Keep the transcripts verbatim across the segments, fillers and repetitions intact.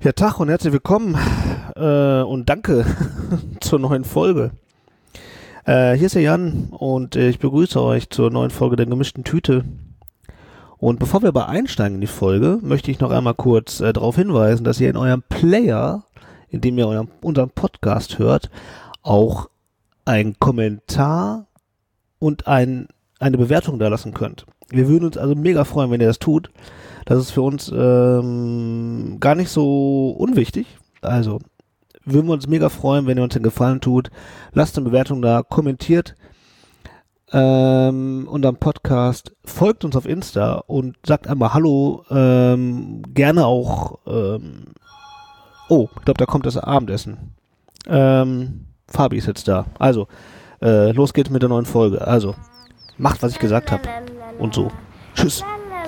Ja, Tag und herzlich willkommen äh, und danke zur neuen Folge. Äh, hier ist der Jan und äh, ich begrüße euch zur neuen Folge der gemischten Tüte. Und bevor wir aber einsteigen in die Folge, möchte ich noch einmal kurz äh, darauf hinweisen, dass ihr in eurem Player, in dem ihr euren, unseren Podcast hört, auch einen Kommentar und ein, eine Bewertung da lassen könnt. Wir würden uns also mega freuen, wenn ihr das tut. Das ist für uns ähm, gar nicht so unwichtig. Also würden wir uns mega freuen, wenn ihr uns den Gefallen tut. Lasst eine Bewertung da, kommentiert ähm, unseren Podcast, folgt uns auf Insta und sagt einmal Hallo. Ähm, gerne auch ähm, oh, ich glaube, da kommt das Abendessen. Ähm, Fabi ist jetzt da. Also, äh, los geht's mit der neuen Folge. Also, macht, was ich gesagt habe. Und so. Tschüss.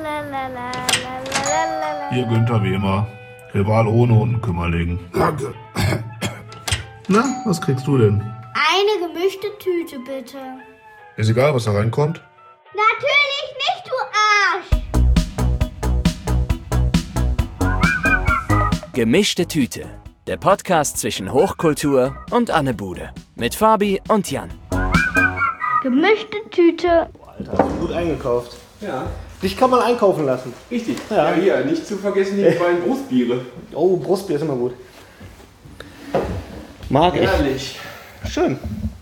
Hier Günther wie immer. Rival ohne Hundenkümmerling. Danke. Na, was kriegst du denn? Eine gemischte Tüte, bitte. Ist egal, was da reinkommt? Natürlich nicht, du Arsch! Gemischte Tüte. Der Podcast zwischen Hochkultur und Annebude. Mit Fabi und Jan. Gemischte Tüte. Alter, gut eingekauft. Ja, Dich kann man einkaufen lassen. richtig. Ja. Ja, hier, nicht zu vergessen die beiden Brustbiere. Oh, Brustbier ist immer gut. Mag ich. Herrlich. Schön.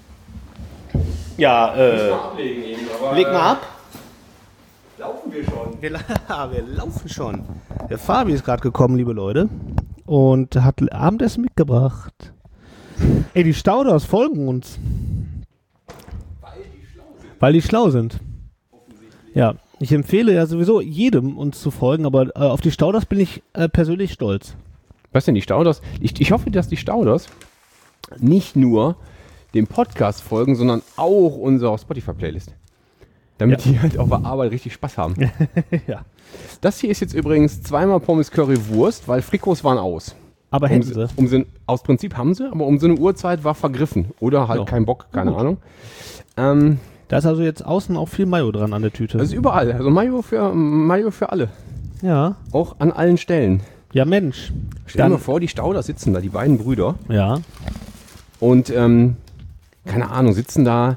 Ja, äh, Mal ablegen eben, aber leg mal ab. äh, laufen wir schon. Wir, wir laufen schon. Der Fabi ist gerade gekommen, liebe Leute, und hat Abendessen mitgebracht. Ey, die Stauders folgen uns. Weil die schlau sind. Weil die schlau sind. Offensichtlich. Ja, ich empfehle ja sowieso jedem, uns zu folgen, aber äh, auf die Stauders bin ich äh, persönlich stolz. Was denn die Stauders? Ich, ich hoffe, dass die Stauders nicht nur dem Podcast folgen, sondern auch unserer Spotify-Playlist. Damit Ja. die halt auf der Arbeit richtig Spaß haben. Ja. Das hier ist jetzt übrigens zweimal Pommes Curry Wurst, weil Frikos waren aus. Aber Um, hätten sie. um so, aus Prinzip haben sie, aber um so eine Uhrzeit war vergriffen. Oder halt Ja. kein Bock, keine Gut. Ahnung. Ähm, Da ist also jetzt außen auch viel Mayo dran an der Tüte. das ist überall. Also Mayo für, Mayo für alle. Ja. Auch an allen Stellen. Ja, Mensch. Stell dir mal vor, die Stauders sitzen da, die beiden Brüder. Ja. Und, ähm, keine Ahnung, sitzen da.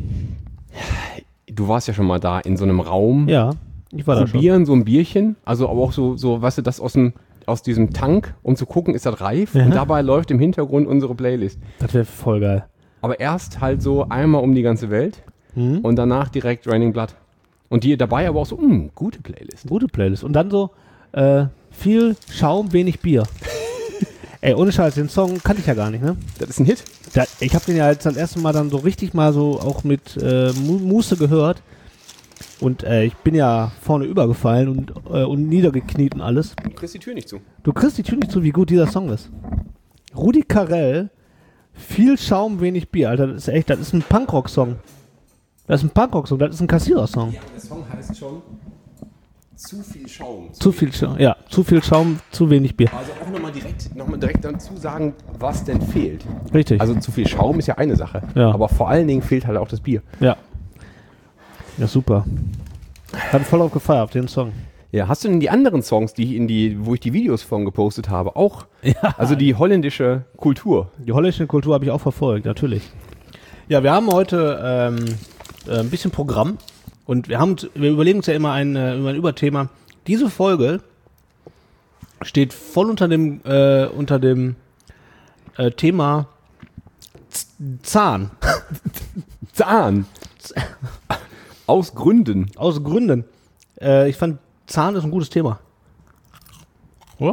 Du warst ja schon mal da in so einem Raum. Ja. Ich war da schon. Probieren so ein Bierchen. Also aber auch so, so, weißt du, das aus dem, aus diesem Tank, um zu gucken, ist das reif? Ja. Und dabei läuft im Hintergrund unsere Playlist. Das wäre voll geil. Aber erst halt so einmal um die ganze Welt Mhm. und danach direkt Raining Blood. Und die dabei aber auch so, mh, gute Playlist. Gute Playlist. Und dann so äh, viel Schaum, wenig Bier. Ey, ohne Scheiß, den Song kannte ich ja gar nicht, ne? Das ist ein Hit. Da, ich habe den ja jetzt das erste Mal dann so richtig mal so auch mit äh, Mu- Muße gehört. Und äh, ich bin ja vorne übergefallen und, äh, und niedergekniet und alles. Du kriegst die Tür nicht zu. Du kriegst die Tür nicht zu, wie gut dieser Song ist. Rudi Carrell, viel Schaum, wenig Bier. Alter, das ist echt, das ist ein Punkrock-Song. Das ist ein Punkrock-Song, das ist ein Kassierer-Song. Der Song heißt schon zu viel Schaum. Zu viel Schaum, ja, zu viel Schaum, zu wenig Bier. Also auch nochmal direkt, noch mal direkt dazu sagen, was denn fehlt. Richtig. Also zu viel Schaum ist ja eine Sache. Ja. Aber vor allen Dingen fehlt halt auch das Bier. Ja. Ja, super. Hat voll auf gefeiert, auf den Song. Ja, hast du denn die anderen Songs, die ich in die, wo ich die Videos von gepostet habe, auch? Ja. Also die holländische Kultur. Die holländische Kultur habe ich auch verfolgt, natürlich. Ja, wir haben heute ähm, äh, ein bisschen Programm und wir haben uns, wir überlegen uns ja immer ein, äh, über ein Überthema. Diese Folge steht voll unter dem äh, unter dem äh, Thema Z- Zahn. Zahn. Aus Gründen. Aus Gründen. Äh, ich fand Zahn ist ein gutes Thema. Oder?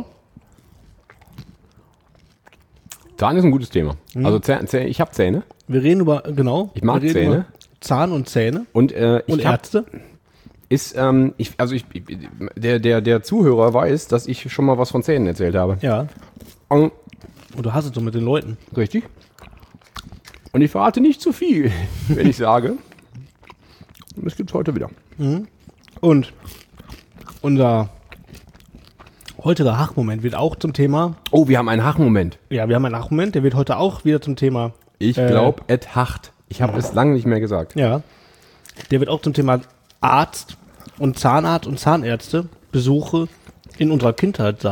Zahn ist ein gutes Thema. Also Zäh Zäh ich habe Zähne Wir reden über, genau. Ich mag wir reden Zähne. über Zahn und Zähne und äh, und ich hab, Ärzte. ist ähm, ich also ich der der der Zuhörer weiß, dass ich schon mal was von Zähnen erzählt habe. Ja. Und, Und du hast es so mit den Leuten. richtig. Und ich verrate nicht zu viel, wenn ich sage. Und das gibt's heute wieder. Und unser heutiger Hachmoment wird auch zum Thema. Oh, wir haben einen Hachmoment. Ja, wir haben einen Hachmoment, der wird heute auch wieder zum Thema. Ich Äh, glaube, et Hacht. Ich habe es lange nicht mehr gesagt. Ja. Der wird auch zum Thema Arzt und Zahnarzt und Zahnärzte Besuche in unserer Kindheit sein.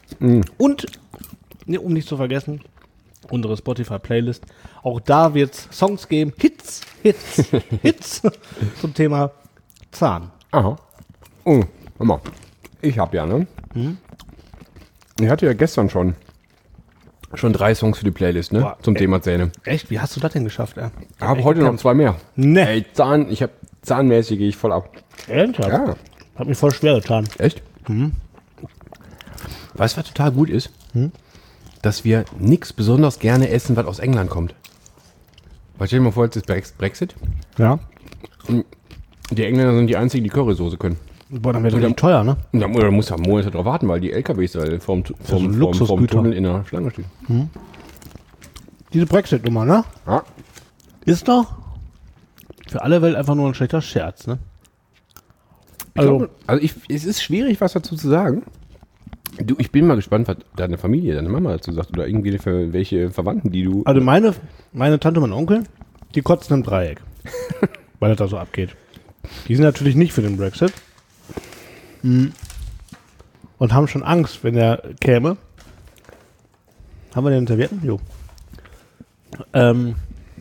Und, ne, um nicht zu vergessen, unsere Spotify-Playlist. Auch da wird es Songs geben. Hits, Hits, Hits zum Thema Zahn. Aha. Oh, hör mal. Ich hab ja, ne? Mhm. Ich hatte ja gestern schon schon drei Songs für die Playlist, ne? Boah, Zum ey. Thema Zähne. Echt? Wie hast du das denn geschafft, ey? Ich habe heute noch zwei mehr. Ne. Ey, Zahn, ich hab zahnmäßig gehe ich voll ab. Ernsthaft? Ja. Hat mich voll schwer getan. Echt? Weißt du, was total gut ist? Dass wir nichts besonders gerne essen, was aus England kommt. Weil stell dir mal vor, jetzt ist Brex- Brexit. Ja. Die Engländer sind die einzigen, die Currysoße können. Boah, dann wird das teuer, ne? Und da mu- da muss ja Monate drauf warten, weil die L K Ws da vom, Tu- so ein vom, vom, vom Luxusgüter. Tunnel in der Schlange stehen. Diese Brexit-Nummer, ne? Ja. Ist doch für alle Welt einfach nur ein schlechter Scherz, ne? Ich Also, glaube, also ich, es ist schwierig, was dazu zu sagen. Du, ich bin mal gespannt, was deine Familie, deine Mama dazu sagt oder irgendwie für welche Verwandten, die du. also meine, meine Tante und mein Onkel, die kotzen im Dreieck. Weil das da so abgeht. Die sind natürlich nicht für den Brexit. Mhm. Und haben schon Angst, wenn er käme. Haben wir den Servietten? Jo. Ähm,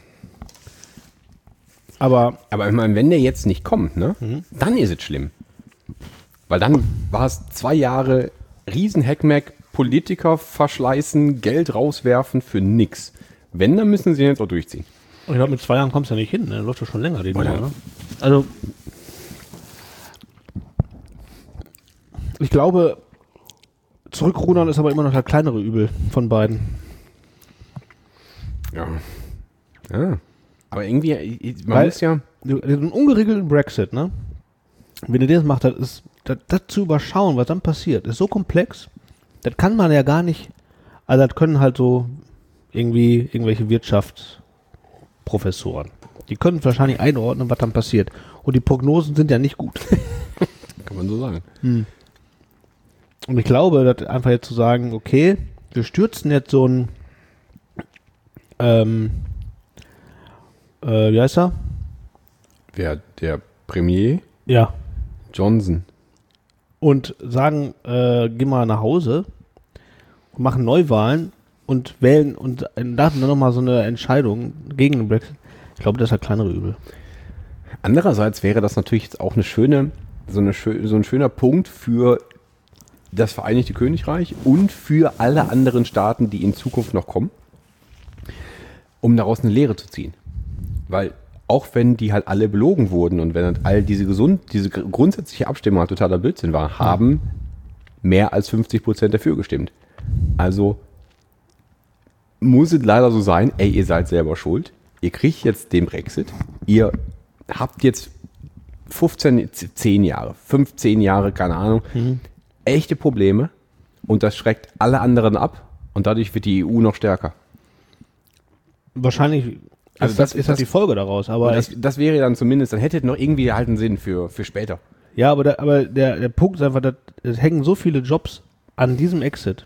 aber Aber ich meine, wenn der jetzt nicht kommt, ne, dann ist es schlimm. Weil dann war es zwei Jahre Riesen-Hackmack, Politiker verschleißen, Geld rauswerfen für nix. Wenn, dann müssen sie jetzt auch durchziehen. ich glaube, mit zwei Jahren kommst du ja nicht hin. Ne? Läuft ja schon länger, die Oder? Nummer, ne? Also, ich glaube, zurückrudern ist aber immer noch der kleinere Übel von beiden. Ja. Ja. Aber irgendwie, ich- man Weil- muss ja. Den ungeregelten Brexit, ne? Wenn ihr das macht, das ist, das, das zu überschauen, was dann passiert, ist so komplex, das kann man ja gar nicht, also das können halt so irgendwie irgendwelche Wirtschaftsprofessoren. Die können wahrscheinlich einordnen, was dann passiert. Und die Prognosen sind ja nicht gut. Kann man so sagen. Und ich glaube, dass einfach jetzt zu sagen, okay, wir stürzen jetzt so ein, ähm, äh, wie heißt er? Wer, der Premier Ja. Johnson. Und sagen, äh, geh mal nach Hause und machen Neuwahlen und wählen und dann nochmal so eine Entscheidung gegen den Brexit. Ich glaube, das ist halt kleinere Übel. Andererseits wäre das natürlich jetzt auch eine schöne, so, eine schö so ein schöner Punkt für das Vereinigte Königreich und für alle anderen Staaten, die in Zukunft noch kommen, um daraus eine Lehre zu ziehen. Weil auch wenn die halt alle belogen wurden und wenn halt all diese gesund, diese gr- grundsätzliche Abstimmung halt totaler Blödsinn war, haben mehr als fünfzig Prozent dafür gestimmt. Also muss es leider so sein, ey, ihr seid selber schuld. Ihr kriegt jetzt den Brexit. Ihr habt jetzt fünfzehn, zehn Jahre, fünfzehn Jahre, keine Ahnung, echte Probleme und das schreckt alle anderen ab und dadurch wird die E U noch stärker. Wahrscheinlich Also ist das- das, ist das die das- Folge daraus. Aber Und das, das wäre dann zumindest, dann hätte es noch irgendwie halt einen Sinn für, für später. ja, aber, der, aber der, der Punkt ist einfach, dass es hängen so viele Jobs an diesem Exit.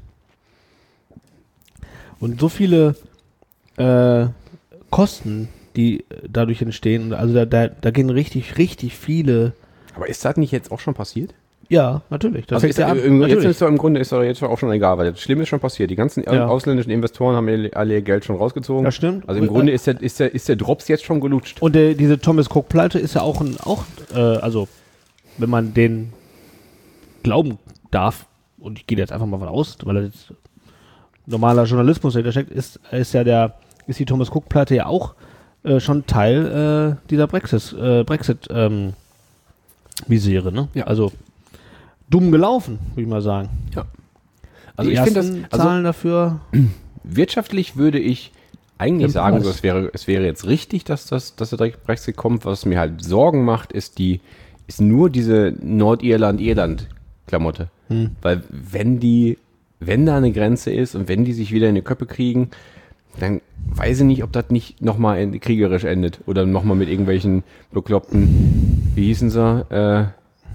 Und so viele äh, Kosten, die dadurch entstehen. Also da, da, da gehen richtig, richtig viele. Aber ist das nicht jetzt auch schon passiert? Ja, natürlich. Das Also fängt ist, ja an. im, jetzt Natürlich. ist doch im Grunde ist doch jetzt auch schon egal, weil das Schlimme ist schon passiert. Die ganzen Ja. ausländischen Investoren haben alle alle ihr Geld schon rausgezogen. Das stimmt. Also im Und, Grunde äh, ist der, ist, der, ist der Drops jetzt schon gelutscht. Und der, diese Thomas Cook-Pleite ist ja auch ein, auch, äh, also, wenn man den glauben darf, und ich gehe jetzt einfach mal von aus, weil das jetzt normaler Journalismus dahinter steckt, ist, ist ja der, ist die Thomas Cook-Pleite ja auch äh, schon Teil äh, dieser Brexit, äh, Brexit, ähm, Misere, ne? Ja. Also, dumm gelaufen, würde ich mal sagen. Ja. Also Die ich finde das, ersten also Zahlen dafür, wirtschaftlich würde ich eigentlich Im sagen, Preis. so, es wäre, es wäre jetzt richtig, dass, das, dass der Brexit kommt. Was mir halt Sorgen macht, ist die, ist nur diese Nordirland-Irland-Klamotte. Weil wenn die, wenn da eine Grenze ist und wenn die sich wieder in die Köpfe kriegen, dann weiß ich nicht, ob das nicht nochmal kriegerisch endet oder nochmal mit irgendwelchen bekloppten, wie hießen sie, äh,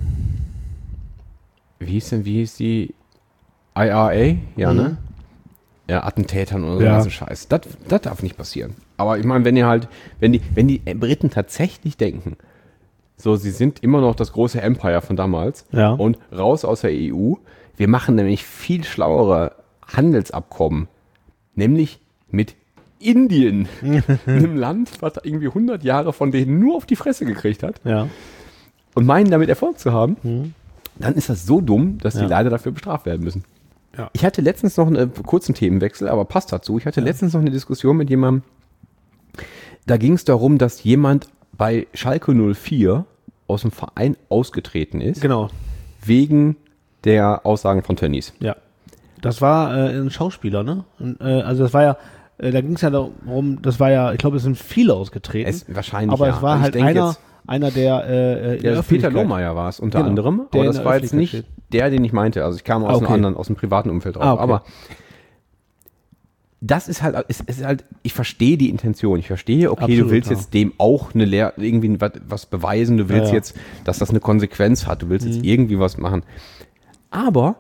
wie hieß denn, wie hieß die I R A? Ja, ne? Ja, Attentätern oder so Ja. ganzen Scheiß. Das, das darf nicht passieren. Aber ich meine, wenn ihr halt, wenn die, wenn die Briten tatsächlich denken, so, sie sind immer noch das große Empire von damals Ja. und raus aus der E U, Wir machen nämlich viel schlauere Handelsabkommen, nämlich mit Indien, einem Land, was irgendwie hundert Jahre von denen nur auf die Fresse gekriegt hat Ja. und meinen damit Erfolg zu haben, dann ist das so dumm, dass die Ja. leider dafür bestraft werden müssen. Ja. Ich hatte letztens noch einen kurzen Themenwechsel, aber passt dazu. Ich hatte letztens noch eine Diskussion mit jemandem, da ging es darum, dass jemand bei Schalke null vier aus dem Verein ausgetreten ist, Genau. wegen der Aussagen von Tönnies. Ja. Das war äh, ein Schauspieler, ne? Und, äh, also das war ja, äh, da ging es ja darum, das war ja, ich glaube, es sind viele ausgetreten. Es, wahrscheinlich, aber ja. es war Also ich halt denke einer, jetzt, einer, der äh, in Ja, der also Peter Öffentlichkeit- Lohmeier war es unter Genau, anderem, der aber in das der war jetzt nicht Öffentlichkeit der, den ich meinte. Also ich kam aus, Ah, einem okay. anderen, aus dem privaten Umfeld drauf. Ah, okay. Aber das ist halt, es ist halt, ich verstehe die Intention. Ich verstehe, okay, Absolut, du willst ja. jetzt dem auch eine Lehr irgendwie was, was beweisen, du willst Ja, ja. jetzt, dass das eine Konsequenz hat, du willst jetzt irgendwie was machen. Aber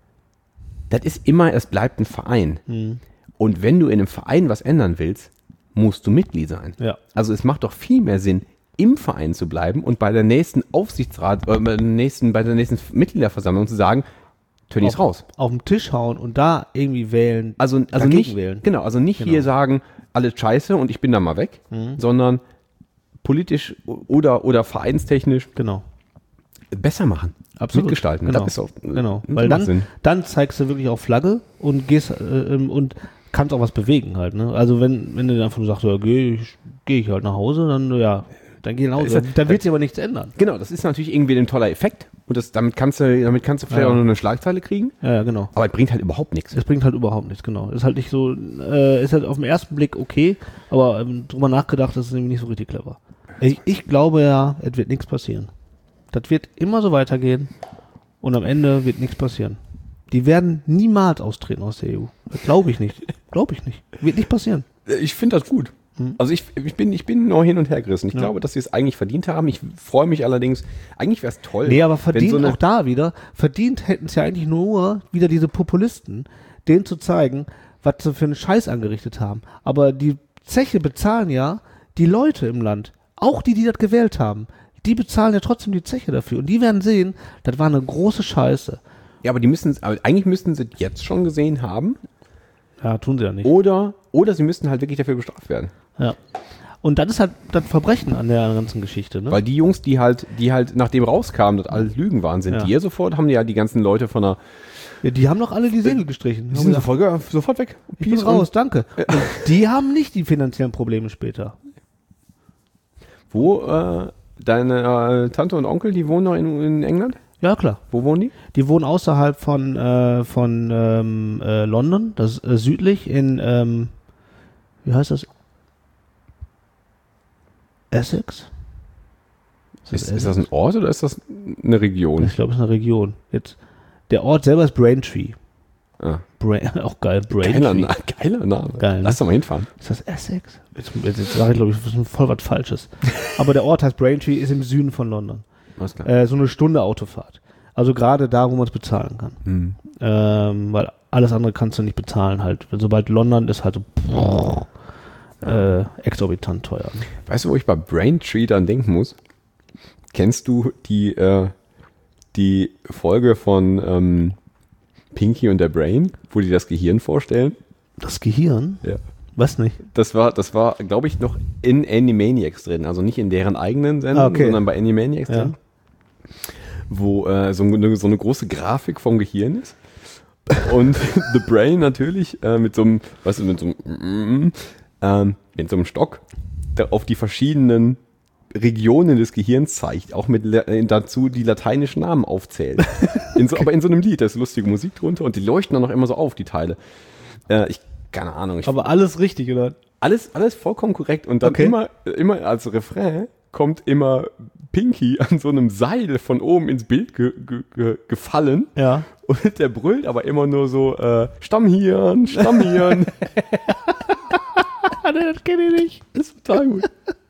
das ist immer, es bleibt ein Verein. Mhm. Und wenn du in einem Verein was ändern willst, musst du Mitglied sein. Ja. Also es macht doch viel mehr Sinn, im Verein zu bleiben und bei der nächsten Aufsichtsrat, äh, bei, der nächsten, bei der nächsten Mitgliederversammlung zu sagen, Tönnies auf, raus. auf den Tisch hauen und da irgendwie wählen. Also, also dagegen nicht, wählen. genau, also nicht Genau. hier sagen, alles scheiße und ich bin da mal weg, sondern politisch oder, oder vereinstechnisch Genau. besser machen. Absolut. Mitgestalten. Genau. Das ist auch, Genau. das Weil macht dann, Sinn. dann zeigst du wirklich auch Flagge und gehst äh, ähm, und kannst auch was bewegen halt. Ne? Also wenn, wenn du dann einfach nur sagst, ja, geh ich, geh ich halt nach Hause, dann ja, dann geh nach Ist Hause. das- Da wird sich aber nichts ändern. Genau, das ist natürlich irgendwie ein toller Effekt und das, damit kannst du, damit kannst du vielleicht Ja. auch nur eine Schlagzeile kriegen, Ja, ja, genau. aber es bringt halt überhaupt nichts. Es bringt halt überhaupt nichts, genau. Ist halt nicht so, äh, ist halt auf den ersten Blick okay, aber ähm, drüber nachgedacht, das ist nämlich nicht so richtig clever. Ich, ich glaube ja, es wird nichts passieren. Das wird immer so weitergehen und am Ende wird nichts passieren. Die werden niemals austreten aus der E U. Das glaube ich nicht. Glaube ich nicht. Wird nicht passieren. Ich finde das gut. Also ich, ich, bin, ich bin nur hin und her gerissen. Ich Ja. glaube, dass sie es eigentlich verdient haben. Ich freue mich allerdings, eigentlich wäre es toll. Nee, aber wenn verdient so eine- auch da wieder, verdient hätten es ja eigentlich nur wieder diese Populisten, denen zu zeigen, was sie für einen Scheiß angerichtet haben. Aber die Zeche bezahlen ja die Leute im Land, auch die, die das gewählt haben. Die bezahlen ja trotzdem die Zeche dafür. Und die werden sehen, das war eine große Scheiße. Ja, aber die müssen es, aber eigentlich müssten sie es jetzt schon gesehen haben. Ja, tun sie ja nicht. Oder, oder sie müssten halt wirklich dafür bestraft werden. Ja. Und das ist halt das Verbrechen an der ganzen Geschichte, ne? Weil die Jungs, die halt, die halt nachdem rauskamen, dass alles Lügen waren, sind Ja. die ja sofort, haben die ja die ganzen Leute von der, Ja, die haben doch alle die Segel gestrichen. die Haben sind gesagt, sofort, ja, sofort weg. ich bin raus, danke. Und die haben nicht die finanziellen Probleme später. Wo, äh, deine äh, Tante und Onkel, die wohnen noch in, in England? Ja, klar. Wo wohnen die? Die wohnen außerhalb von, äh, von ähm, äh, London, das ist äh, südlich in, ähm, wie heißt das? Essex? Ist, ist das ein Ort oder ist das eine Region? Ich glaube, es ist eine Region. Jetzt, der Ort selber ist Braintree. Ah. Brain, auch geil, Braintree. Geiler, Na geiler Name. Geil, ne? Lass doch mal hinfahren. Ist das Essex? Jetzt, jetzt, jetzt sage ich, glaube ich, das ist voll was Falsches. Aber der Ort heißt Braintree, ist im Süden von London. Alles klar. Äh, so eine Stunde Autofahrt. Also gerade da, wo man es bezahlen kann. Hm. Ähm, weil alles andere kannst du nicht bezahlen halt. Sobald London ist halt so äh, exorbitant teuer. Weißt du, wo ich bei Braintree dann denken muss? Kennst du die, äh, die Folge von ähm, Pinky und der Brain, wo die das Gehirn vorstellen? Das Gehirn? Ja. Was nicht? Das war, das war, glaube ich, noch in Animaniacs drin. Also nicht in deren eigenen Sendung, Ah, okay. sondern bei Animaniacs Ja. drin. Wo äh, so, eine, so eine große Grafik vom Gehirn ist. Und The Brain natürlich äh, mit so einem, weißt du, mit so einem, ähm, mit so einem Stock der auf die verschiedenen Regionen des Gehirns zeigt, auch mit äh, dazu die lateinischen Namen aufzählt. In so, aber in so einem Lied, da ist lustige Musik drunter und die leuchten dann noch immer so auf, die Teile. Äh, ich, keine Ahnung. Ich, Aber alles richtig, oder? alles, alles vollkommen korrekt und dann Okay. immer, immer als Refrain kommt immer Pinky an so einem Seil von oben ins Bild ge, ge, ge, gefallen Ja. und der brüllt aber immer nur so äh, Stammhirn, Stammhirn. Das kenne ich nicht. Das ist total gut.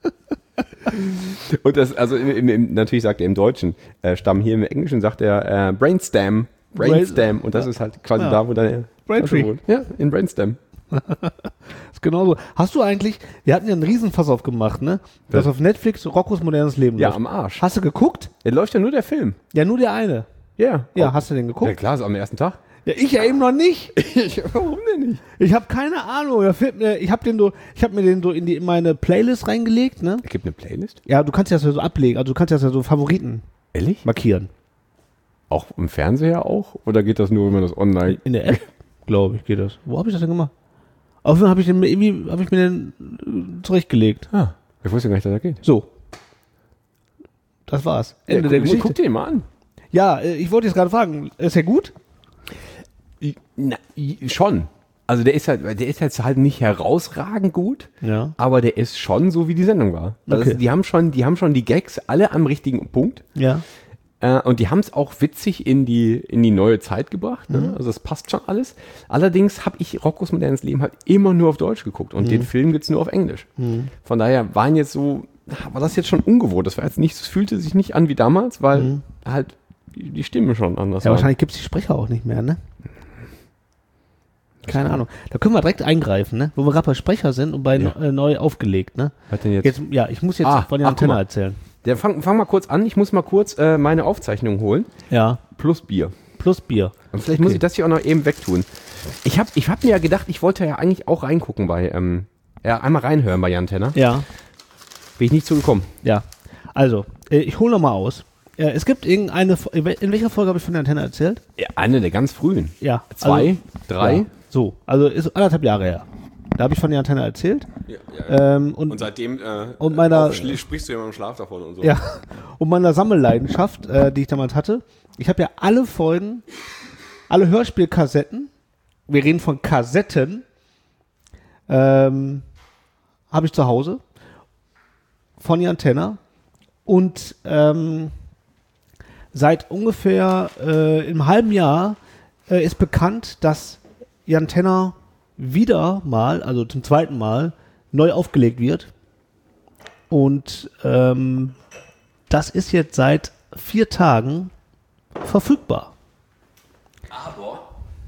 Und das, also im, im, im, natürlich sagt er im Deutschen äh, Stammhirn, im Englischen sagt er äh, Brainstem, Brainstem und das ist halt quasi Ja. da, wo dann er Braintree. wohnt. Ja, in Brainstem. Ist genauso. Hast du eigentlich, wir hatten ja einen Riesenfass aufgemacht, ne? Dass Ja. auf Netflix Roccos modernes Leben Ja, läuft. am Arsch. Hast du geguckt? Da läuft ja nur der Film. Ja, nur der eine. Ja. Ja, Oh. hast du den Ja geguckt? klar, so am ersten Tag. Ja, ich ja eben noch nicht. Warum denn nicht? Ich habe keine Ahnung. Da fehlt mir, ich habe den so, ich habe mir den so in die in meine Playlist reingelegt, ne? Es gibt eine Playlist? Ja, du kannst das ja so ablegen, also du kannst das ja so Favoriten Ehrlich? markieren. Auch im Fernseher auch? Oder geht das nur, wenn man das online... In der App, glaube ich, geht das. Wo habe ich das denn gemacht? Auf jeden Fall habe ich den irgendwie, habe ich mir den äh, zurechtgelegt. Ah, ich wusste gar nicht, dass das geht. So. Das war's. Ende ja, der guck, Geschichte. Guck dir den mal an. Ja, äh, ich wollte jetzt gerade fragen, ist er gut? Na, i- schon. Also der ist halt, der ist jetzt halt nicht herausragend gut, Ja. aber der ist schon so, wie die Sendung war. Also Okay. die haben schon, die haben schon die Gags alle am richtigen Punkt. Ja. Äh, und die haben es auch witzig in die, in die neue Zeit gebracht. Ne? Also das passt schon alles. Allerdings habe ich Roccos modernes Leben halt immer nur auf Deutsch geguckt und den Film gibt's nur auf Englisch. Von daher waren jetzt so, war das jetzt schon ungewohnt. Das war jetzt nicht, es fühlte sich nicht an wie damals, weil halt die, die Stimmen schon anders Ja, waren. wahrscheinlich gibt es die Sprecher auch nicht mehr, ne? Keine Ahnung. Da können wir direkt eingreifen, ne? Wo wir gerade bei Sprecher sind und bei Ja. äh, neu aufgelegt, ne? Was denn jetzt? Jetzt, ja, ich muss jetzt Ah, von der ach, guck Antenne mal. erzählen. Der, fang, fang mal kurz an. Ich muss mal kurz äh, meine Aufzeichnung holen. Ja. Plus Bier. Plus Bier. Und vielleicht muss ich das hier auch noch eben wegtun. Ich habe ich hab mir ja gedacht, ich wollte ja eigentlich auch reingucken bei, ähm, ja, einmal reinhören bei Jan Tenner. Ja. Bin ich nicht zugekommen. Ja. Also, äh, ich hole nochmal aus. Äh, es gibt irgendeine, Fo- in welcher Folge habe ich von der Antenne erzählt? Ja, eine der ganz frühen. Ja. Zwei, also, drei. Ja. So, also ist anderthalb Jahre her. Da habe ich von der Antenne erzählt. Ja, ja. Ähm, und, seitdem äh, und meiner- auch schli- sprichst du ja immer im Schlaf davon und so. ja, und meiner Sammelleidenschaft, äh, die ich damals hatte. Ich habe ja alle Folgen, alle Hörspielkassetten, wir reden von Kassetten, ähm, habe ich zu Hause von Jan Tenner. Und ähm, seit ungefähr äh, einem halben Jahr äh, ist bekannt, dass Jan Tenner wieder mal, also zum zweiten Mal, neu aufgelegt wird. Und ähm, das ist jetzt seit vier Tagen verfügbar. Aber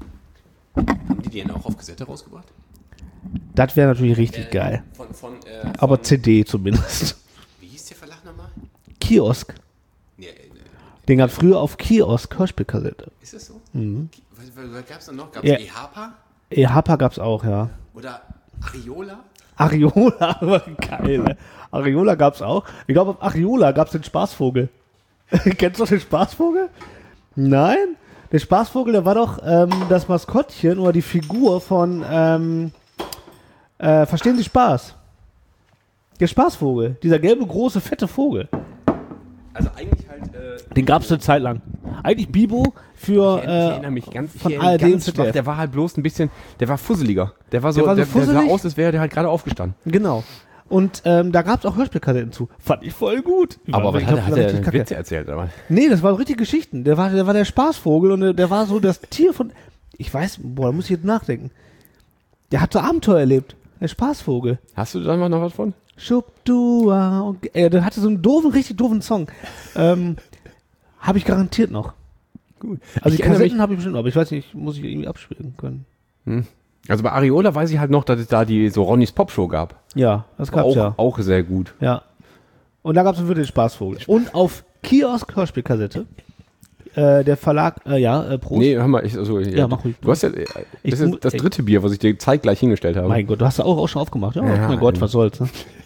haben die den auch auf Kassette rausgebracht? Das wäre natürlich richtig geil. Von, von, äh, Aber von, C D zumindest. wie hieß der Verlag nochmal? Kiosk. Nee, äh, Den gab früher auf Kiosk Hörspielkassette. ist das so? Mhm. Was, was, was gab's da noch? Gab's Ja. E-Hapa? E-Hapa gab's auch, ja. Oder Ariola? Ariola, aber geil. Ne? Ariola gab's auch. Ich glaube, auf Ariola gab's den Spaßvogel. Kennst du den Spaßvogel? Nein? Der Spaßvogel, der war doch ähm, das Maskottchen oder die Figur von ähm, äh, Verstehen Sie Spaß? Der Spaßvogel. Dieser gelbe, große, fette Vogel. Also eigentlich halt. Äh, Den gab's eine Zeit lang. Eigentlich Bibo für ich, äh, erinnere mich ganz, von ich A R D und ganz Z D schwach. F. Der war halt bloß ein bisschen, der war fusseliger. Der war so, Der war so der, der sah fusselig? aus, als wäre der halt gerade aufgestanden. Genau. Und ähm, da gab's auch Hörspielkassetten zu. Fand ich voll gut. Aber was Ich hat, glaub, hat das war er richtig denn kacke. Witze erzählt? Aber Nee, das waren richtig Geschichten. Der war, der war der Spaßvogel und der, der war so das Tier von. Ich weiß, boah, da muss ich jetzt nachdenken. Der hat so Abenteuer erlebt. Der Spaßvogel. hast du da mal noch was von? Schubdua. Und, äh, der hatte so einen doofen, richtig doofen Song. Ähm, habe ich garantiert noch. Gut. Also Ich die erinnere mich- Kassetten habe ich bestimmt, aber ich weiß nicht, muss ich irgendwie abspielen können. Also bei Ariola weiß ich halt noch, dass es da die so Ronnys Popshow gab. Ja, das gab's Auch, ja. auch sehr gut. Ja. Und da gab es wirklich den Spaßvogel. Und auf Kiosk Hörspielkassette. Äh, der Verlag, äh, ja, äh, Prost. Nee, hör mal, ich, also, ja, Ja, mach ruhig. Du hast ja, äh, Ich das mu- ist das ich- dritte Bier, was ich dir zeitgleich hingestellt habe. Mein Gott, du hast ja auch, auch schon aufgemacht. Ja, Ja, mein Gott, eben. was soll's. Ne?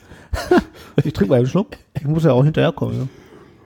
Ich trinke mal einen Schluck. Ich muss ja auch hinterherkommen. Ja.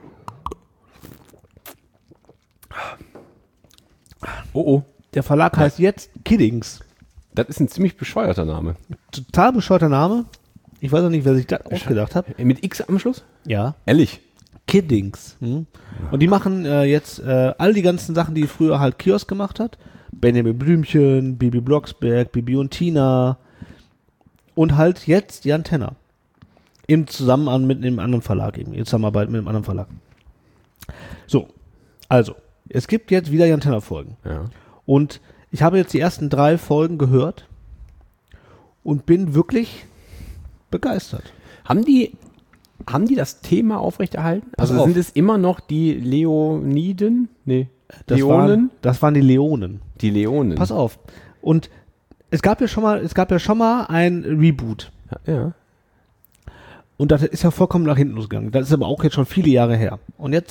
Oh, oh. Der Verlag heißt jetzt Kiddings. Das ist ein ziemlich bescheuerter Name. Total bescheuerter Name. Ich weiß auch nicht, wer sich das ausgedacht hat. Mit X am Schluss? Ja, Ehrlich? Kiddings. Hm? Und die machen äh, jetzt äh, all die ganzen Sachen, die früher halt Kiosk gemacht hat. Benjamin Blümchen, Bibi Blocksberg, Bibi und Tina. Und halt jetzt Jan Tenner. Im Zusammenhang mit einem anderen Verlag, eben. In Zusammenarbeit mit einem anderen Verlag. So, also, es gibt jetzt wieder Jan Tenner Folgen. Ja. Und ich habe jetzt die ersten drei Folgen gehört und bin wirklich begeistert. Haben die, haben die das Thema aufrechterhalten? Pass Also auf. sind es immer noch die Leoniden? Nee. Das Leonen? waren, das waren die Leonen. Die Leonen. Pass auf. Und es gab ja schon mal, es gab ja schon mal ein Reboot. Ja. Und das ist ja vollkommen nach hinten losgegangen. Das ist aber auch jetzt schon viele Jahre her. Und jetzt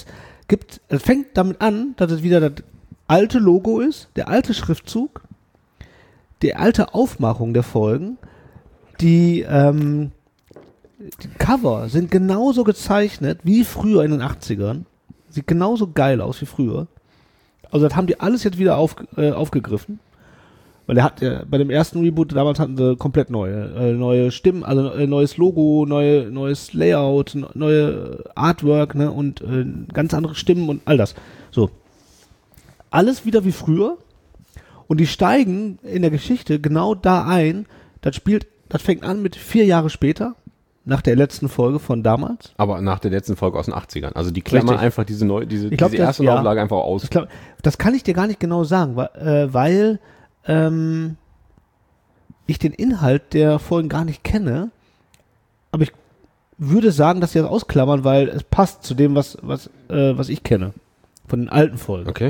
gibt, es fängt damit an, dass es wieder das alte Logo ist, der alte Schriftzug, die alte Aufmachung der Folgen, die, ähm, die Cover sind genauso gezeichnet wie früher in den achtzigern. Sieht genauso geil aus wie früher. Also das haben die alles jetzt wieder auf, äh, aufgegriffen. Weil er hat ja bei dem ersten Reboot, damals hatten sie komplett neue, äh, neue Stimmen, also äh, neues Logo, neue, neues Layout, ne, neue Artwork, ne, und äh, ganz andere Stimmen und all das. So. Alles wieder wie früher. Und die steigen in der Geschichte genau da ein. Das spielt, das fängt an mit vier Jahre später, nach der letzten Folge von damals. Aber nach der letzten Folge aus den achtzigern. Also die klammern Richtig. einfach diese, neu, diese, Ich glaub, diese das- erste ja. Auflage einfach aus. Ich glaub, das kann ich dir gar nicht genau sagen, weil, äh, weil ähm, ich den Inhalt der Folgen gar nicht kenne. Aber ich würde sagen, dass sie das ausklammern, weil es passt zu dem, was, was, äh, was ich kenne. Von den alten Folgen. Okay.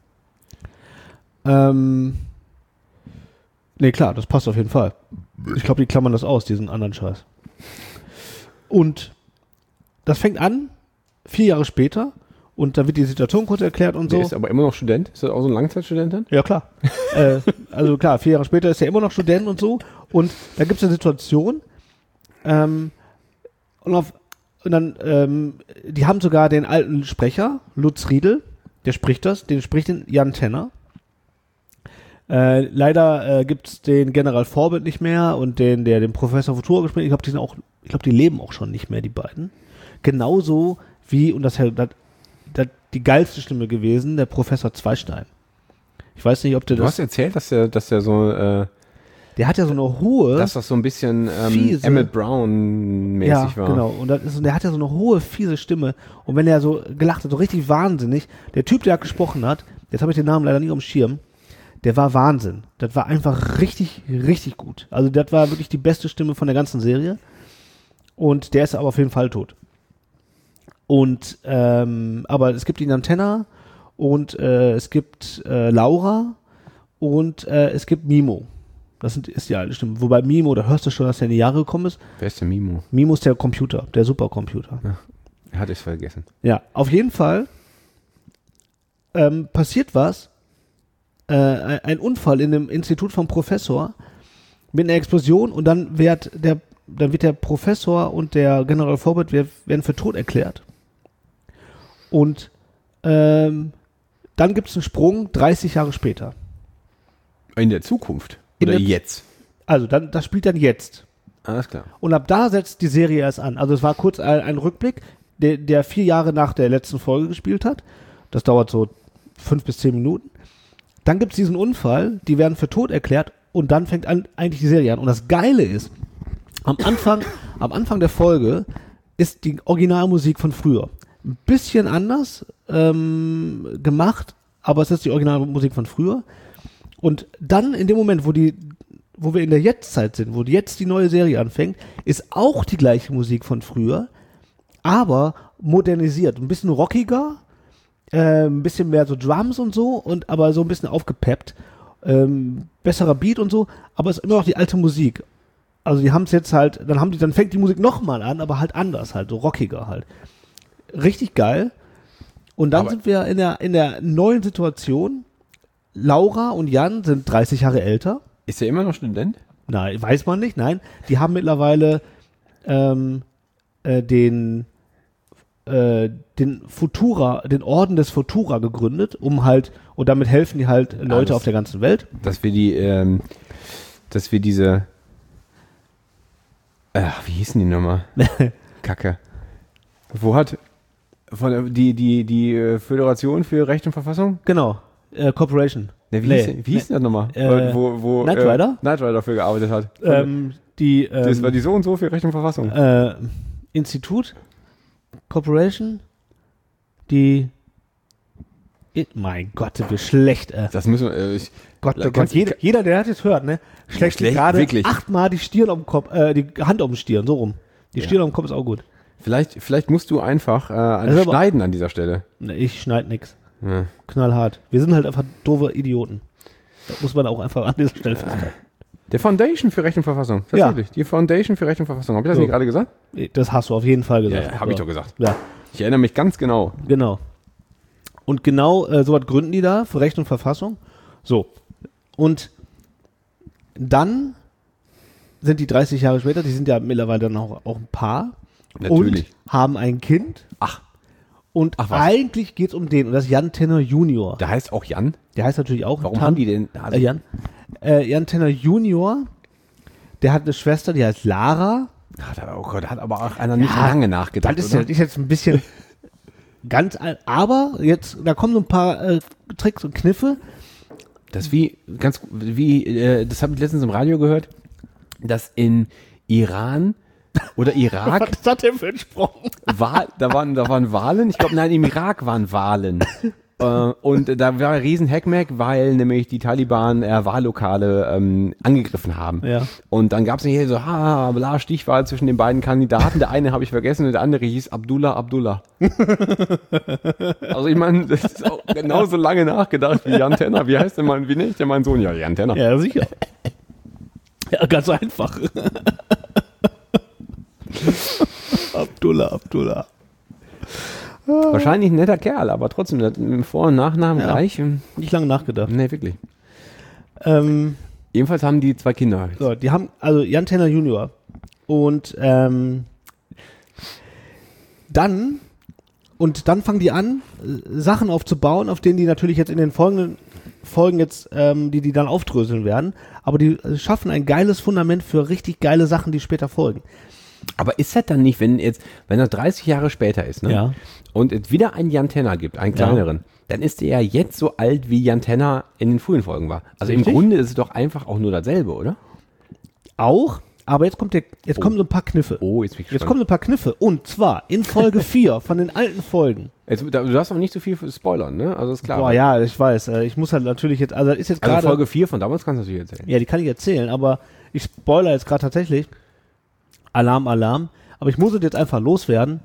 Ähm, nee, klar, das passt auf jeden Fall. Ich glaube, die klammern das aus, diesen anderen Scheiß. Und das fängt an, vier Jahre später, und da wird die Situation kurz erklärt und so. Der ist aber immer noch Student. Ist das auch so ein Langzeitstudent dann? Ja, klar. äh, also klar, vier Jahre später ist er immer noch Student und so. Und da gibt es eine Situation, ähm, und, auf, und dann, ähm, die haben sogar den alten Sprecher, Lutz Riedel, der spricht das, den spricht den Jan Tenner. Äh, leider äh, gibt es den General Forbit nicht mehr und den, der den Professor Futura gespielt hat. Ich glaube, die sind auch, ich glaube, die leben auch schon nicht mehr, die beiden. Genauso wie, und das, das, das die geilste Stimme gewesen, der Professor Zweistein. Ich weiß nicht, ob der Du das. hast erzählt, dass der, dass der so, äh, Der hat ja so eine hohe. dass das so ein bisschen ähm, Fiese. Emmett Brown-mäßig ja, war. genau. Und, das ist, und der hat ja so eine hohe, fiese Stimme. Und wenn er so gelacht hat, so richtig wahnsinnig. Der Typ, der gesprochen hat, jetzt habe ich den Namen leider nicht am Schirm, der war Wahnsinn. Das war einfach richtig, richtig gut. Also das war wirklich die beste Stimme von der ganzen Serie. Und der ist aber auf jeden Fall tot. Und, ähm, aber es gibt ihn am Tenner und äh, es gibt äh, Laura und äh, es gibt Mimo. Das sind, ist die alte Stimme. Wobei Mimo, da hörst du schon, dass er in die Jahre gekommen ist. Wer ist der Mimo? Mimo ist der Computer, der Supercomputer. Er hat es vergessen. Ja, auf jeden Fall ähm, passiert was. Äh, ein, ein Unfall in dem Institut vom Professor mit einer Explosion und dann wird der, dann wird der Professor und der General Forbit werden für tot erklärt. Und ähm, dann gibt es einen Sprung dreißig Jahre später. In der Zukunft? In Oder der- jetzt? Also dann, das spielt dann jetzt. Alles klar. Und ab da setzt die Serie erst an. Also es war kurz ein, ein Rückblick, der, der vier Jahre nach der letzten Folge gespielt hat. Das dauert so fünf bis zehn Minuten. Dann gibt es diesen Unfall, die werden für tot erklärt und dann fängt an, eigentlich die Serie an. Und das Geile ist, am Anfang, am Anfang der Folge ist die Originalmusik von früher. Ein bisschen anders ähm, gemacht, aber es ist die Originalmusik von früher. Und dann in dem Moment, wo die, wo wir in der Jetztzeit sind, wo jetzt die neue Serie anfängt, ist auch die gleiche Musik von früher, aber modernisiert, ein bisschen rockiger, äh, ein bisschen mehr so Drums und so, und aber so ein bisschen aufgepeppt, ähm, besserer Beat und so, aber es ist immer noch die alte Musik. Also die haben es jetzt halt, dann haben die, dann fängt die Musik nochmal an, aber halt anders halt, so rockiger halt. Richtig geil. Und dann Aber- sind wir in der, in der neuen Situation. Laura und Jan sind dreißig Jahre älter. Ist er immer noch Student? Nein, weiß man nicht, nein. Die haben mittlerweile ähm, äh, den, äh, den Futura, den Orden des Futura gegründet, um halt, und damit helfen die halt Leute Alles. auf der ganzen Welt. Dass wir die, ähm, dass wir diese, ach, wie hießen die nochmal? Kacke. Wo hat, von der, die, die, die äh, Föderation für Recht und Verfassung? Genau, äh, Corporation. Ne, wie, Nee. hieß, wie hieß denn das nochmal? Äh, wo, wo, Knight äh, Rider? Knight Rider dafür gearbeitet hat. Ähm, die, ähm, das war die so und so für Recht und Verfassung. äh, Institut, Corporation, die, I- mein Gott, sind wir schlecht, äh. Das müssen wir, äh, ich, Gott, oh Gott, Kannst- jeder, jeder, der das jetzt hört, ne, schlägt sich Schlecht, gerade wirklich. achtmal die Stirn um den Kopf, äh, die Hand um den Stirn, so rum. Die Ja. Stirn um den Kopf ist auch gut. vielleicht, vielleicht musst du einfach äh, an Das ist aber- schneiden an dieser Stelle. Ne, ich schneid nix. Ja. Knallhart. Wir sind halt einfach doofe Idioten. Das muss man auch einfach an dieser Stelle festhalten. Der Foundation für Recht und Verfassung. Tatsächlich. Die Foundation für Recht und Verfassung. Habe ich das So. nicht gerade gesagt? Das hast du auf jeden Fall gesagt. Ja, ja, habe ich doch gesagt. Ja, Ich erinnere mich ganz genau. genau. Und genau äh, sowas gründen die da für Recht und Verfassung. So. Und dann sind die dreißig Jahre später, die sind ja mittlerweile dann auch, auch ein Paar. Natürlich. Und haben ein Kind. Ach. Und Ach, was? eigentlich geht es um den. Und das ist Jan Tenner Junior. Der heißt auch Jan. Der heißt natürlich auch Warum Tan- haben die denn? Also, äh, Jan. Äh, Jan Tenner Junior. Der hat eine Schwester, die heißt Lara. Ach, da- oh Gott, da hat aber auch einer nicht Ja, lange nachgedacht. Das ist, oder? ja- ist jetzt ein bisschen ganz alt. Aber jetzt, da kommen so ein paar äh, Tricks und Kniffe. Das ist wie, ganz, wie, äh, das habe ich letztens im Radio gehört, dass in Iran oder Irak Was hat der für einen Sprung? war, da waren, da waren Wahlen. Ich glaube, nein, im Irak waren Wahlen. äh, und da war ein riesen Hackmack, weil nämlich die Taliban äh, Wahllokale ähm, angegriffen haben. Ja. Und dann gab es hier so, ha, bla, Stichwahl zwischen den beiden Kandidaten. Der eine habe ich vergessen und der andere hieß Abdullah Abdullah. Also ich meine, das ist auch genauso lange nachgedacht wie Jan Tenner. Wie heißt der mein, wie nicht der mein Sohn? Ja, Jan Tenner. Ja, sicher. Ja, ganz einfach. Abdullah, Abdullah. Wahrscheinlich ein netter Kerl, aber trotzdem, der hat mit Vor- und Nachnamen Ja. gleich. ähm, Nicht lange nachgedacht. Nee, wirklich. Ähm, Jedenfalls haben die zwei Kinder. so, die haben, also Jan Tenner Junior. Und ähm, dann, und dann fangen die an, äh, Sachen aufzubauen, auf denen die natürlich jetzt in den folgenden Folgen jetzt, ähm, die die dann aufdröseln werden. Aber die äh, schaffen ein geiles Fundament für richtig geile Sachen, die später folgen. Aber ist das dann nicht, wenn jetzt, wenn das dreißig Jahre später ist, ne? Ja. Und es wieder einen Jan Tenner gibt, einen Ja. kleineren, dann ist der ja jetzt so alt, wie Jan Tenner in den frühen Folgen war. Also Richtig. im Grunde ist es doch einfach auch nur dasselbe, oder? Auch, aber jetzt kommt der, jetzt kommen so ein paar Kniffe. Oh, jetzt bin ich Jetzt gespannt. kommen so ein paar Kniffe. Und zwar in Folge vier von den alten Folgen. Jetzt, da- du darfst aber nicht so viel spoilern, ne? Also ist klar. Boah, ja, ich weiß. äh, Ich muss halt natürlich jetzt, also das ist jetzt Also gerade. Folge vier von damals kannst du natürlich erzählen. Ja, die kann ich erzählen, aber ich spoiler jetzt gerade tatsächlich. Alarm, Alarm. Aber ich muss es jetzt einfach loswerden.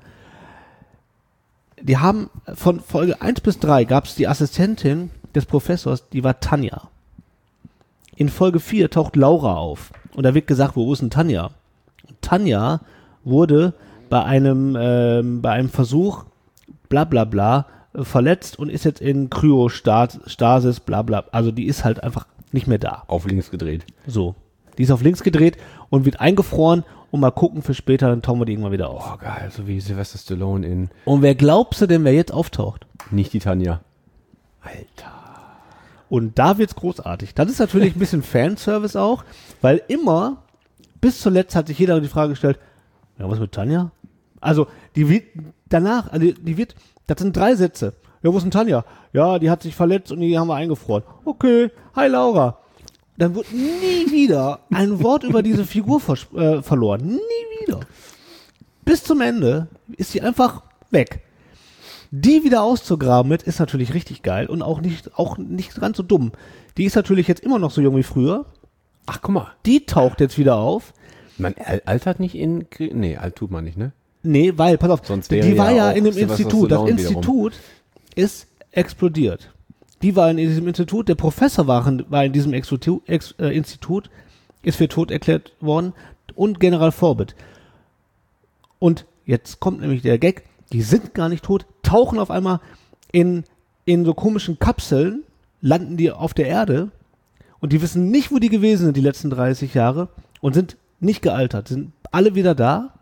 Die haben von Folge eins bis drei gab es die Assistentin des Professors, die war Tanja. In Folge vier taucht Laura auf. Und da wird gesagt, wo ist denn Tanja? Und Tanja wurde bei einem, ähm, bei einem Versuch, bla bla bla, äh, verletzt und ist jetzt in Kryostasis, bla bla. Also die ist halt einfach nicht mehr da. Auf links gedreht. So. Die ist auf links gedreht und wird eingefroren und mal gucken für später, dann tauchen wir die irgendwann wieder auf. Oh, geil. So wie Sylvester Stallone in Und wer glaubst du denn, wer jetzt auftaucht? Nicht die Tanja. Alter. Und da wird's großartig. Das ist natürlich ein bisschen Fanservice auch, weil immer, bis zuletzt hat sich jeder die Frage gestellt, ja, was mit Tanja? Also, die wird danach, also die wird, das sind drei Sätze. Ja, wo ist denn Tanja? Ja, die hat sich verletzt und die haben wir eingefroren. Okay, hi Laura. Dann wird nie wieder ein Wort über diese Figur vers- äh, verloren. Nie wieder. Bis zum Ende ist sie einfach weg. Die wieder auszugraben mit, ist natürlich richtig geil und auch nicht, auch nicht ganz so dumm. Die ist natürlich jetzt immer noch so jung wie früher. Ach, guck mal. Die taucht jetzt wieder auf. Man al- altert nicht in... Kri- Nee, alt tut man nicht, ne? Nee, weil, pass auf, Sonst die wäre war ja ja auch in dem Sylvester Institut. Das Stallone wiederum. Institut ist explodiert. Die war in diesem Institut, der Professor war in, war in diesem Exotu- Ex, äh, Institut, ist für tot erklärt worden und General Forbett. Und jetzt kommt nämlich der Gag, die sind gar nicht tot, tauchen auf einmal in, in so komischen Kapseln, landen die auf der Erde und die wissen nicht, wo die gewesen sind die letzten dreißig Jahre und sind nicht gealtert, sind alle wieder da,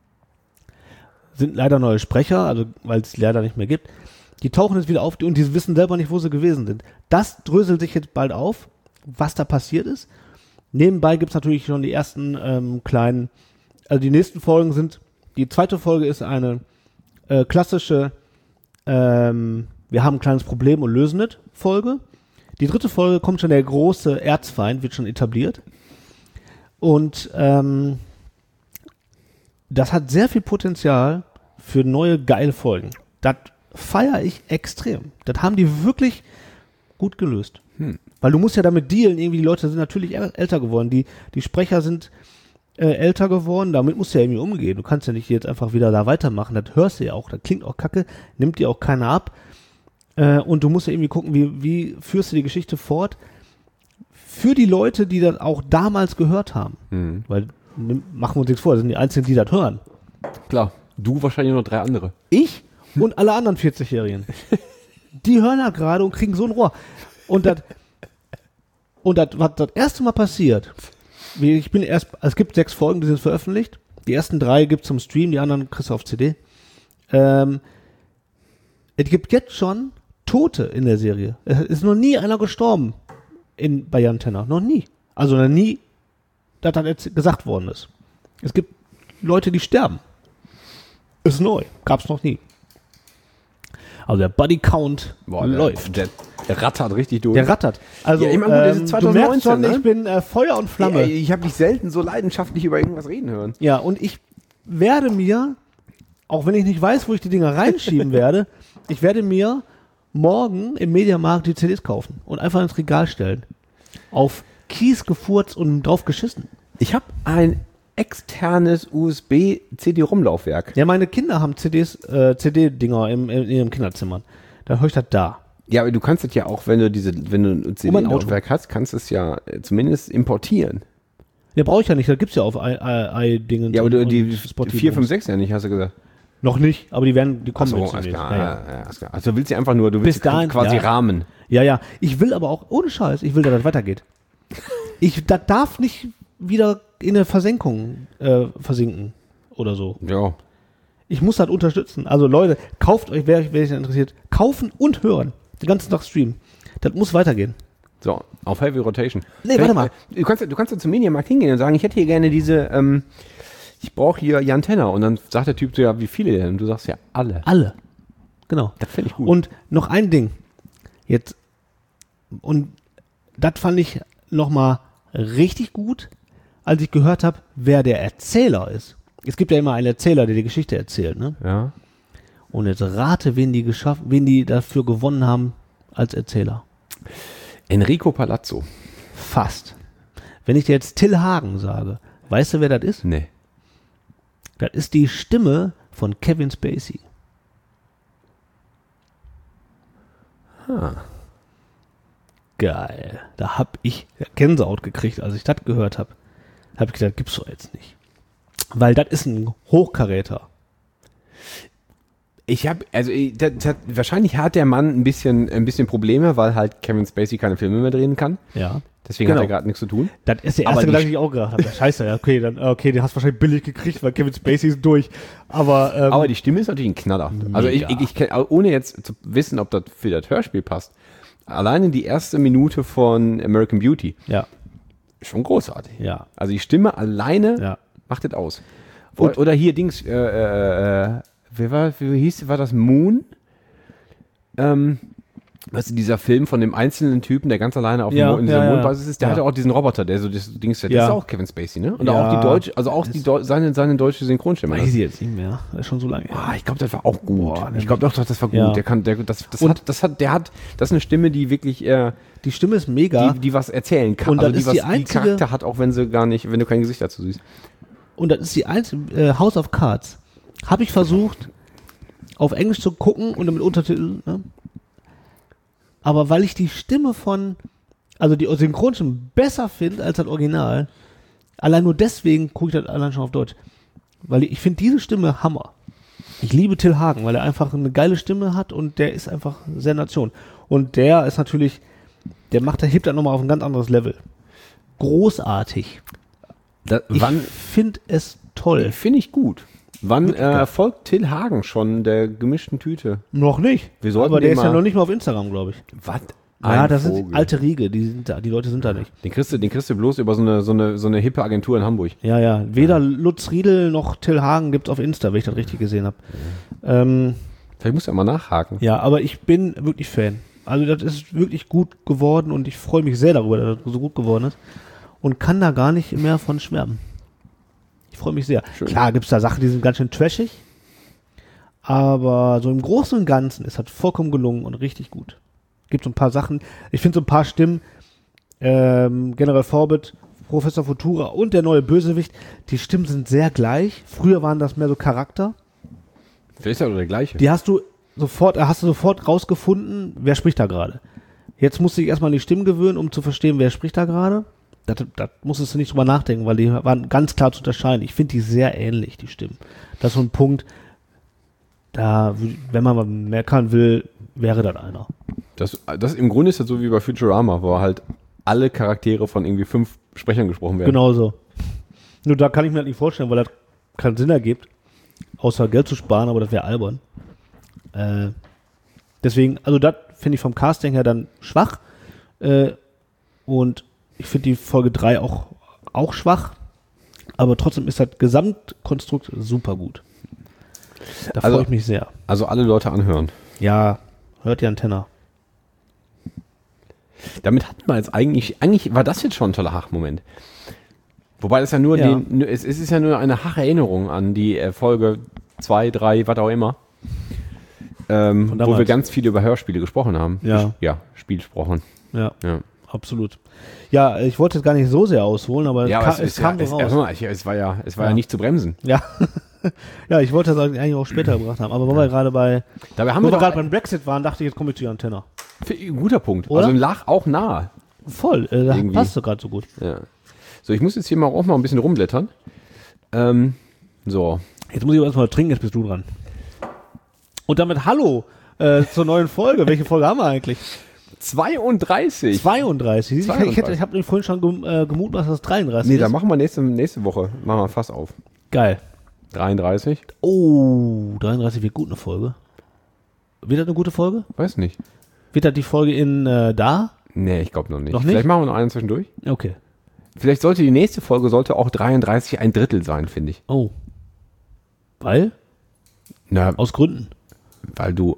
sind leider neue Sprecher, also weil es leider nicht mehr gibt. Die tauchen jetzt wieder auf und die wissen selber nicht, wo sie gewesen sind. Das dröselt sich jetzt bald auf, was da passiert ist. Nebenbei gibt es natürlich schon die ersten ähm, kleinen, also die nächsten Folgen sind, die zweite Folge ist eine äh, klassische ähm, wir haben ein kleines Problem und lösen es Folge. Die dritte Folge kommt schon der große Erzfeind, wird schon etabliert. Und ähm, das hat sehr viel Potenzial für neue geile Folgen. Das feiere ich extrem. Das haben die wirklich gut gelöst. Hm. Weil du musst ja damit dealen, irgendwie die Leute sind natürlich äl- älter geworden, die, die Sprecher sind äh, älter geworden, damit musst du ja irgendwie umgehen. Du kannst ja nicht jetzt einfach wieder da weitermachen, das hörst du ja auch, das klingt auch kacke, nimmt dir auch keiner ab. Äh, und du musst ja irgendwie gucken, wie, wie führst du die Geschichte fort für die Leute, die das auch damals gehört haben. Mhm. Weil, nimm- machen wir uns nichts vor, das sind die Einzigen, die das hören. Klar. Du wahrscheinlich noch drei andere. Ich und alle anderen vierzig-Jährigen. die hören da gerade und kriegen so ein Rohr. Und das, und das, was das erste Mal passiert, wie ich bin erst, es gibt sechs Folgen, die sind veröffentlicht. Die ersten drei gibt es zum Stream, die anderen kriegst du auf C D. Ähm, es gibt jetzt schon Tote in der Serie. Es ist noch nie einer gestorben in, bei Jan Tenner. Noch nie. Also noch nie, dass das jetzt gesagt worden ist. Es gibt Leute, die sterben. Ist neu. Gab's noch nie. Also der Body Count Boah, läuft. Der, der rattert richtig durch. Der rattert. Also Ja, ich mein, gut, das ist ähm, zwanzig du merkst schon, neunzehn, ne? ich bin äh, Feuer und Flamme. Ey, ich habe dich selten so leidenschaftlich über irgendwas reden hören. Ja, und ich werde mir, auch wenn ich nicht weiß, wo ich die Dinger reinschieben werde, ich werde mir morgen im Mediamarkt die C Ds kaufen und einfach ins Regal stellen. Auf Kies gefurzt und drauf geschissen. Ich habe ein externes U S B-C D-ROM-Laufwerk. Ja, meine Kinder haben C Ds, äh, C D-Dinger im, in ihrem Kinderzimmer. Da höre ich das da. Ja, aber du kannst es ja auch, wenn du diese, wenn du ein C Um ein Auto. D-Laufwerk hast, kannst du es ja äh, zumindest importieren. Ja, brauche ich ja nicht, das gibt's ja auf i-Dingen. Ja, aber du, die vier, fünf, sechs ja nicht, hast du gesagt. Noch nicht, aber die werden, die kommen Ach so, jetzt alles demnächst. klar, Ja, ja, ja. ja, alles klar. Also du willst sie einfach nur, du willst Bis dahin, quasi ja. rahmen. Ja, ja. Ich will aber auch, ohne Scheiß, ich will, dass das weitergeht. Ich, das darf nicht wieder in eine Versenkung äh, versinken oder so. Ja. Ich muss das unterstützen. Also Leute, kauft euch, wer, wer sich interessiert, kaufen und hören. Den ganzen Tag streamen. Das muss weitergehen. So, auf Heavy Rotation. Nee, warte mal. Du kannst, du kannst ja zum Mediamarkt hingehen und sagen, ich hätte hier gerne diese, ähm, ich brauche hier Jan Tenner. Und dann sagt der Typ so, ja, wie viele denn? Und du sagst ja, alle. Alle. Genau. Das finde ich gut. Und noch ein Ding. Jetzt, und das fand ich nochmal richtig gut, als ich gehört habe, wer der Erzähler ist. Es gibt ja immer einen Erzähler, der die Geschichte erzählt, ne? ja. Und jetzt rate, wen die geschafft, wen die dafür gewonnen haben als Erzähler. Enrico Palazzo. Fast. Wenn ich dir jetzt Till Hagen sage, weißt du, wer das ist? Nee. Das ist die Stimme von Kevin Spacey. Geil. Da hab ich Gänsehaut gekriegt, als ich das gehört habe. Hab ich gedacht, gibt's doch jetzt nicht. Weil das ist ein Hochkaräter. Ich habe, also ich, das, das, wahrscheinlich hat der Mann ein bisschen, ein bisschen Probleme, weil halt Kevin Spacey keine Filme mehr drehen kann. Ja. Deswegen Genau. hat er gerade nichts zu tun. Das ist der Aber erste die Gedanke, den ich auch gedacht habe. Ja, scheiße, ja, okay, dann, okay, den hast du wahrscheinlich billig gekriegt, weil Kevin Spacey ist durch. Aber, ähm, Aber die Stimme ist natürlich ein Knaller. Also ich, ich, ich kenn, ohne jetzt zu wissen, ob das für das Hörspiel passt, alleine die erste Minute von American Beauty, ja, schon großartig. ja, Also die Stimme alleine ja. macht das aus. Und- Und, oder hier Dings, äh, äh, äh, wer war, wie hieß, war das Moon? Ähm, weißt du, dieser Film von dem einzelnen Typen, der ganz alleine auf dem Ja, Mond, in dieser ja, ja. Mondbasis ist, der Ja. hatte auch diesen Roboter, der so das Dings, das Ja. ist auch Kevin Spacey, ne? Und Ja. auch die deutsche, also auch die Deu seine, seine deutsche Synchronstimme. Weiß ich jetzt nicht mehr. Das ist schon so lange her. Ah, ich glaube, das war auch gut. Boah, ich glaube doch, doch, das war gut. Ja. Der kann, der, das, das Und- hat, das hat, der hat, das ist eine Stimme, die wirklich, äh, Die Stimme ist mega. die, die was erzählen kann. Und das also die ist was, die einzige- Charakter hat, auch wenn sie gar nicht, wenn du kein Gesicht dazu siehst. Und das ist die einzige, äh, House of Cards. Habe ich versucht, auf Englisch zu gucken und mit Untertiteln, ne? Aber weil ich die Stimme von, also die Synchronstimme besser finde als das Original, allein nur deswegen gucke ich das allein schon auf Deutsch. Weil ich, ich finde diese Stimme Hammer. Ich liebe Till Hagen, weil er einfach eine geile Stimme hat und der ist einfach Sensation. Und der ist natürlich, der macht, der hebt dann nochmal auf ein ganz anderes Level. Großartig. Da, Ich wann, finde es toll. finde ich gut. Wann Wirklich äh, geil. folgt Till Hagen schon der gemischten Tüte? Noch nicht. Wir sollten aber der den ist ja mal- noch nicht mal auf Instagram, glaube ich. Was? Ja, das sind alte Riege, die sind da, die Leute sind da nicht. Den kriegst du, den kriegst du bloß über so eine, so eine, so eine hippe Agentur in Hamburg. Ja, ja. Weder Lutz Riedel noch Till Hagen gibt's auf Insta, wenn ich das richtig gesehen habe. Ähm, Vielleicht musst du ja mal nachhaken. ja, aber ich bin wirklich Fan. Also das ist wirklich gut geworden und ich freue mich sehr darüber, dass das so gut geworden ist. Und kann da gar nicht mehr von schwärmen. Ich freue mich sehr. Schön. Klar gibt's da Sachen, die sind ganz schön trashig. Aber so im Großen und Ganzen ist das vollkommen gelungen und richtig gut. Gibt so ein paar Sachen. Ich finde so ein paar Stimmen, ähm, General Forbett, Professor Futura und der neue Bösewicht, die Stimmen sind sehr gleich. Früher waren das mehr so Charakter. Vielleicht ist ja doch der gleiche. Die hast du sofort, hast du sofort rausgefunden, wer spricht da gerade. Jetzt musst du dich erstmal an die Stimmen gewöhnen, um zu verstehen, wer spricht da gerade. Da das musstest du nicht drüber nachdenken, weil die waren ganz klar zu unterscheiden. Ich finde die sehr ähnlich, die Stimmen. Das ist so ein Punkt, da, wenn man mal meckern will, wäre das einer. Das, das im Grunde ist das so wie bei Futurama, wo halt alle Charaktere von irgendwie fünf Sprechern gesprochen werden. Genau so. Nur da kann ich mir halt nicht vorstellen, weil das keinen Sinn ergibt, außer Geld zu sparen, aber das wäre albern. Äh, deswegen, also das finde ich vom Casting her dann schwach. Äh, und ich finde die Folge drei auch, auch schwach. Aber trotzdem ist das Gesamtkonstrukt super gut. Da Also- freue ich mich sehr. Also alle Leute anhören. Ja, hört die Antenne. Damit hat man jetzt eigentlich, eigentlich war das jetzt schon ein toller Hach-Moment. Wobei das ja nur, Ja. Den, nur- es, es ist ja nur eine Hach-Erinnerung an die äh, Folge zwei, drei, was auch immer. Ähm, Von wo damals. wir ganz viel über Hörspiele gesprochen haben. Ja. Ja, Spielsprochen. Ja, Ja, absolut. Ja, ich wollte jetzt gar nicht so sehr ausholen, aber ja es, aber kam, es, es ist kam ja, so es, raus. erstmal, ich, es war ja, es war ja. Ja. nicht zu bremsen. Ja. Ja, ich wollte das eigentlich auch später gebracht haben, aber weil wir gerade bei, Dabei haben wo wir wir doch gerade beim Brexit waren, dachte ich, jetzt komme ich zu die Antenne. ein guter Punkt. Oder? Also lag auch nahe. Voll, äh, da Irgendwie. passt du gerade so gut. Ja. So, ich muss jetzt hier mal auch mal ein bisschen rumblättern. Ähm, so. Jetzt muss ich aber erstmal trinken, jetzt bist du dran. Und damit hallo äh, zur neuen Folge. Welche Folge haben wir eigentlich? zweiunddreißig. zweiunddreißig. Ich, ich, hätte- zweiunddreißig. ich habe vorhin schon gem, äh, gemutmaßt, dass es dreiunddreißig Nee, ist. da machen wir nächste, nächste Woche. Machen wir fast auf. Geil. dreiunddreißig? Oh, dreiunddreißig wird gut eine Folge. Wird das eine gute Folge? Weiß nicht. Wird das die Folge in äh, da? Nee, ich glaube noch nicht. Noch nicht? Vielleicht machen wir noch einen zwischendurch. Okay. Vielleicht sollte die nächste Folge sollte auch dreiunddreißig ein Drittel sein, finde ich. Oh. Weil? Na, Aus Gründen. weil du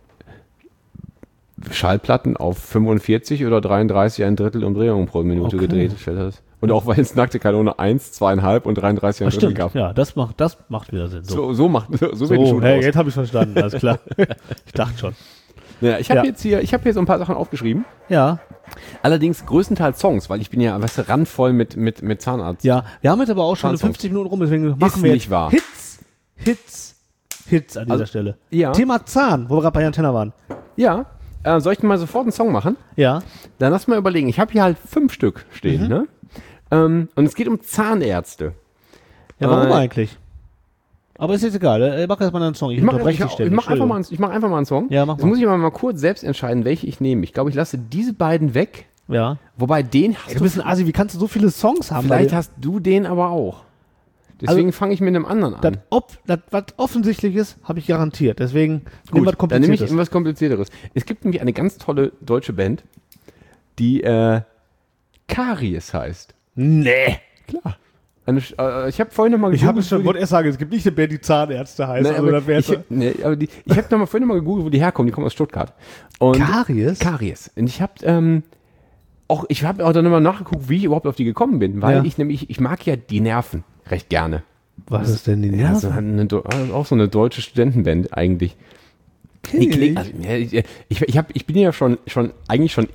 Schallplatten auf fünfundvierzig oder dreiunddreißig ein Drittel Umdrehungen pro Minute Okay. gedreht gestellt hast. Und auch weil es nackte Kanone eins, zweieinhalb und dreiunddreißig ein Ach, Drittel stimmt. gab. Ja, das macht, das macht wieder Sinn. So, So, so macht, so, so, so, wird ein Schuh hey, draus. jetzt habe ich verstanden, alles klar. Ich dachte schon. Ja, ich habe Ja. jetzt hier, ich habe hier so ein paar Sachen aufgeschrieben. Ja, Allerdings größtenteils Songs, weil ich bin ja, weißt du, randvoll mit, mit, mit Zahnarzt. ja. Wir haben jetzt aber auch schon Songs. fünfzig Minuten rum, deswegen machen wir nicht jetzt wahr. Hits, Hits, Hits an dieser Also, Stelle. ja. Thema Zahn, wo wir gerade bei Antenna waren. Ja. Äh, soll ich mal sofort einen Song machen? Ja, Dann lass mal überlegen. Ich habe hier halt fünf Stück stehen, Mhm. ne? Ähm, und es geht um Zahnärzte. ja, warum Äh, eigentlich? Aber ist jetzt egal, äh, mach erstmal einen Song. Ich, Ich mache unterbreche ich, dich ich ständig. mach einfach, mal einen- ich mach einfach mal einen Song. Ja, mach Jetzt mal. muss ich aber mal kurz selbst entscheiden, welche ich nehme. Ich glaube, ich lasse diese beiden weg. Ja. Wobei den hast Du bist ein Asi, wie kannst du so viele Songs haben? vielleicht Weil hast du den aber auch. Deswegen fange ich mit einem anderen das, an. ob, das, was offensichtlich ist, habe ich garantiert. Deswegen nimm was Gut, dann nehme ich Kompliziertes. irgendwas Komplizierteres. Es gibt nämlich eine ganz tolle deutsche Band, die äh, Karies heißt. Nee. Klar. Eine, Sch- äh, ich habe vorhin noch mal Ich habe gegoogelt, es schon, wo die- wollte erst sagen, es gibt nicht eine Band, die Zahnärzte heißt. Nein, also aber das wäre ich, jetzt nee, aber die, ich habe noch mal vorhin noch mal gegoogelt, wo die herkommen. Die kommen aus Stuttgart. Und Karies? Karies. Und ich habe ähm, auch, ich habe auch dann nochmal nachgeguckt, wie ich überhaupt auf die gekommen bin, weil Ja. ich nämlich, ich mag ja die Nerven recht gerne. Was ist denn die Ja, Nerven? so eine, Do- also auch so eine deutsche Studentenband eigentlich. Die klingt, also, ja, ich, ich, ich, hab, ich bin ja schon, schon eigentlich schon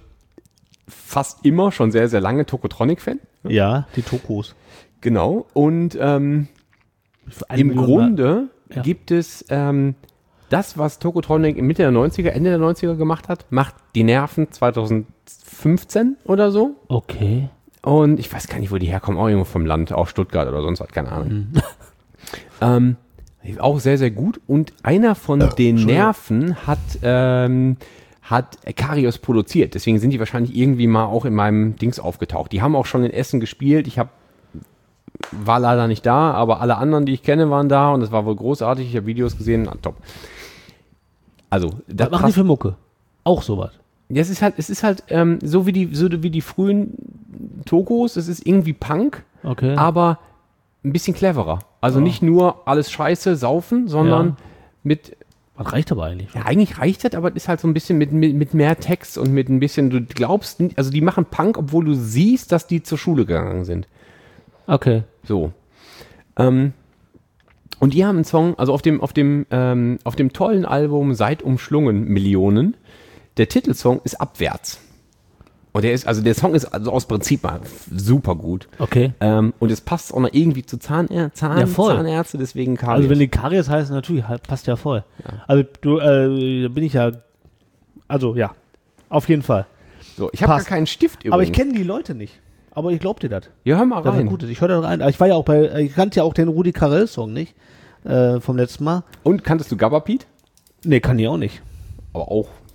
fast immer schon sehr, sehr lange Tokotronic-Fan. Ja, die Tokos. Genau. Und ähm, Für eine im Million Grunde Ja. gibt es ähm, das, was Tokotronic in Mitte der neunziger, Ende der neunziger gemacht hat, macht die Nerven zweitausendfünfzehn oder so. Mal. Okay. Und ich weiß gar nicht, wo die herkommen, auch irgendwo vom Land, auch Stuttgart oder sonst was, keine Ahnung. Mhm. ähm, auch sehr, sehr gut. Und einer von den Nerven hat, ähm, hat Karius produziert. Deswegen sind die wahrscheinlich irgendwie mal auch in meinem Dings aufgetaucht. Die haben auch schon in Essen gespielt. Ich hab, war leider nicht da, aber alle anderen, die ich kenne, waren da. Und das war wohl großartig. Ich habe Videos gesehen. Na, top. Also, das Was machen die für Mucke? Auch sowas. ja, es ist halt, es ist halt ähm, so wie die, so wie die frühen Tokos. Es ist irgendwie Punk, Okay. aber ein bisschen cleverer. Also Ja. nicht nur alles Scheiße, saufen, sondern Ja. mit, Was reicht aber eigentlich? ja, eigentlich reicht das, aber es ist halt so ein bisschen mit, mit, mit mehr Text und mit ein bisschen, du glaubst, nicht- also die machen Punk, obwohl du siehst, dass die zur Schule gegangen sind. Okay. So. Ähm, und die haben einen Song, also auf dem, auf dem, ähm, auf dem tollen Album Seid umschlungen Millionen, der Titelsong ist Abwärts. Und der ist, also der Song ist also aus Prinzip mal super gut. Okay. Ähm, und es passt auch noch irgendwie zu Zahnär Zahn Ja, voll. Zahnärzte, deswegen Karies. Also wenn die Karies heißen, natürlich, halt, passt ja voll. Also du, äh, da bin ich ja, also ja, auf jeden Fall. so, ich habe gar passt. keinen Stift übrigens. Aber ich kenne die Leute nicht. Aber ich glaub dir das. Ja, hör mal Das ist rein. gut. Ich höre da rein. Aber ich war ja auch bei, ich kannte ja auch den Rudi Carell-Song nicht, äh, vom letzten Mal. Und kanntest du Gabba Pete? Nee, kann ich auch nicht. Aber auch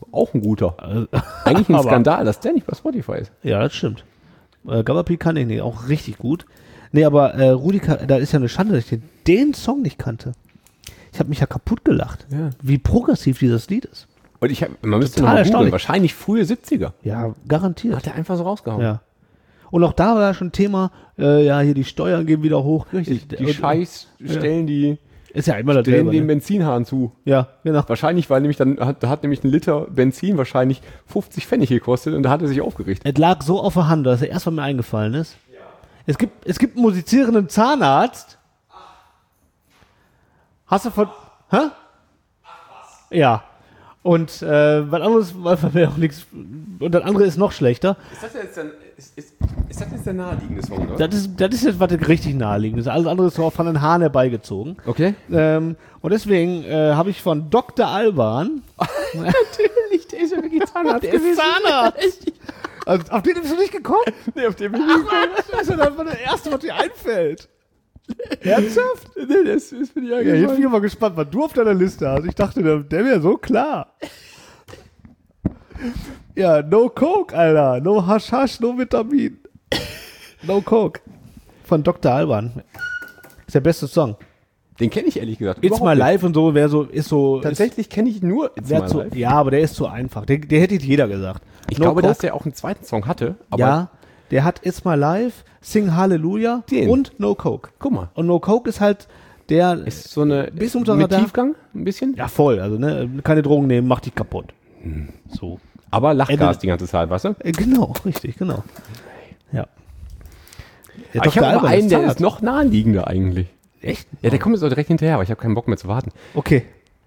auch ein guter. Also, Eigentlich ein aber- Skandal, dass der nicht bei Spotify ist. Ja, das stimmt. Äh, Gabberpick kann ich nicht, auch richtig gut. Nee, aber äh, Rudi, Ka- da ist ja eine Schande, dass ich den, den Song nicht kannte. Ich habe mich ja kaputt gelacht, Ja. wie progressiv dieses Lied ist. Und ich hab, man müsste Total noch mal googeln, erstaunlich. wahrscheinlich frühe siebziger. Ja, garantiert. Hat er einfach so rausgehauen. Ja. Und auch da war ja schon Thema, äh, ja, hier die Steuern gehen wieder hoch. Richtig, die Und- Scheiß stellen die, Ist ja immer das drehen den ne? Benzinhahn zu. Ja, genau. Wahrscheinlich, weil nämlich dann, hat, da hat nämlich ein Liter Benzin wahrscheinlich fünfzig Pfennig gekostet und da hat er sich aufgeregt. Es lag so auf der Hand, dass er erst mal mir eingefallen ist. Es gibt, es gibt einen musizierenden Zahnarzt. Hast du von, hä? Ja. Und äh, was anderes war für mich auch nichts. Und das andere ist noch schlechter. Ist das jetzt, dann, ist, ist, ist das jetzt der naheliegende Song, oder? Das ist, das ist jetzt, was richtig naheliegend ist. Alles andere ist so von den Haaren herbeigezogen. Okay. Ähm, und deswegen äh, habe ich von Doktor Alban. Natürlich, der ist ja wirklich Zahnarzt. Der ist Zahnarzt. Also, auf den bist du nicht gekommen? Nee, auf dem bin ich Ach, Mann, das ist ja dann das Erste, was dir einfällt. Ernsthaft? Nee, das, das bin ich ja, Ja, ich bin mal gespannt, was du auf deiner Liste hast. Ich dachte, der, der wäre so klar. Ja, no Coke, Alter. No Hasch Hasch, no Vitamin. No Coke. Von Doktor Alban. Ist der beste Song. Den kenne ich ehrlich gesagt. It's überhaupt My nicht. Life und so wäre so, ist so. Tatsächlich kenne ich nur It's Ist, wär My zu, Life. ja, aber der ist zu einfach. Der, der hätte jeder gesagt. Ich No glaube, Coke, dass der auch einen zweiten Song hatte. Aber ja, der hat It's My Life, Sing Hallelujah Den. und No Coke. guck mal. Und No Coke ist halt der. Ist so eine Bisschen unter mit Radar. Tiefgang, ein bisschen. Ja, voll. Also, ne, keine Drogen nehmen, macht dich kaputt. So. Aber Lachgas Ende- die ganze Zeit, weißt du? Äh, Genau, richtig, genau. Ja. Der Aber ich Doktor habe aber Alban einen, der Zahnarzt. ist noch naheliegender eigentlich. Echt? Ja, der kommt jetzt auch direkt hinterher, aber ich habe keinen Bock mehr zu warten. Okay.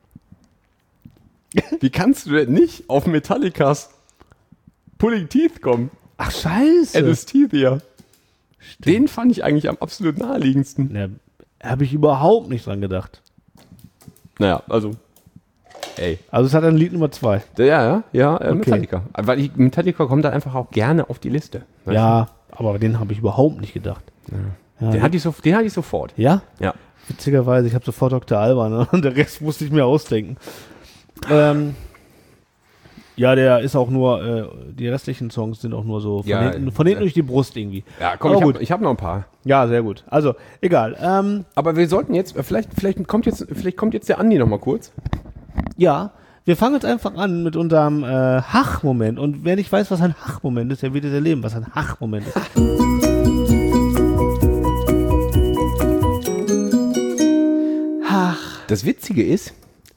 Wie kannst du denn nicht auf Metallicas Pulling Teeth kommen? Ach, scheiße. Anesthesia. Den fand ich eigentlich am absolut naheliegendsten. Ja, habe ich überhaupt nicht dran gedacht. Naja, also, ey. Also, es hat ein Lied Nummer zwei. Ja, ja, ja, äh, Okay. Metallica. Weil ich, Metallica kommt dann einfach auch gerne auf die Liste. weißt Ja, aber den habe ich überhaupt nicht gedacht. Ja, du? Den hatte ich, so, den hatte ich sofort. ja? Ja. Witzigerweise, ich habe sofort Doktor Alban, ne? Und der Rest musste ich mir ausdenken. Ähm, ja, der ist auch nur, äh, die restlichen Songs sind auch nur so von Ja, hinten, von hinten ja. durch die Brust irgendwie. Ja, komm, Aber ich gut. habe ich hab noch ein paar. Ja, sehr gut. Also, egal. Ähm, Aber wir sollten jetzt, äh, vielleicht, vielleicht, kommt, jetzt, vielleicht kommt jetzt der Andi noch mal kurz. ja, wir fangen jetzt einfach an mit unserem äh, Hach-Moment. Und wer nicht weiß, was ein Hach-Moment ist, der wird es erleben, was ein Hach-Moment ist. Hach. Das Witzige ist,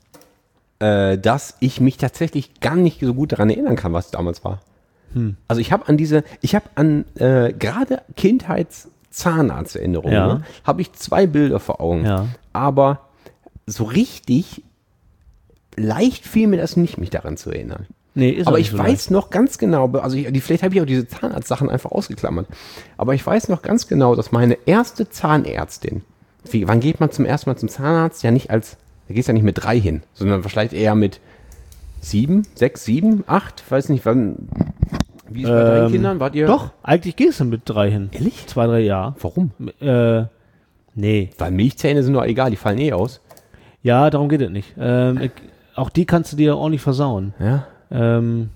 äh, dass ich mich tatsächlich gar nicht so gut daran erinnern kann, was damals war. Hm. Also ich habe an diese, ich habe an äh, gerade Kindheits-Zahnarzterinnerungen, Ja. ne, habe ich zwei Bilder vor Augen. Ja. Aber so richtig leicht fiel mir das nicht, mich daran zu erinnern. Nee, ist auch Aber nicht ich so weiß leicht. noch ganz genau, also ich, die, vielleicht habe ich auch diese Zahnarztsachen einfach ausgeklammert, aber ich weiß noch ganz genau, dass meine erste Zahnärztin, wie, wann geht man zum ersten Mal zum Zahnarzt? Ja nicht als, da gehst ja nicht mit drei hin, sondern vielleicht eher mit sieben, sechs, sieben, acht, weiß nicht, wann, wie ist bei deinen Ähm, Kindern, wart ihr? Doch, eigentlich gehst du mit drei hin. Ehrlich? Zwei, drei Jahre. Warum? Äh, nee. Weil Milchzähne sind doch egal, die fallen eh aus. Ja, darum geht es nicht. Ähm, ich, auch die kannst du dir ordentlich versauen. Ja. Ähm,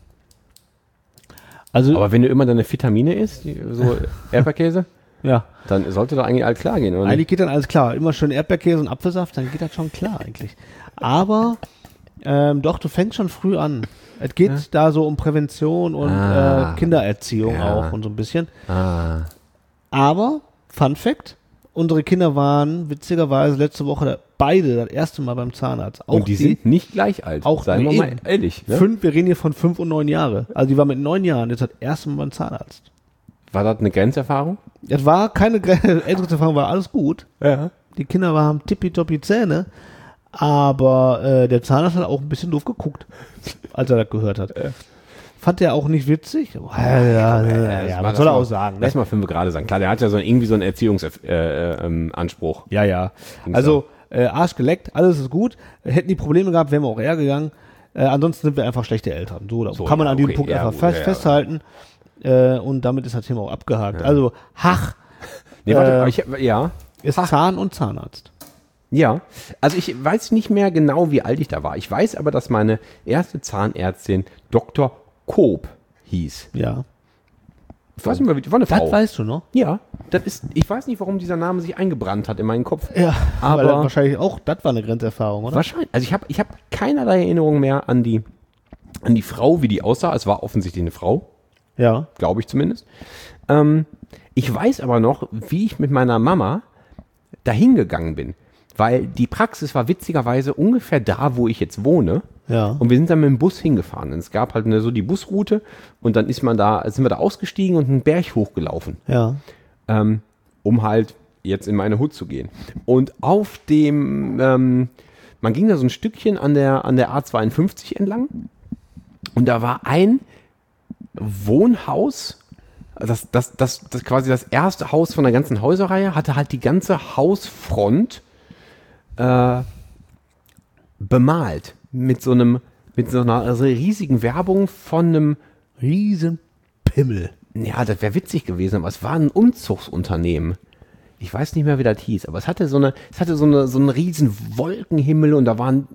also, Aber wenn du immer deine Vitamine isst, die- so Erdbeerkäse, ja, dann sollte doch eigentlich alles klar gehen, oder? eigentlich geht dann alles klar. Immer schön Erdbeerkäse und Apfelsaft, dann geht das schon klar eigentlich. Aber, ähm, doch, du fängst schon früh an. Es geht da so um Prävention und Ah. äh, Kindererziehung Ja. auch und so ein bisschen. Ah. Aber, Fun Fact, unsere Kinder waren witzigerweise letzte Woche da- beide das erste Mal beim Zahnarzt. Auch Und die, sind nicht gleich alt. auch Seien wir nee, mal eben. ehrlich. Ne? Fünf, wir reden hier von fünf und neun Jahre. Also die war mit neun Jahren jetzt das erste Mal beim Zahnarzt. War das eine Grenzerfahrung? Das war keine ältere Erfahrung, war alles gut. Ja. Die Kinder waren tippitoppi Zähne, aber äh, der Zahnarzt hat auch ein bisschen doof geguckt, als er das gehört hat. Fand er auch nicht witzig? Oh, ja, ja, ja, ja, was soll er auch sagen? Ne? Lass mal fünf gerade sagen. Klar, der hat ja so irgendwie so einen Erziehungsanspruch. Äh, ähm, Anspruch. Ja, ja. Ging's Also äh, Arsch geleckt, alles ist gut. Hätten die Probleme gehabt, wären wir auch eher gegangen. Äh, ansonsten sind wir einfach schlechte Eltern. So, oder so. So, Kann man ja, an diesem okay, Punkt ja, einfach gut, fest, ja, festhalten. Äh, und damit ist das Thema auch abgehakt. Also, Hach Nee, warte, Äh, aber ich, ja. ist Zahn und Zahnarzt. Ja, also ich weiß nicht mehr genau, wie alt ich da war. Ich weiß aber, dass meine erste Zahnärztin Doktor Koop hieß. Ja. Ich weiß nicht mehr, wie, war eine Frau. Das weißt du noch? Ja, das ist, ich weiß nicht, warum dieser Name sich eingebrannt hat in meinen Kopf. Ja, aber weil wahrscheinlich auch, das war eine Grenzerfahrung, oder? Wahrscheinlich. Also ich habe ich hab keinerlei Erinnerung mehr an die, an die Frau, wie die aussah. Es war offensichtlich eine Frau, Ja. glaube ich zumindest. Ähm, ich weiß aber noch, wie ich mit meiner Mama dahin gegangen bin. Weil die Praxis war witzigerweise ungefähr da, wo ich jetzt wohne. Ja. Und wir sind dann mit dem Bus hingefahren. Und es gab halt eine, so die Busroute und dann ist man da, sind wir da ausgestiegen und einen Berg hochgelaufen, Ja. ähm, um halt jetzt in meine Hut zu gehen. Und auf dem, ähm, man ging da so ein Stückchen an der, an der A zweiundfünfzig entlang und da war ein Wohnhaus, das, das, das, das quasi das erste Haus von der ganzen Häuserreihe, hatte halt die ganze Hausfront äh, bemalt. Mit so einem, mit so einer also riesigen Werbung von einem, Riesenpimmel. ja, das wäre witzig gewesen, aber es war ein Umzugsunternehmen. Ich weiß nicht mehr, wie das hieß, aber es hatte so eine, es hatte so eine, so einen riesen Wolkenhimmel und da waren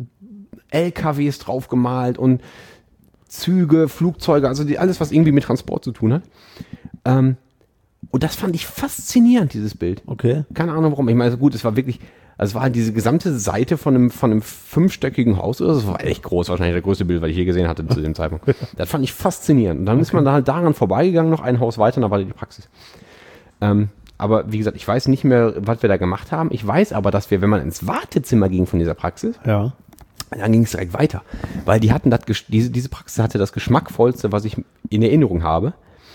L K Ws drauf gemalt und Züge, Flugzeuge, also die, alles, was irgendwie mit Transport zu tun hat. Ähm, und das fand ich faszinierend, dieses Bild. Okay. Keine Ahnung warum. Ich meine, gut, es war wirklich, also es war halt diese gesamte Seite von einem, von einem fünfstöckigen Haus. Das war echt groß, wahrscheinlich das größte Bild, was ich je gesehen hatte zu dem Zeitpunkt. Das fand ich faszinierend. Und dann ist man da halt daran vorbeigegangen, noch ein Haus weiter, und da war die Praxis. Ähm, aber wie gesagt, ich weiß nicht mehr, was wir da gemacht haben. Ich weiß aber, dass wir, wenn man ins Wartezimmer ging von dieser Praxis, Ja. dann ging es direkt weiter. Weil die hatten das, Gesch- diese, diese Praxis hatte das Geschmackvollste, was ich in Erinnerung habe.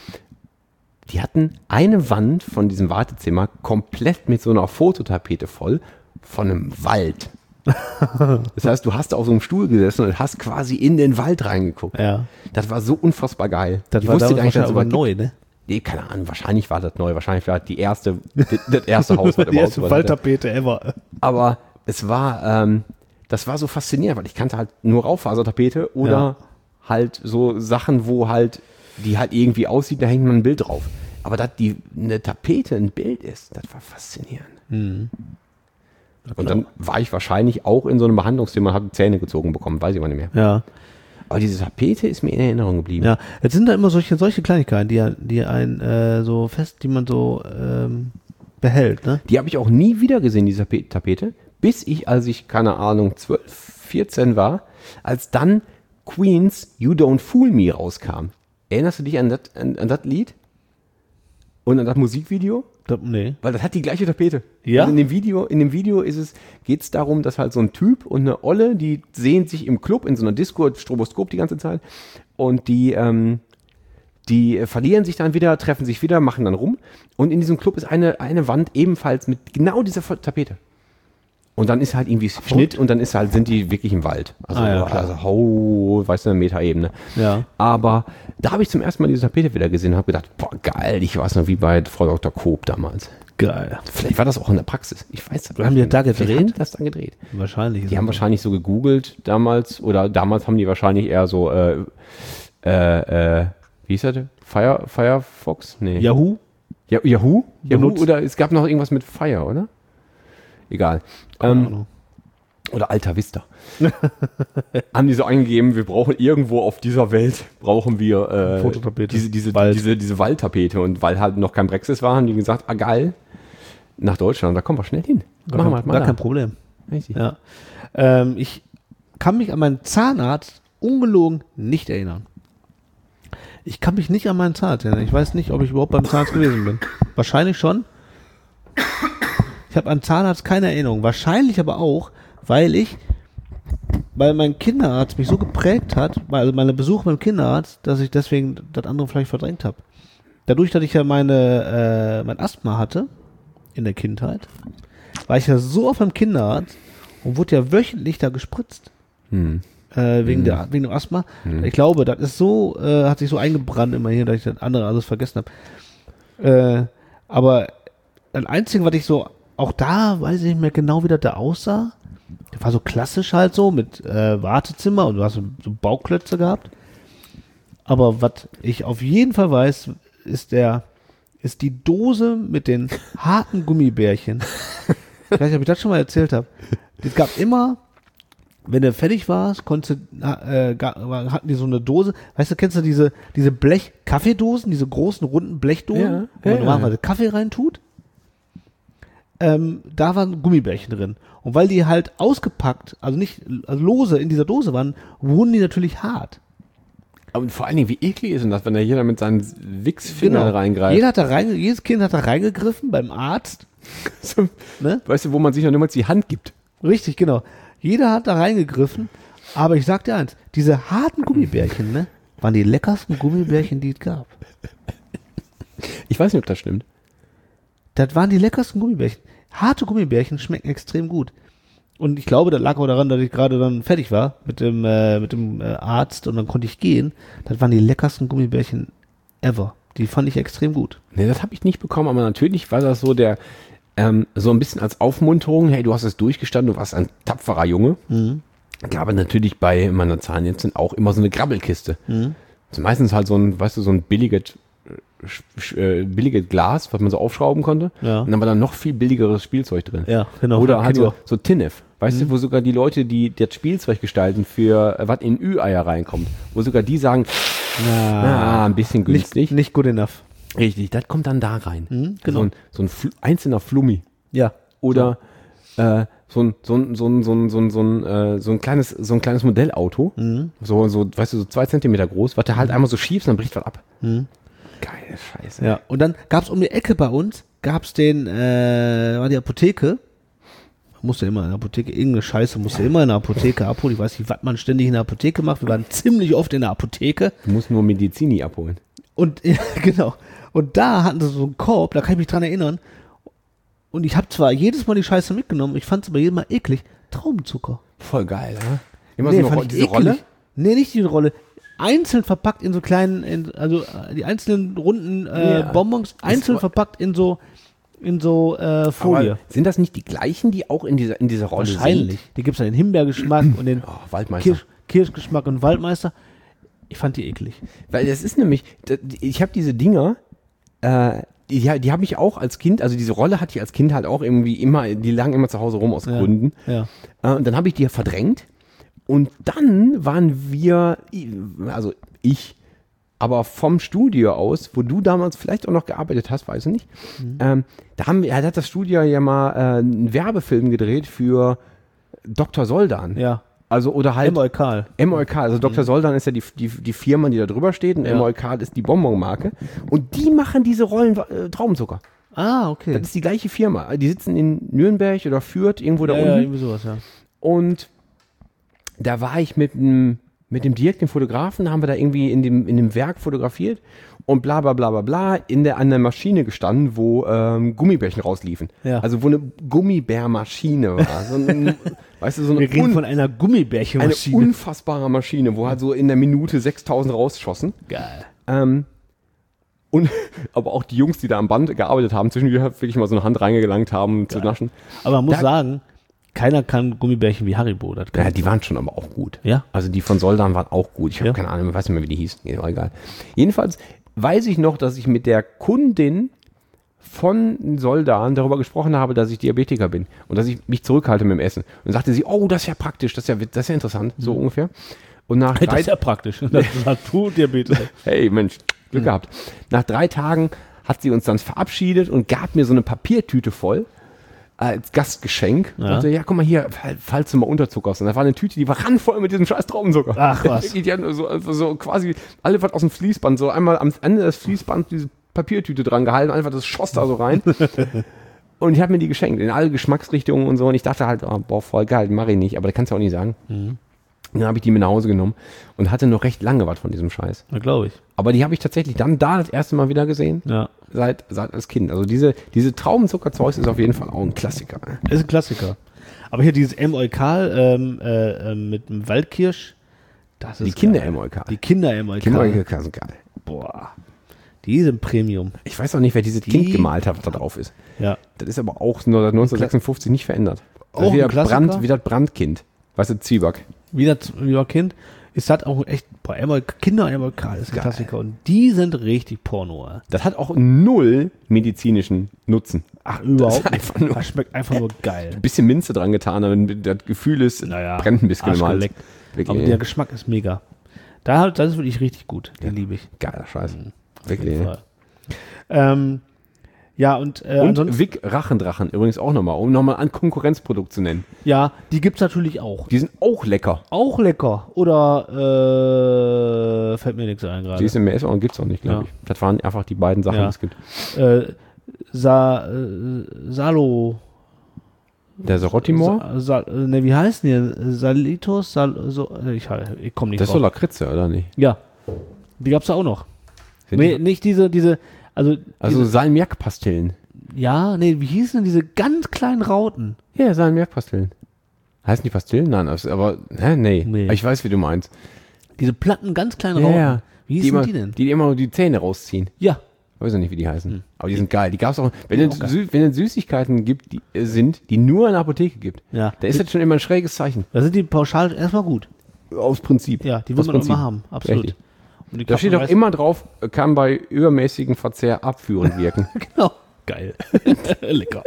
Die hatten eine Wand von diesem Wartezimmer komplett mit so einer Fototapete voll von einem Wald. Das heißt, du hast auf so einem Stuhl gesessen und hast quasi in den Wald reingeguckt. Ja. Das war so unfassbar geil. Das Ich war wusste damals gar nicht, dass es wahrscheinlich aber sowas neu, ne? gibt. Nee, keine Ahnung, wahrscheinlich war das neu. Wahrscheinlich war das die erste, das erste Haus, was Die erste überhaupt war. Falltapete ever. Aber es war, ähm, das war so faszinierend, weil ich kannte halt nur Raufasertapete oder Ja. halt so Sachen, wo halt, die halt irgendwie aussieht, da hängt man ein Bild drauf. Aber dass die eine Tapete ein Bild ist, das war faszinierend. Mhm. Und dann war ich wahrscheinlich auch in so einem Behandlungszimmer und habe Zähne gezogen bekommen, weiß ich aber nicht mehr. Ja. Aber diese Tapete ist mir in Erinnerung geblieben. Ja. Jetzt sind da immer solche, solche Kleinigkeiten, die, die ein äh, so fest, die man so ähm, behält, ne? Die habe ich auch nie wieder gesehen, diese Tape- Tapete, bis ich, als ich, keine Ahnung, zwölf, vierzehn war, als dann Queens You Don't Fool Me rauskam. Erinnerst du dich an das an, an das Lied? Und an das Musikvideo? Da, nee. Weil das hat die gleiche Tapete. Ja? Und in dem Video, in dem Video ist es, geht es darum, dass halt so ein Typ und eine Olle, die sehen sich im Club, in so einer Disco, Stroboskop die ganze Zeit, und die, ähm, die verlieren sich dann wieder, treffen sich wieder, machen dann rum. Und in diesem Club ist eine, eine Wand ebenfalls mit genau dieser Tapete. Und dann ist halt irgendwie Schnitt und dann ist halt, sind die wirklich im Wald. Also, Ah, ja, klar. also hau, weißt du, eine Metaebene. Ja. Aber da habe ich zum ersten Mal diese Tapete wieder gesehen und habe gedacht, boah, geil, ich weiß noch, wie bei Frau Doktor Koop damals. Geil. Vielleicht war das auch in der Praxis. Ich weiß das Haben die nicht. da Vielleicht gedreht? haben die das dann gedreht. Wahrscheinlich. ist Die haben das wahrscheinlich so gegoogelt damals, oder damals haben die wahrscheinlich eher so, äh, äh, äh, wie hieß das? Fire, Firefox? Nee. so. Yahoo? Ja, Yahoo? Yahoo? Benutzt. Oder es gab noch irgendwas mit Fire, oder? Egal. Keine Ähm, Ahnung. oder Alta Vista. Haben die so eingegeben, wir brauchen irgendwo auf dieser Welt, brauchen wir äh, Fototapete. diese, diese, Wald. diese, diese Waldtapete. Und weil halt noch kein Brexit war, haben die gesagt, ah geil, nach Deutschland, da kommen wir schnell hin. Gar, Machen kein, wir mal gar da. kein Problem. Richtig. Ja. Ähm, ich kann mich an meinen Zahnarzt ungelogen nicht erinnern. Ich kann mich nicht an meinen Zahnarzt erinnern. Ich weiß nicht, ob ich überhaupt beim Zahnarzt gewesen bin. Wahrscheinlich schon. Ich habe an Zahnarzt keine Erinnerung. Wahrscheinlich aber auch, weil ich, weil mein Kinderarzt mich so geprägt hat, also meine Besuche beim Kinderarzt, dass ich deswegen das andere vielleicht verdrängt habe. Dadurch, dass ich ja meine, äh, mein Asthma hatte in der Kindheit, war ich ja so auf beim Kinderarzt und wurde ja wöchentlich da gespritzt. Hm. Äh, wegen, der, wegen dem Asthma. Ich glaube, das ist so, äh, hat sich so eingebrannt immer hier, dass ich das andere alles vergessen habe. Äh, aber das Einzige, was ich so, auch da weiß ich nicht mehr genau, wie das da aussah. Der war so klassisch halt so, mit äh, Wartezimmer und du hast so, so Bauklötze gehabt. Aber was ich auf jeden Fall weiß, ist der, ist die Dose mit den harten Gummibärchen, Ich weiß nicht, ob ich das schon mal erzählt habe. Es gab immer, wenn du fertig warst, konntest du, äh, ga- hatten die so eine Dose, weißt du, kennst du diese, diese Blech-Kaffeedosen, diese großen, runden Blechdosen, Ja, wo ja, man normalerweise ja. Kaffee reintut? Ähm, da waren Gummibärchen drin. Und weil die halt ausgepackt, also nicht, also lose in dieser Dose waren, wurden die natürlich hart. Aber vor allen Dingen, wie eklig ist denn das, wenn da jeder mit seinen Wichsfingern reingreift? Jeder hat da rein, jedes Kind hat da reingegriffen beim Arzt. So, Ne? weißt du, wo man sich noch niemals die Hand gibt. Richtig, genau. Jeder hat da reingegriffen. Aber ich sag dir eins, diese harten Gummibärchen, ne, waren die leckersten Gummibärchen, die es gab. Ich weiß nicht, ob das stimmt. Das waren die leckersten Gummibärchen. Harte Gummibärchen schmecken extrem gut. Und ich glaube, das lag auch daran, dass ich gerade dann fertig war mit dem, äh, mit dem äh, Arzt und dann konnte ich gehen. Das waren die leckersten Gummibärchen ever. Die fand ich extrem gut. Nee, das habe ich nicht bekommen, aber natürlich war das so der, ähm, so ein bisschen als Aufmunterung, hey, du hast es durchgestanden, du warst ein tapferer Junge. Mhm. Gab es natürlich bei meiner Zahnärztin auch immer so eine Grabbelkiste. Mhm. Also meistens halt so ein, weißt du, so ein billiges, äh, billiges Glas, was man so aufschrauben konnte. Ja. Und dann war da noch viel billigeres Spielzeug drin. Ja, genau. Oder halt Kenn ich so, so Tinnef. Weißt du, wo sogar die Leute, die das Spielzeug gestalten für äh, was in Ü-Eier reinkommt, wo sogar die sagen, ah, ein bisschen Nicht, günstig. nicht good enough. Richtig, das kommt dann da rein. Mhm, genau. So ein, so ein Fl- einzelner Flummi. Ja. Oder äh, so ein, so ein, so ein, so ein, so ein, so ein, äh, so ein kleines, so ein kleines Modellauto. Mhm. So, so, weißt du, so zwei Zentimeter groß, was du halt einmal so schiebst und dann bricht was ab. Mhm. Geile Scheiße. Ja. Und dann gab's um die Ecke bei uns, gab's den, äh, war die Apotheke. Man musste immer in der Apotheke, irgendeine Scheiße musste immer in der Apotheke abholen. Ich weiß nicht, was man ständig in der Apotheke macht. Wir waren ziemlich oft in der Apotheke. Du musst nur Medizini abholen. Und, ja, genau. Und da hatten sie so einen Korb, da kann ich mich dran erinnern. Und ich habe zwar jedes Mal die Scheiße mitgenommen, ich fand es aber jedes Mal eklig. Traubenzucker. Voll geil, ne? Immer Nee, so eine fand Ro- ich diese eklig. Rolle. Nee, nicht diese Rolle. Einzeln verpackt in so kleinen, in, also äh, die einzelnen runden äh, Ja. Bonbons, einzeln war- verpackt in so in so äh, Folie. Aber sind das nicht die gleichen, die auch in dieser, in dieser Rolle Wahrscheinlich. sind? Die gibt's ja den Himbeergeschmack und den Oh, Waldmeister. Kirsch, Kirschgeschmack und Waldmeister. Ich fand die eklig. Weil das ist nämlich, d- ich habe diese Dinger, äh, die, die habe ich auch als Kind, also diese Rolle hatte ich als Kind halt auch irgendwie immer, die lagen immer zu Hause rum aus Ja. Gründen. Ja. Äh, und dann habe ich die verdrängt. Und dann waren wir, also ich, aber vom Studio aus, wo du damals vielleicht auch noch gearbeitet hast, weiß ich nicht, Mhm. ähm, da haben wir, da hat das Studio ja mal äh, einen Werbefilm gedreht für Doktor Soldan. Ja. Also, oder halt M O K. M O K, also Doktor Soldan ist ja die, die, die Firma, die da drüber steht, und Ja. M O K ist die Bonbonmarke. Und die machen diese Rollen äh, Traubenzucker. Ah, okay. Das ist die gleiche Firma. Die sitzen in Nürnberg oder Fürth, irgendwo da ja, ja, unten. irgendwie sowas, ja. Und da war ich mit dem, mit dem Dirk, dem Fotografen, haben wir da irgendwie in dem, in dem Werk fotografiert und bla bla bla bla bla in der, an der Maschine gestanden, wo ähm, Gummibärchen rausliefen. Ja. Also wo eine Gummibärmaschine war. So ein, weißt du, so eine, Wir reden un, von einer eine Gummibärchenmaschine. unfassbare Maschine, wo halt so in der Minute sechstausend rausschossen. Geil. Ähm, und aber auch die Jungs, die da am Band gearbeitet haben, zwischendurch wirklich mal so eine Hand reingelangt haben, um zu naschen. Aber man muss Da- sagen, keiner kann Gummibärchen wie Haribo. Das kann Ja, die waren schon aber auch gut. Ja? Also die von Soldan waren auch gut. Ich habe Ja. keine Ahnung, ich weiß nicht mehr, wie die hießen. Ist auch egal. Jedenfalls weiß ich noch, dass ich mit der Kundin von Soldan darüber gesprochen habe, dass ich Diabetiker bin und dass ich mich zurückhalte mit dem Essen. Und sagte sie, oh, das ist ja praktisch, das ist ja, das ist ja interessant, so ungefähr. Und nach das drei, ist ja praktisch. Das hat du Diabetes. hey Mensch, Glück gehabt. Nach drei Tagen hat sie uns dann verabschiedet und gab mir so eine Papiertüte voll als Gastgeschenk. Ja. Ja. Sagte, ja, guck mal hier, fall- falls du mal Unterzucker hast. Und da war eine Tüte, die war randvoll mit diesem scheiß Traubenzucker. Ach, was. Wirklich, die hatten so, also so quasi alle was aus dem Fließband, so einmal am Ende des Fließbands diese Papiertüte dran gehalten, einfach das schoss da so rein. Und ich habe mir die geschenkt, in alle Geschmacksrichtungen und so. Und ich dachte halt, oh, boah, voll geil, mach ich nicht. Aber das kannst du auch nicht sagen. Mhm. Und dann habe ich die mit nach Hause genommen und hatte noch recht lange was von diesem Scheiß. Na, glaube ich. Aber die habe ich tatsächlich dann da das erste Mal wieder gesehen, Ja. seit, seit als Kind. Also diese, diese Traubenzuckerzeugs ist auf jeden Fall auch ein Klassiker. Ist ein Klassiker. Aber hier dieses M O K ähm, äh, ähm, mit dem Waldkirsch, das ist Die Kinder geil. M O K. Die Kinder M O K. Kinder sind geil. Boah. Die sind Premium. Ich weiß auch nicht, wer dieses Die- Kind gemalt hat, was da drauf ist. Ja. Das ist aber auch nur seit neunzehnhundertsechsundfünfzig nicht verändert. Das Auch ist wieder, ein Klassiker? Brand, wie das Brandkind. Weißt du, Zwieback. Wieder, wieder Kind. ist das auch echt, boah, Emmer, Kinder Emmer K ist ein Geil. Klassiker und die sind richtig Porno. Ey. Das hat auch null medizinischen Nutzen. Ach, überhaupt ist nicht. einfach nur- Das schmeckt einfach nur geil. Ein bisschen Minze dran getan, aber das Gefühl ist, Naja, brennt ein bisschen im Arsch Hals. geleckt. Wirklich, Aber der Geschmack ist mega. Da, das ist wirklich richtig gut. Den liebe ich. geiler Scheiß. Auf Wirklich. jeden Fall. Ähm, ja, und, äh, Und ansonsten, Vic Rachendrachen übrigens auch nochmal, um nochmal ein Konkurrenzprodukt zu nennen. ja, die gibt's natürlich auch. Die sind auch lecker. Auch lecker. Oder, äh, fällt mir nichts ein Die gerade. ist im M S und gibt es auch nicht, glaube Ja. ich. Das waren einfach die beiden Sachen, Ja. die es gibt. Äh, Sa, äh, Salo. Der Sorottimor, Sa, Sa, ne, wie heißt denn die? Salitos? Sal, so, ich, ich komme nicht das ist so drauf. Lakritze, oder nicht? Ja. Die gab's da auch noch. Sind Nee, die- nicht diese, diese, also, Also diese, Salmiak-Pastillen. ja, nee, wie hießen denn diese ganz kleinen Rauten? Ja, Salmiak-Pastillen. Heißen die Pastillen? Nein, das- aber, hä, nee. Nee. Aber ich weiß, wie du meinst. Diese platten, ganz kleinen Rauten. Wie die hießen immer, die denn? Die immer nur die Zähne rausziehen. Ja. Weiß ich nicht, wie die heißen. Aber die sind geil. Die gab's auch, wenn es, auch geil. Sü wenn es Süßigkeiten gibt, die äh, sind, die nur in der Apotheke gibt. Ja. Da ist das schon immer ein schräges Zeichen. Da sind die pauschal erstmal gut. Aus Prinzip. Ja, die will Aus man auch Prinzip. immer haben. Absolut. Richtig. Und die Da kauft steht man auch meist- immer drauf, äh, kann bei übermäßigem Verzehr abführend wirken. Genau. Geil. Lecker.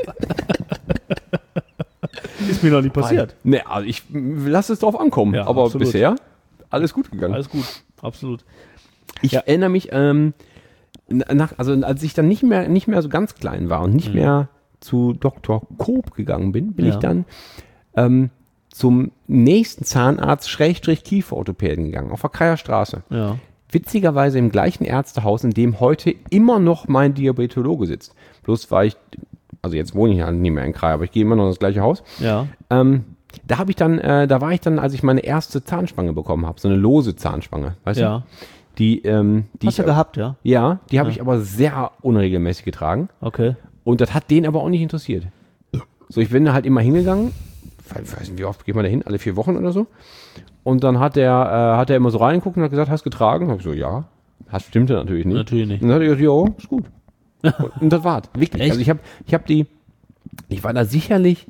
Ist mir noch nicht passiert. Ne, also ich lasse es drauf ankommen. Ja, aber absolut. bisher alles gut gegangen. Alles gut. Absolut. Ich Ja. erinnere mich, ähm, nach, also als ich dann nicht mehr, nicht mehr so ganz klein war und nicht mehr zu Doktor Koop gegangen bin, bin Ja. ich dann ähm, zum nächsten Zahnarzt Schrägstrich Kieferorthopäden gegangen, auf der Kreier Straße. Ja. Witzigerweise im gleichen Ärztehaus, in dem heute immer noch mein Diabetologe sitzt. Bloß war ich, also jetzt wohne ich ja nicht mehr in Kreier, aber ich gehe immer noch in das gleiche Haus. Ja. Ähm, da habe ich dann, äh, da war ich dann, als ich meine erste Zahnspange bekommen habe, so eine lose Zahnspange, weißt Ja. du? Die, ähm, die Hast du ich, gehabt, ja? ja, die habe ich aber sehr unregelmäßig getragen Okay. und das hat den aber auch nicht interessiert. So, ich bin da halt immer hingegangen, ich weiß nicht, wie oft geht man da hin, alle vier Wochen oder so. Und dann hat der, äh, hat er immer so reingeguckt und hat gesagt, hast du getragen? Hab ich so, ja. Das stimmte natürlich nicht. Natürlich nicht. Und dann hat er gesagt, ja, ist gut. und, und das war's. Wirklich. Echt? Also ich habe ich hab die, ich war da sicherlich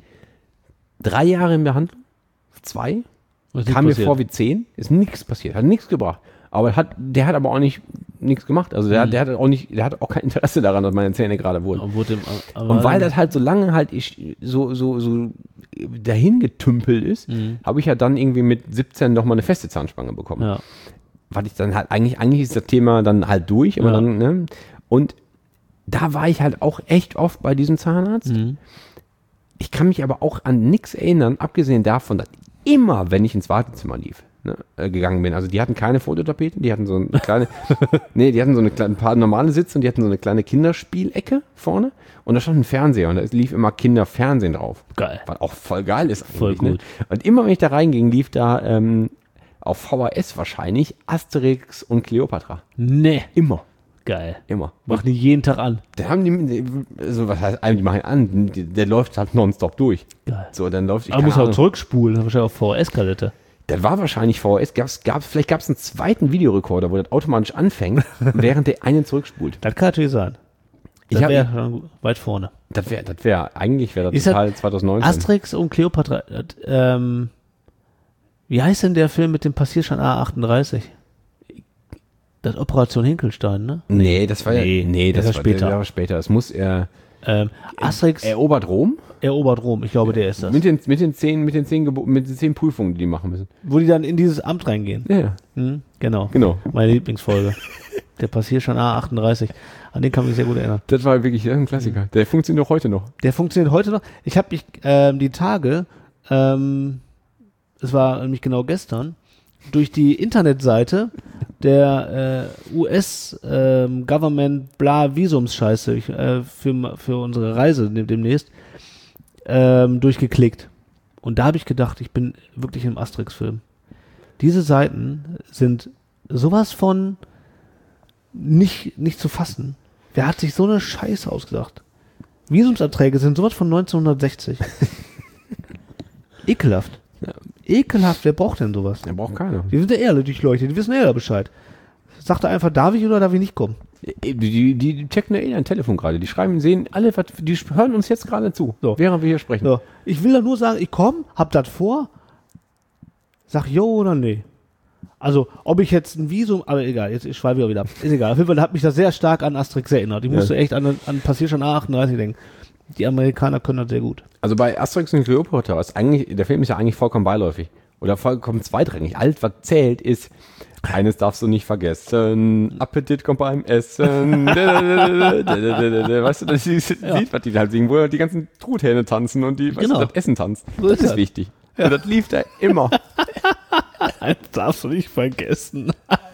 drei Jahre in Behandlung, zwei, Was ist kam mir passiert? vor wie zehn, ist nichts passiert, hat nichts gebracht. Aber hat, der hat aber auch nicht nichts gemacht. Also der, der hat auch nicht, der hat auch kein Interesse daran, dass meine Zähne gerade wurden. Aber wurde dem- aber- Und weil das halt so lange halt ich so, so, so dahin getümpelt ist, habe ich ja dann irgendwie mit siebzehn noch mal eine feste Zahnspange bekommen. Ja. Weil ich dann halt, eigentlich, eigentlich ist das Thema dann halt durch, aber Ja. dann, ne? Und da war ich halt auch echt oft bei diesem Zahnarzt. Mhm. Ich kann mich aber auch an nichts erinnern, abgesehen davon, dass immer, wenn ich ins Wartezimmer lief, ne, äh, gegangen bin. Also die hatten keine Fototapeten, die hatten so eine kleine, nee, die hatten so eine kleine, ein paar normale Sitze und die hatten so eine kleine Kinderspielecke vorne und da stand ein Fernseher und da lief immer Kinderfernsehen drauf. Geil. Was auch voll geil ist eigentlich. Voll gut. Ne? Und immer, wenn ich da reinging, lief da ähm, auf V H S wahrscheinlich Asterix und Cleopatra. Nee. Immer. Geil. Immer. Machen die jeden Tag an. Da haben die, also was heißt, die machen an, die, der läuft halt nonstop durch. Geil. So, dann läuft ich Aber muss keine auch Ahnung. zurückspulen. Das ist wahrscheinlich auf V H S-Kalette. Das war wahrscheinlich V H S. Gab's, gab's, vielleicht gab es einen zweiten Videorekorder, wo das automatisch anfängt, während der einen zurückspult. Das kann natürlich sein. Ich Das hab- wäre schon weit vorne. Das wäre, das wäre, eigentlich wäre das Ist das total zwanzig neunzehn. Asterix und Cleopatra. Das, ähm, wie heißt denn der Film mit dem Passierschein A achtunddreißig? Das Operation Hinkelstein, ne? Nee, das war Nee, ja, nee, das, das war war später. Das war später. Das muss er, Ähm, Asterix erobert Rom. erobert Rom. Ich glaube, der ist das. Mit den, mit den zehn, mit den zehn, Gebo mit den zehn Prüfungen, die die machen müssen. Wo die dann in dieses Amt reingehen. Ja, ja. Hm? Genau. Genau. Meine Lieblingsfolge. Der Passierschein A achtunddreißig. An den kann ich mich sehr gut erinnern. Das war wirklich ein Klassiker. Der funktioniert auch heute noch. Der funktioniert heute noch. Ich habe mich ähm, die Tage, ähm, es war nämlich genau gestern, durch die Internetseite der äh, U S ähm, Government bla Visumsscheiße ich, äh, für, für unsere Reise dem- demnächst ähm, durchgeklickt. Und da habe ich gedacht, ich bin wirklich im Asterix-Film. Diese Seiten sind sowas von nicht, nicht zu fassen. Wer hat sich so eine Scheiße ausgedacht? Visumsanträge sind sowas von neunzehnhundertsechzig. Ekelhaft. Ekelhaft, wer braucht denn sowas? Der braucht keiner. Die sind ja ehrlich durchleuchtet, die wissen eher Bescheid. Sagt er einfach, darf ich oder darf ich nicht kommen? Die, die, die checken ja eh dein Telefon gerade. Die schreiben, sehen alle, was- die hören uns jetzt gerade zu, So. während wir hier sprechen. So, ich will da nur sagen, ich komme, hab das vor, sag jo oder nee. Also, ob ich jetzt ein Visum, aber egal, jetzt ich schweife wieder wieder ab. Ist egal. Auf jeden Fall hat mich das sehr stark an Asterix erinnert. Ich musste Ja. echt an, an Passierschein achtunddreißig denken. Die Amerikaner können das sehr gut. Also bei Asterix und Cleopatra ist eigentlich, der Film ist ja eigentlich vollkommen beiläufig. Oder vollkommen zweitrangig. Alt, was zählt, ist, eines darfst du nicht vergessen, Appetit kommt beim Essen. Weißt du, das ist das Lied, was die halt singen, wo die ganzen Truthähne tanzen und die, weißt Genau. du, das Essen tanzt. So Das ist ist das. wichtig. Und das lief da immer. Das darfst du nicht vergessen.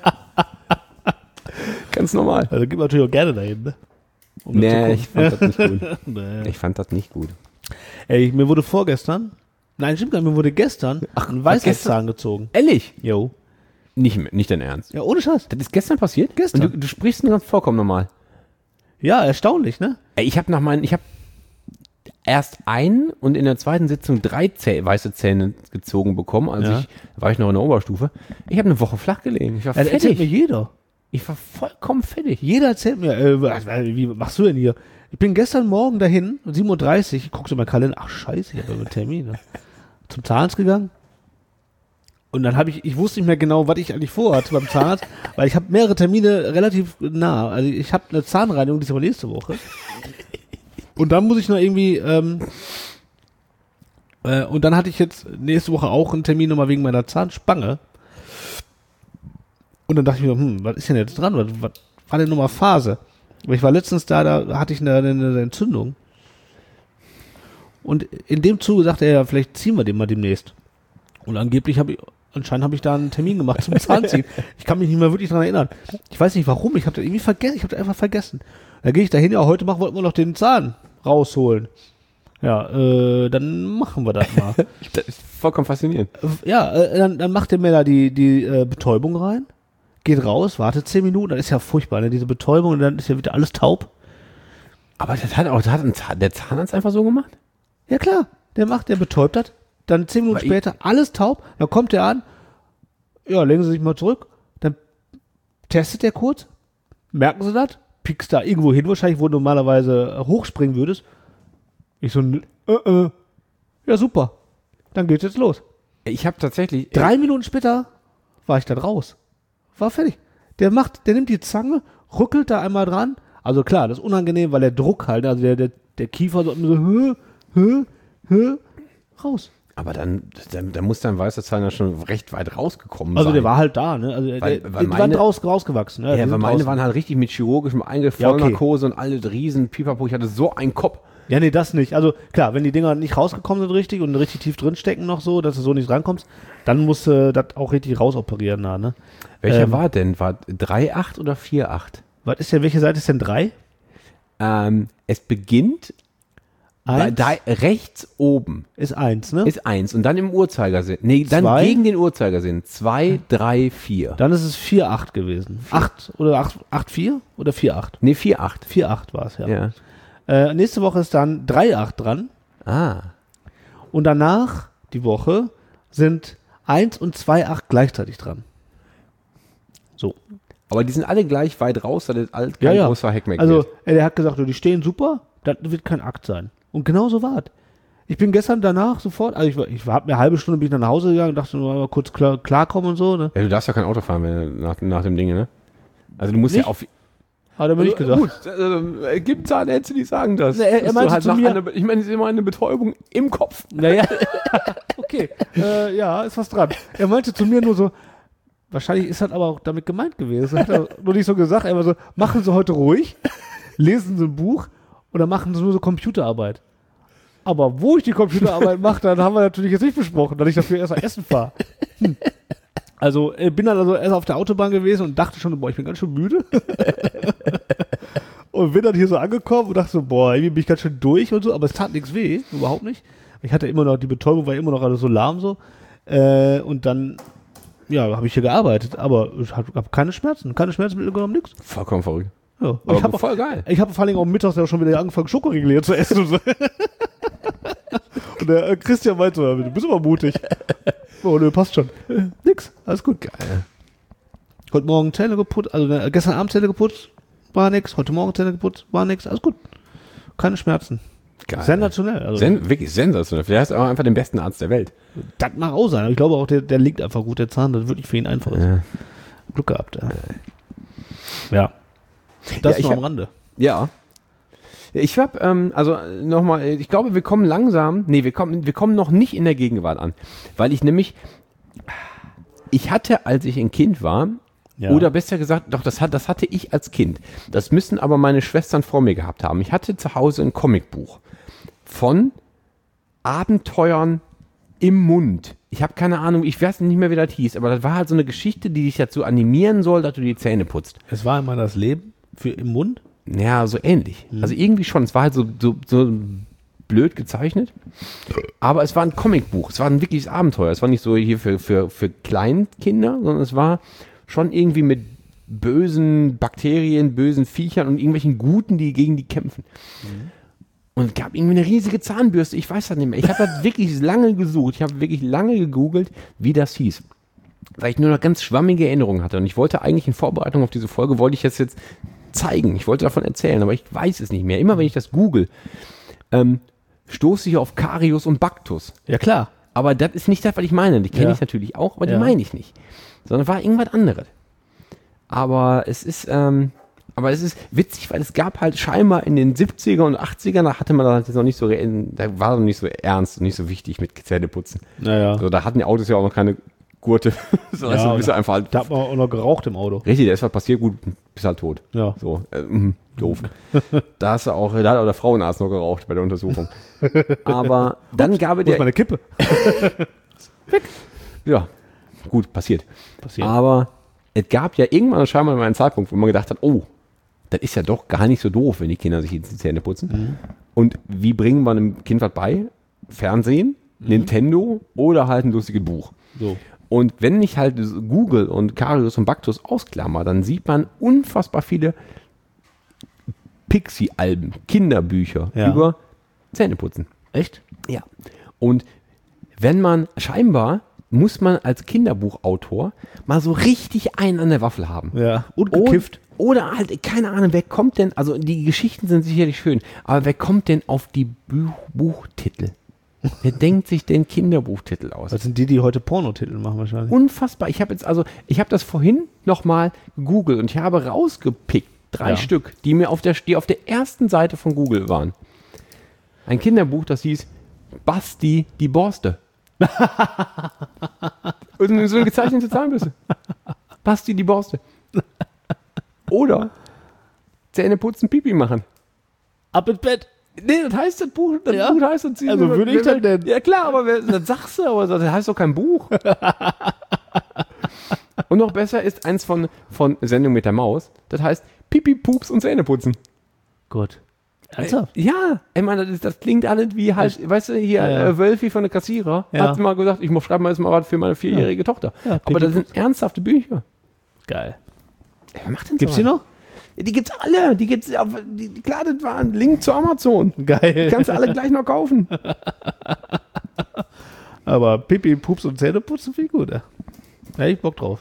Ganz normal. Also, gibt man natürlich auch gerne dahin, ne? Um das zu Nee, gucken. ich fand das nicht gut. Nee. Ich fand das nicht gut. Ey, mir wurde vorgestern, nein, stimmt gar nicht, mir wurde gestern ein Weisheitszahn gezogen. Ehrlich? Jo. Nicht, nicht dein Ernst. Ja, ohne Scheiß. Das ist gestern passiert? Gestern. Und du, du sprichst nur ganz vollkommen normal. Ja, erstaunlich, ne? Ey, ich habe nach meinen, ich habe erst einen und in der zweiten Sitzung drei Zäh weiße Zähne gezogen bekommen. Also Ja. ich, da war ich noch in der Oberstufe. Ich habe eine Woche flach gelegen. Ich war Ja, das erzählt mir fertig. jeder. Ich war vollkommen fertig. Jeder erzählt mir, äh, was- wie machst du denn hier? Ich bin gestern Morgen dahin, um sieben Uhr dreißig, guckst du meinen Kalender, ach scheiße, ich habe einen Termin. Ne? Zum Zahnarzt gegangen. Und dann habe ich, ich wusste nicht mehr genau, was ich eigentlich vorhatte beim Zahnarzt, weil ich habe mehrere Termine relativ nah. Also ich habe eine Zahnreinigung, die ist aber nächste Woche. Und dann muss ich noch irgendwie, ähm, äh, und dann hatte ich jetzt nächste Woche auch einen Termin nochmal wegen meiner Zahnspange. Und dann dachte ich mir, hm, was ist denn jetzt dran? Was, was war denn nochmal Phase? Aber ich war letztens da, da hatte ich eine, eine, eine Entzündung. Und in dem Zuge sagte er, ja, vielleicht ziehen wir den mal demnächst. Und angeblich habe ich, anscheinend habe ich da einen Termin gemacht zum Zahnziehen. Ich kann mich nicht mehr wirklich dran erinnern. Ich weiß nicht warum, ich habe das irgendwie vergessen, ich habe das einfach vergessen. Da gehe ich dahin, ja, heute machen, wollten wir noch den Zahn rausholen. Ja, äh, dann machen wir das mal. Das ist vollkommen faszinierend. Ja, äh, dann, dann macht er mir da die, die äh, Betäubung rein, geht raus, wartet zehn Minuten, dann ist ja furchtbar, ne, diese Betäubung, und dann ist ja wieder alles taub. Aber das hat auch das hat ein Zahn, der Zahnarzt einfach so gemacht? Ja klar, der macht, der betäubt das, dann zehn Minuten Aber ich- später alles taub, dann kommt er an, ja, legen Sie sich mal zurück, dann testet er kurz, merken Sie das, piekst da irgendwo hin, wahrscheinlich, wo du normalerweise äh, hochspringen würdest. Ich so, n- äh, äh, ja super, dann geht's jetzt los. Ich habe tatsächlich Drei Minuten später war ich dann raus. War fertig. Der macht, der nimmt die Zange, rückelt da einmal dran. Also klar, das ist unangenehm, weil der Druck halt, also der, der, der Kiefer so, so hö, hö, hö, raus. Aber dann, dann, dann muss dein weißer Zahn ja schon recht weit rausgekommen Also sein. der war halt da, ne? Also Weil- der, weil die waren meine- raus, rausgewachsen. Ne? Die Ja, sind weil meine draußen. waren halt richtig mit chirurgischem Eingriff, Ja, okay. Vollnarkose und alle riesen Pipapo. Ich hatte so einen Kopf. Ja, nee, das nicht. Also klar, wenn die Dinger nicht rausgekommen sind richtig und richtig tief drin stecken noch so, dass du so nicht rankommst, dann musst du das auch richtig rausoperieren da, ne? Welcher Ähm, war denn? War drei Komma acht oder vier Komma acht? Was ist denn, welche Seite ist denn drei? Ähm, es beginnt bei Eins da, rechts oben ist eins, ne? ist eins und dann im Uhrzeigersinn. Nee, dann Zwei. gegen den Uhrzeigersinn. zwei, drei, vier. Dann ist es vier acht gewesen. acht oder acht vier oder vier acht? Nee, vier Komma acht. vier acht war es, ja. Ja. Äh, nächste Woche ist dann drei acht dran Ah. und danach, die Woche, sind eins und zwei acht gleichzeitig dran. So. Aber die sind alle gleich weit raus, das ist alles Ja, kein ja. großer Heckmeck Also, wird. äh, der hat gesagt, die stehen super, das wird kein Akt sein. Und genau so war es. Ich bin gestern danach sofort, also ich, war- ich habe mir eine halbe Stunde bin ich dann nach Hause gegangen, dachte nur mal kurz klar, klarkommen und so, ne? Ja, du darfst ja kein Auto fahren wenn, nach, nach dem Ding, ne? Also du musst Nicht? ja auf... Hat er mir nicht gesagt. Gut, äh, gibt Zahnärzte, die sagen das. Nee, er- er Dass du meinte halt zu nach mir- einer, ich meine, es ist immer eine Betäubung im Kopf. Naja, okay, äh, ja, ist was dran. Er meinte zu mir nur so, wahrscheinlich ist das aber auch damit gemeint gewesen. Hat er nur nicht so gesagt, er war so, machen Sie heute ruhig, lesen Sie ein Buch oder machen Sie nur so Computerarbeit. Aber wo ich die Computerarbeit mache, dann haben wir natürlich jetzt nicht besprochen, dass ich dafür erst mal essen fahre. Hm. Also äh, bin dann also erst auf der Autobahn gewesen und dachte schon, boah, ich bin ganz schön müde. Und bin dann hier so angekommen und dachte so, boah, irgendwie bin ich ganz schön durch und so, aber es tat nichts weh, überhaupt nicht. Ich hatte immer noch, die Betäubung war immer noch alles so lahm so. Äh, und dann, ja, habe ich hier gearbeitet, aber ich habe hab keine Schmerzen, keine Schmerzmittel genommen, nix. Vollkommen verrückt. Ja. Aber Ich habe voll geil. ich habe vor allem auch mittags ja schon wieder angefangen, Schokoriegel hier zu essen und so. Und der äh, Christian meinte so, du bist aber mutig. Oh, nö, passt schon. Äh, nix, alles gut. Geil. Heute Morgen Zähne geputzt, also äh, gestern Abend Zähne geputzt, war nix. Heute Morgen Zähne geputzt, war nix, alles gut. Keine Schmerzen. Geil. Sensationell. Also, Sen wirklich sensationell. Der ist aber einfach den besten Arzt der Welt. das mag auch sein. Aber ich glaube auch, der, der liegt einfach gut, der Zahn. Das ist wirklich für ihn einfach ist. Ja. Glück gehabt. Ja. ja. Das Ja, ich nur am hab- Rande. Ja. Ich habe, ähm, also nochmal, ich glaube, wir kommen langsam, nee, wir kommen, wir kommen noch nicht in der Gegenwart an. Weil ich nämlich, ich hatte, als ich ein Kind war, Ja. oder besser gesagt, doch, das, hat, das hatte ich als Kind. Das müssen aber meine Schwestern vor mir gehabt haben. Ich hatte zu Hause ein Comicbuch von Abenteuern im Mund. Ich habe keine Ahnung, ich weiß nicht mehr, wie das hieß, aber das war halt so eine Geschichte, die dich dazu animieren soll, dass du die Zähne putzt. Es war immer das Leben für im Mund. Ja, so ähnlich. Also irgendwie schon. Es war halt so, so, so blöd gezeichnet. Aber es war ein Comicbuch. Es war ein wirkliches Abenteuer. Es war nicht so hier für, für, für Kleinkinder, sondern es war schon irgendwie mit bösen Bakterien, bösen Viechern und irgendwelchen Guten, die gegen die kämpfen. Und es gab irgendwie eine riesige Zahnbürste. Ich weiß das nicht mehr. Ich habe das wirklich lange gesucht. Ich habe wirklich lange gegoogelt, wie das hieß. Weil ich nur noch ganz schwammige Erinnerungen hatte. Und ich wollte eigentlich in Vorbereitung auf diese Folge, wollte ich das jetzt zeigen. Ich wollte davon erzählen, aber ich weiß es nicht mehr. Immer wenn ich das google, ähm, stoße ich auf Karius und Baktus. Ja, klar. Aber das ist nicht das, was ich meine. Die kenne Ja. ich natürlich auch, aber Ja. die meine ich nicht. Sondern war irgendwas anderes. Aber es ist, ähm, aber es ist witzig, weil es gab halt scheinbar in den siebziger und achtziger, da hatte man das noch nicht so, re- da war noch nicht so ernst und nicht so wichtig mit Zähneputzen. Naja. So, da hatten die Autos ja auch noch keine Gurte. so, also, Ja, bist du einfach halt, Da hat man auch noch geraucht im Auto. richtig, da ist was passiert, gut, bist halt tot. Ja. So, äh, mm, doof. da hast du auch, da hat auch der Frauenarzt noch geraucht bei der Untersuchung. Aber dann gab es Wo ist der, meine Kippe? ja, gut, passiert. Passiert. Aber es gab ja irgendwann scheinbar mal einen Zeitpunkt, wo man gedacht hat, oh, das ist ja doch gar nicht so doof, wenn die Kinder sich jetzt die Zähne putzen. Mhm. Und wie bringen wir einem Kind was bei? Fernsehen, Nintendo oder halt ein lustiges Buch. So. Und wenn ich halt Google und Karius und Baktus ausklammer, dann sieht man unfassbar viele Pixie-Alben, Kinderbücher Ja. über Zähneputzen. Echt? Ja. Und wenn man, scheinbar muss man als Kinderbuchautor mal so richtig einen an der Waffel haben. Ja. Und Und- gekifft. Oder halt, keine Ahnung, wer kommt denn, also die Geschichten sind sicherlich schön, aber wer kommt denn auf die Buch Buchtitel? Wer denkt sich denn Kinderbuchtitel aus? Das sind die, die heute Pornotitel machen wahrscheinlich. Unfassbar. Ich habe jetzt also, ich habe das vorhin nochmal gegoogelt und ich habe rausgepickt, drei Ja. Stück, die mir auf der, die auf der ersten Seite von Google waren. Ein Kinderbuch, das hieß Basti die Borste. Und so eine gezeichnete Zahnbürste. Basti die Borste. Oder Zähne putzen, Pipi machen. Ab ins Bett. Nee, das heißt das Buch, das Ja? Buch heißt das. Also würde ich dann denn- Ja klar, aber wer, das sagst du, aber das heißt doch kein Buch. Und noch besser ist eins von, von Sendung mit der Maus. Das heißt Pipi, Pups und Zähne putzen. Gut. Ernsthaft? Ja, ich meine, das, das klingt alles wie halt, weißt du, hier Ja, ja. äh, Wölfi von der Kassierer Ja. hat mal gesagt, ich muss schreiben mal jetzt mal was für meine vierjährige Tochter. Ja, aber Pipi, das sind ernsthafte Bücher. Geil. Wer macht denn Gibt's so die was? noch? Die gibt's alle. Die gibt's auf, die, die, klar, das war ein Link zu Amazon. Geil. Die kannst du alle gleich noch kaufen. Aber Pipi, Pups und Zähne putzen viel gut. Ja. Da hätte ich Bock drauf.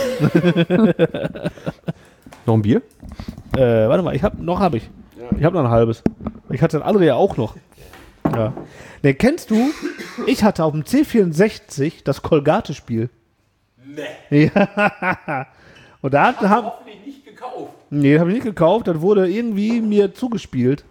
Noch ein Bier? Äh, warte mal, ich hab, noch habe ich. Ich habe noch ein halbes. Ich hatte das andere ja auch noch. Ja. Ne, kennst du, ich hatte auf dem C vierundsechzig das Colgate-Spiel. Nee. Ja. Und da hat, haben, Hoffentlich nicht gekauft. nee, habe ich nicht gekauft. Das wurde irgendwie mir zugespielt.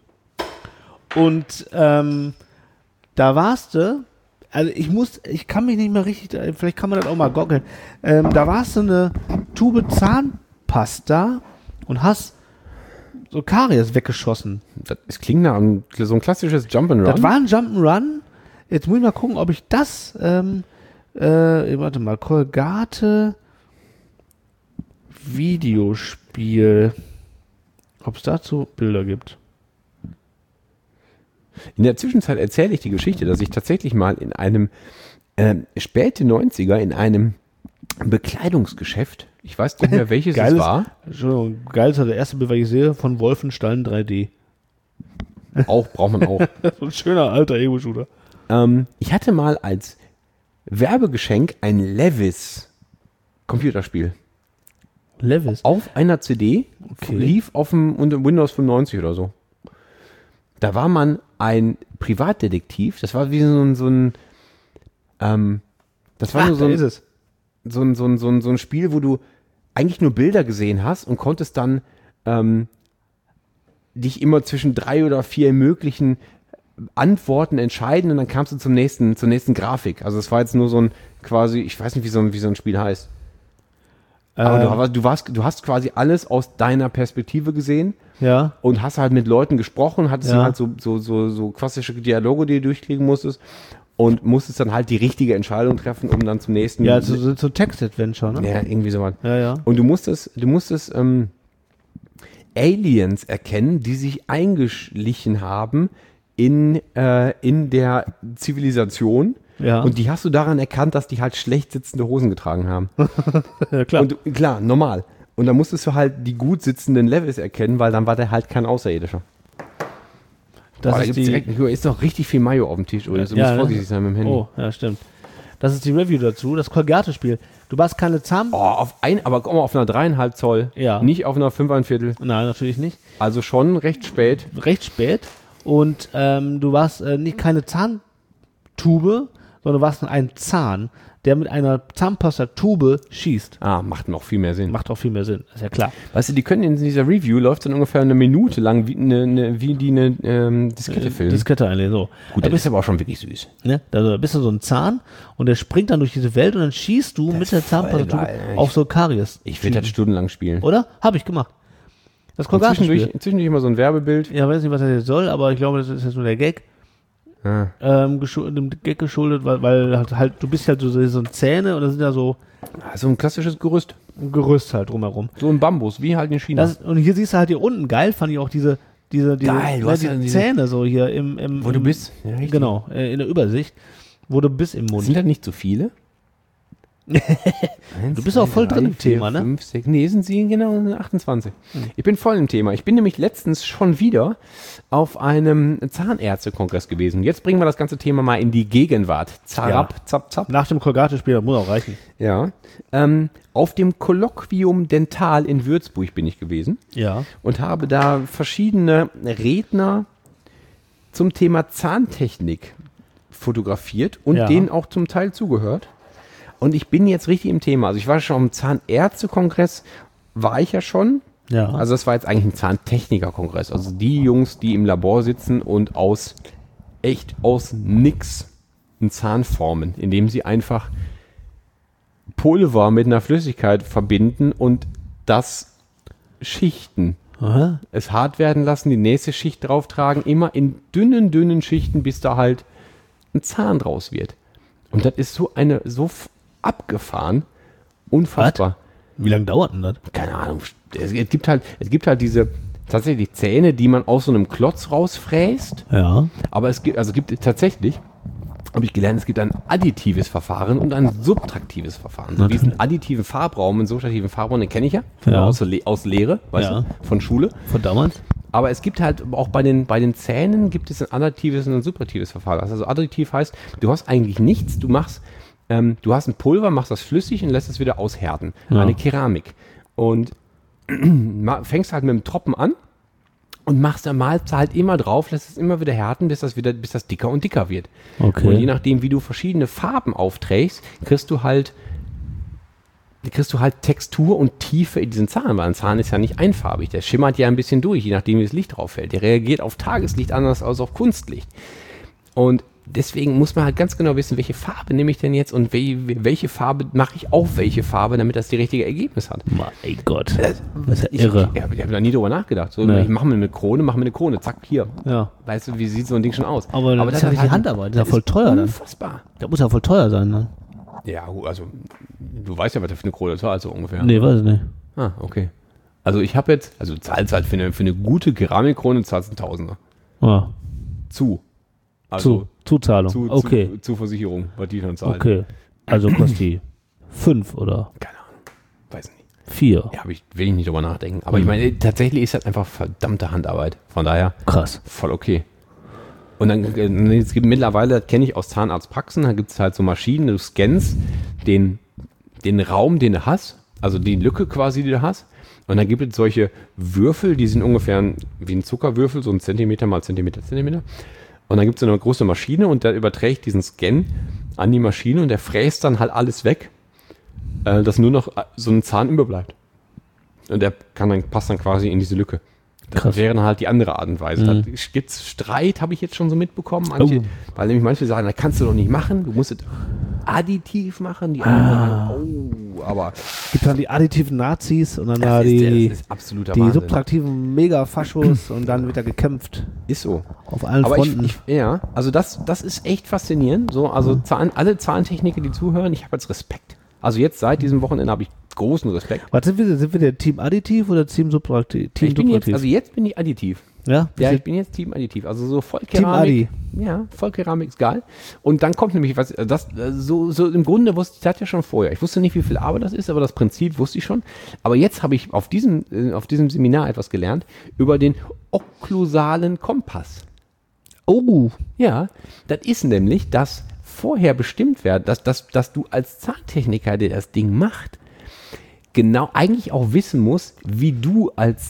Und ähm, da warst du, also ich muss, ich kann mich nicht mehr richtig, vielleicht kann man das auch mal goggeln. Ähm, da warst du eine Tube Zahnpasta und hast so Karies weggeschossen. Das, es klingt nach einem, so ein klassisches Jump'n'Run. Das war ein Jump'n'Run. Jetzt muss ich mal gucken, ob ich das, ähm, äh, warte mal, Colgate Videospiel, ob es dazu Bilder gibt. In der Zwischenzeit erzähle ich die Geschichte, dass ich tatsächlich mal in einem ähm, späte neunziger in einem Bekleidungsgeschäft, ich weiß nicht mehr welches es Geiles, war, Entschuldigung, geil ist ja der erste Bild, was ich sehe, von Wolfenstein drei D. auch braucht man auch. So ein schöner alter Ego-Shooter. ähm, ich hatte mal als Werbegeschenk ein Levis Computerspiel. Levis. Auf einer C D, Okay. lief auf dem unter Windows fünfundneunzig oder so. Da war man ein Privatdetektiv. Das war wie so ein, so ein ähm, das war Ach, nur so da ein, ist es. so ein, so ein, so ein, so ein Spiel, wo du eigentlich nur Bilder gesehen hast und konntest dann ähm, dich immer zwischen drei oder vier möglichen Antworten entscheiden und dann kamst du zum nächsten, zur nächsten Grafik. Also es war jetzt nur so ein quasi, ich weiß nicht, wie so ein, wie so ein Spiel heißt. Aber Ähm, du, aber du, warst, du hast quasi alles aus deiner Perspektive gesehen Ja. und hast halt mit Leuten gesprochen, hattest Ja. dann halt so, so, so, so klassische Dialoge, die du durchkriegen musstest und musstest dann halt die richtige Entscheidung treffen, um dann zum nächsten... Ja, so, so, so Text-Adventure, ne? ja, irgendwie sowas. Ja, ja. Und du musstest, du musstest ähm, Aliens erkennen, die sich eingeschlichen haben in, äh, in der Zivilisation. Ja. Und die hast du daran erkannt, dass die halt schlecht sitzende Hosen getragen haben. Ja, klar. Und du, klar, normal. Und dann musstest du halt die gut sitzenden Levels erkennen, weil dann war der halt kein Außerirdischer. das Boah, da ist gibt's die, direkt, hier ist doch richtig viel Mayo auf dem Tisch. Oder? Du musst ne? vorsichtig sein mit dem Handy. Oh, ja, stimmt. Das ist die Review dazu, das Colgate-Spiel. Du warst keine Zahn... Oh, auf ein, aber guck mal, auf einer dreieinhalb Zoll. Ja. Nicht auf einer fünfeinviertel. Nein, natürlich nicht. Also schon recht spät. Recht spät. Und ähm, du warst äh, nicht keine Zahntube, sondern du warst ein Zahn, der mit einer Zahnpastatube schießt. Ah, macht noch viel mehr Sinn. Macht auch viel mehr Sinn, ist ja klar. Weißt du, die können in dieser Review, läuft dann ungefähr eine Minute lang, wie, eine, eine, wie die eine ähm, Diskette filmen. Diskette einlegen, so. Gut, da das bist, ist aber auch schon wirklich süß. ne, da bist du so ein Zahn und der springt dann durch diese Welt und dann schießt du mit der voll Zahnpastatube geil. Ich- auf so Karies. Ich will das stundenlang spielen. Oder? Habe ich gemacht. Das Und zwischendurch, Colgate-Spiel. zwischendurch immer so ein Werbebild. Ja, weiß nicht, was das jetzt soll, aber ich glaube, das ist jetzt nur der Gag. Ah. Ähm, geschu- dem Gag geschuldet, weil, weil halt, halt, du bist halt so, so ein Zähne und da sind ja so So ein klassisches Gerüst. ein Gerüst halt drumherum. So ein Bambus, wie halt in China. Das, und hier siehst du halt hier unten, geil fand ich auch diese, diese, diese, Geil, du ne, hast die ja diese- Zähne so hier im, im Wo du im, bist. Ja, richtig. Genau, äh, in der Übersicht, wo du bist im Mund. Sind das nicht so viele? Du bist auch voll drin im Thema, ne? fünf, sechs, nee, sind sie genau achtundzwanzig. Ich bin voll im Thema. Ich bin nämlich letztens schon wieder auf einem Zahnärztekongress gewesen. Jetzt bringen wir das ganze Thema mal in die Gegenwart. Zarab, Ja. zap, zap. Nach dem Colgate-Spiel, das muss auch reichen. Ja. Ähm, auf dem Kolloquium Dental in Würzburg bin ich gewesen Ja. und habe da verschiedene Redner zum Thema Zahntechnik fotografiert und Ja. denen auch zum Teil zugehört. Und ich bin jetzt richtig im Thema. Also ich war schon am Zahnärztekongress, war ich ja schon. Ja. Also das war jetzt eigentlich ein Zahntechnikerkongress. Also die Jungs, die im Labor sitzen und aus, echt aus nix einen Zahn formen, indem sie einfach Pulver mit einer Flüssigkeit verbinden und das schichten. Aha. Es hart werden lassen, die nächste Schicht drauf tragen, immer in dünnen, dünnen Schichten, bis da halt ein Zahn draus wird. Und das ist so eine, so f- abgefahren, unfassbar. Wie lange dauert denn das? Keine Ahnung. Es, es gibt halt, es gibt halt diese tatsächlich Zähne, die man aus so einem Klotz rausfräst. Ja. Aber es gibt, also es gibt tatsächlich, habe ich gelernt, es gibt ein additives Verfahren und ein subtraktives Verfahren. So wie es einen additiven Farbraum, einen subtraktiven Farbraum, den kenne ich ja, Ja. Aus, der Le- aus Lehre, weißt Ja. du, von Schule. Von damals? Aber es gibt halt auch bei den, bei den Zähnen gibt es ein additives und ein subtraktives Verfahren. Also additiv heißt, du hast eigentlich nichts, du machst, ähm, du hast ein Pulver, machst das flüssig und lässt es wieder aushärten. Ja. Eine Keramik. Und ma- fängst halt mit dem Tropfen an und machst da malst du halt immer drauf, lässt es immer wieder härten, bis das wieder, bis das dicker und dicker wird. Okay. Und je nachdem, wie du verschiedene Farben aufträgst, kriegst du halt kriegst du halt Textur und Tiefe in diesen Zahn, weil ein Zahn ist ja nicht einfarbig, der schimmert ja ein bisschen durch, je nachdem, wie das Licht drauf fällt. Der reagiert auf Tageslicht anders als auf Kunstlicht. Und deswegen muss man halt ganz genau wissen, welche Farbe nehme ich denn jetzt und we- welche Farbe mache ich auf welche Farbe, damit das die richtige Ergebnis hat. Mein Gott. Das Das ist ja ich, irre. Ich, ich habe da nie drüber nachgedacht. So, Nee. Ich mache mir eine Krone, mache mir eine Krone, zack, hier. Ja. Weißt du, wie sieht so ein Ding schon aus? Aber das ist ja hat richtig Handarbeit, das ist ja voll teuer dann. Unfassbar. Das muss ja voll teuer sein, ne? Ja, gu- also du weißt ja, was du für eine Krone zahlst, so ungefähr. Nee, weiß ich nicht. Ah, okay. Also ich habe jetzt, also du zahlst halt für eine, für eine gute Keramikkrone, zahlst ein Tausender. Ja. Zu. Zu. Also Zuzahlung. zu, okay. zu, zu Versicherung, was die dann zahlen. Okay. Also kostet die fünf oder Keine Ahnung. Weiß nicht. vier. Ja, aber ich will nicht drüber nachdenken. Aber ich meine, tatsächlich ist das einfach verdammte Handarbeit. Von daher Krass. voll okay. Und dann, äh, es gibt mittlerweile, das kenne ich aus Zahnarztpraxen, da gibt es halt so Maschinen, du scannst den, den Raum, den du hast, also die Lücke quasi, die du hast, Und dann gibt es solche Würfel, die sind ungefähr ein, wie ein Zuckerwürfel, so ein Zentimeter mal Zentimeter, Zentimeter. Und dann gibt es so eine große Maschine und der überträgt diesen Scan an die Maschine und der fräst dann halt alles weg, äh, dass nur noch so ein Zahn überbleibt. Und der kann dann, passt dann quasi in diese Lücke. Das Krass. wäre dann halt die andere Art und Weise. Mhm. Da gibt es Streit, habe ich jetzt schon so mitbekommen. Manche, Oh. Weil nämlich manche sagen, das kannst du doch nicht machen, du musst es additiv machen. Die anderen Ah. sagen, oh, aber Gibt dann die additiven Nazis und dann da das ist, die, das ist absoluter die Wahnsinn. subtraktiven Megafaschos und dann wird da gekämpft. Ist so. Auf allen Aber ich, Fronten. ich, ja, also das, das ist echt faszinierend. So, also Zahn, alle Zahntechniker, die zuhören, ich habe jetzt Respekt. Also jetzt seit diesem Wochenende habe ich großen Respekt. Was sind wir, sind wir der Team additiv oder Team subtraktiv? Team Ich bin jetzt, subtraktiv. also jetzt bin ich additiv. ja? Ja, Bist ich bin jetzt Team additiv. Also so Team Vollkeramik. Ja, Vollkeramik ist geil. Und dann kommt nämlich was, das, so, so im Grunde wusste ich das ja schon vorher. Ich wusste nicht, wie viel Arbeit das ist, aber das Prinzip wusste ich schon. Aber jetzt habe ich auf diesem, äh, auf diesem Seminar etwas gelernt über den okklusalen Kompass. oh, Ja, das ist nämlich, dass vorher bestimmt wird, dass, dass, dass du als Zahntechniker, der das Ding macht, genau eigentlich auch wissen musst, wie du als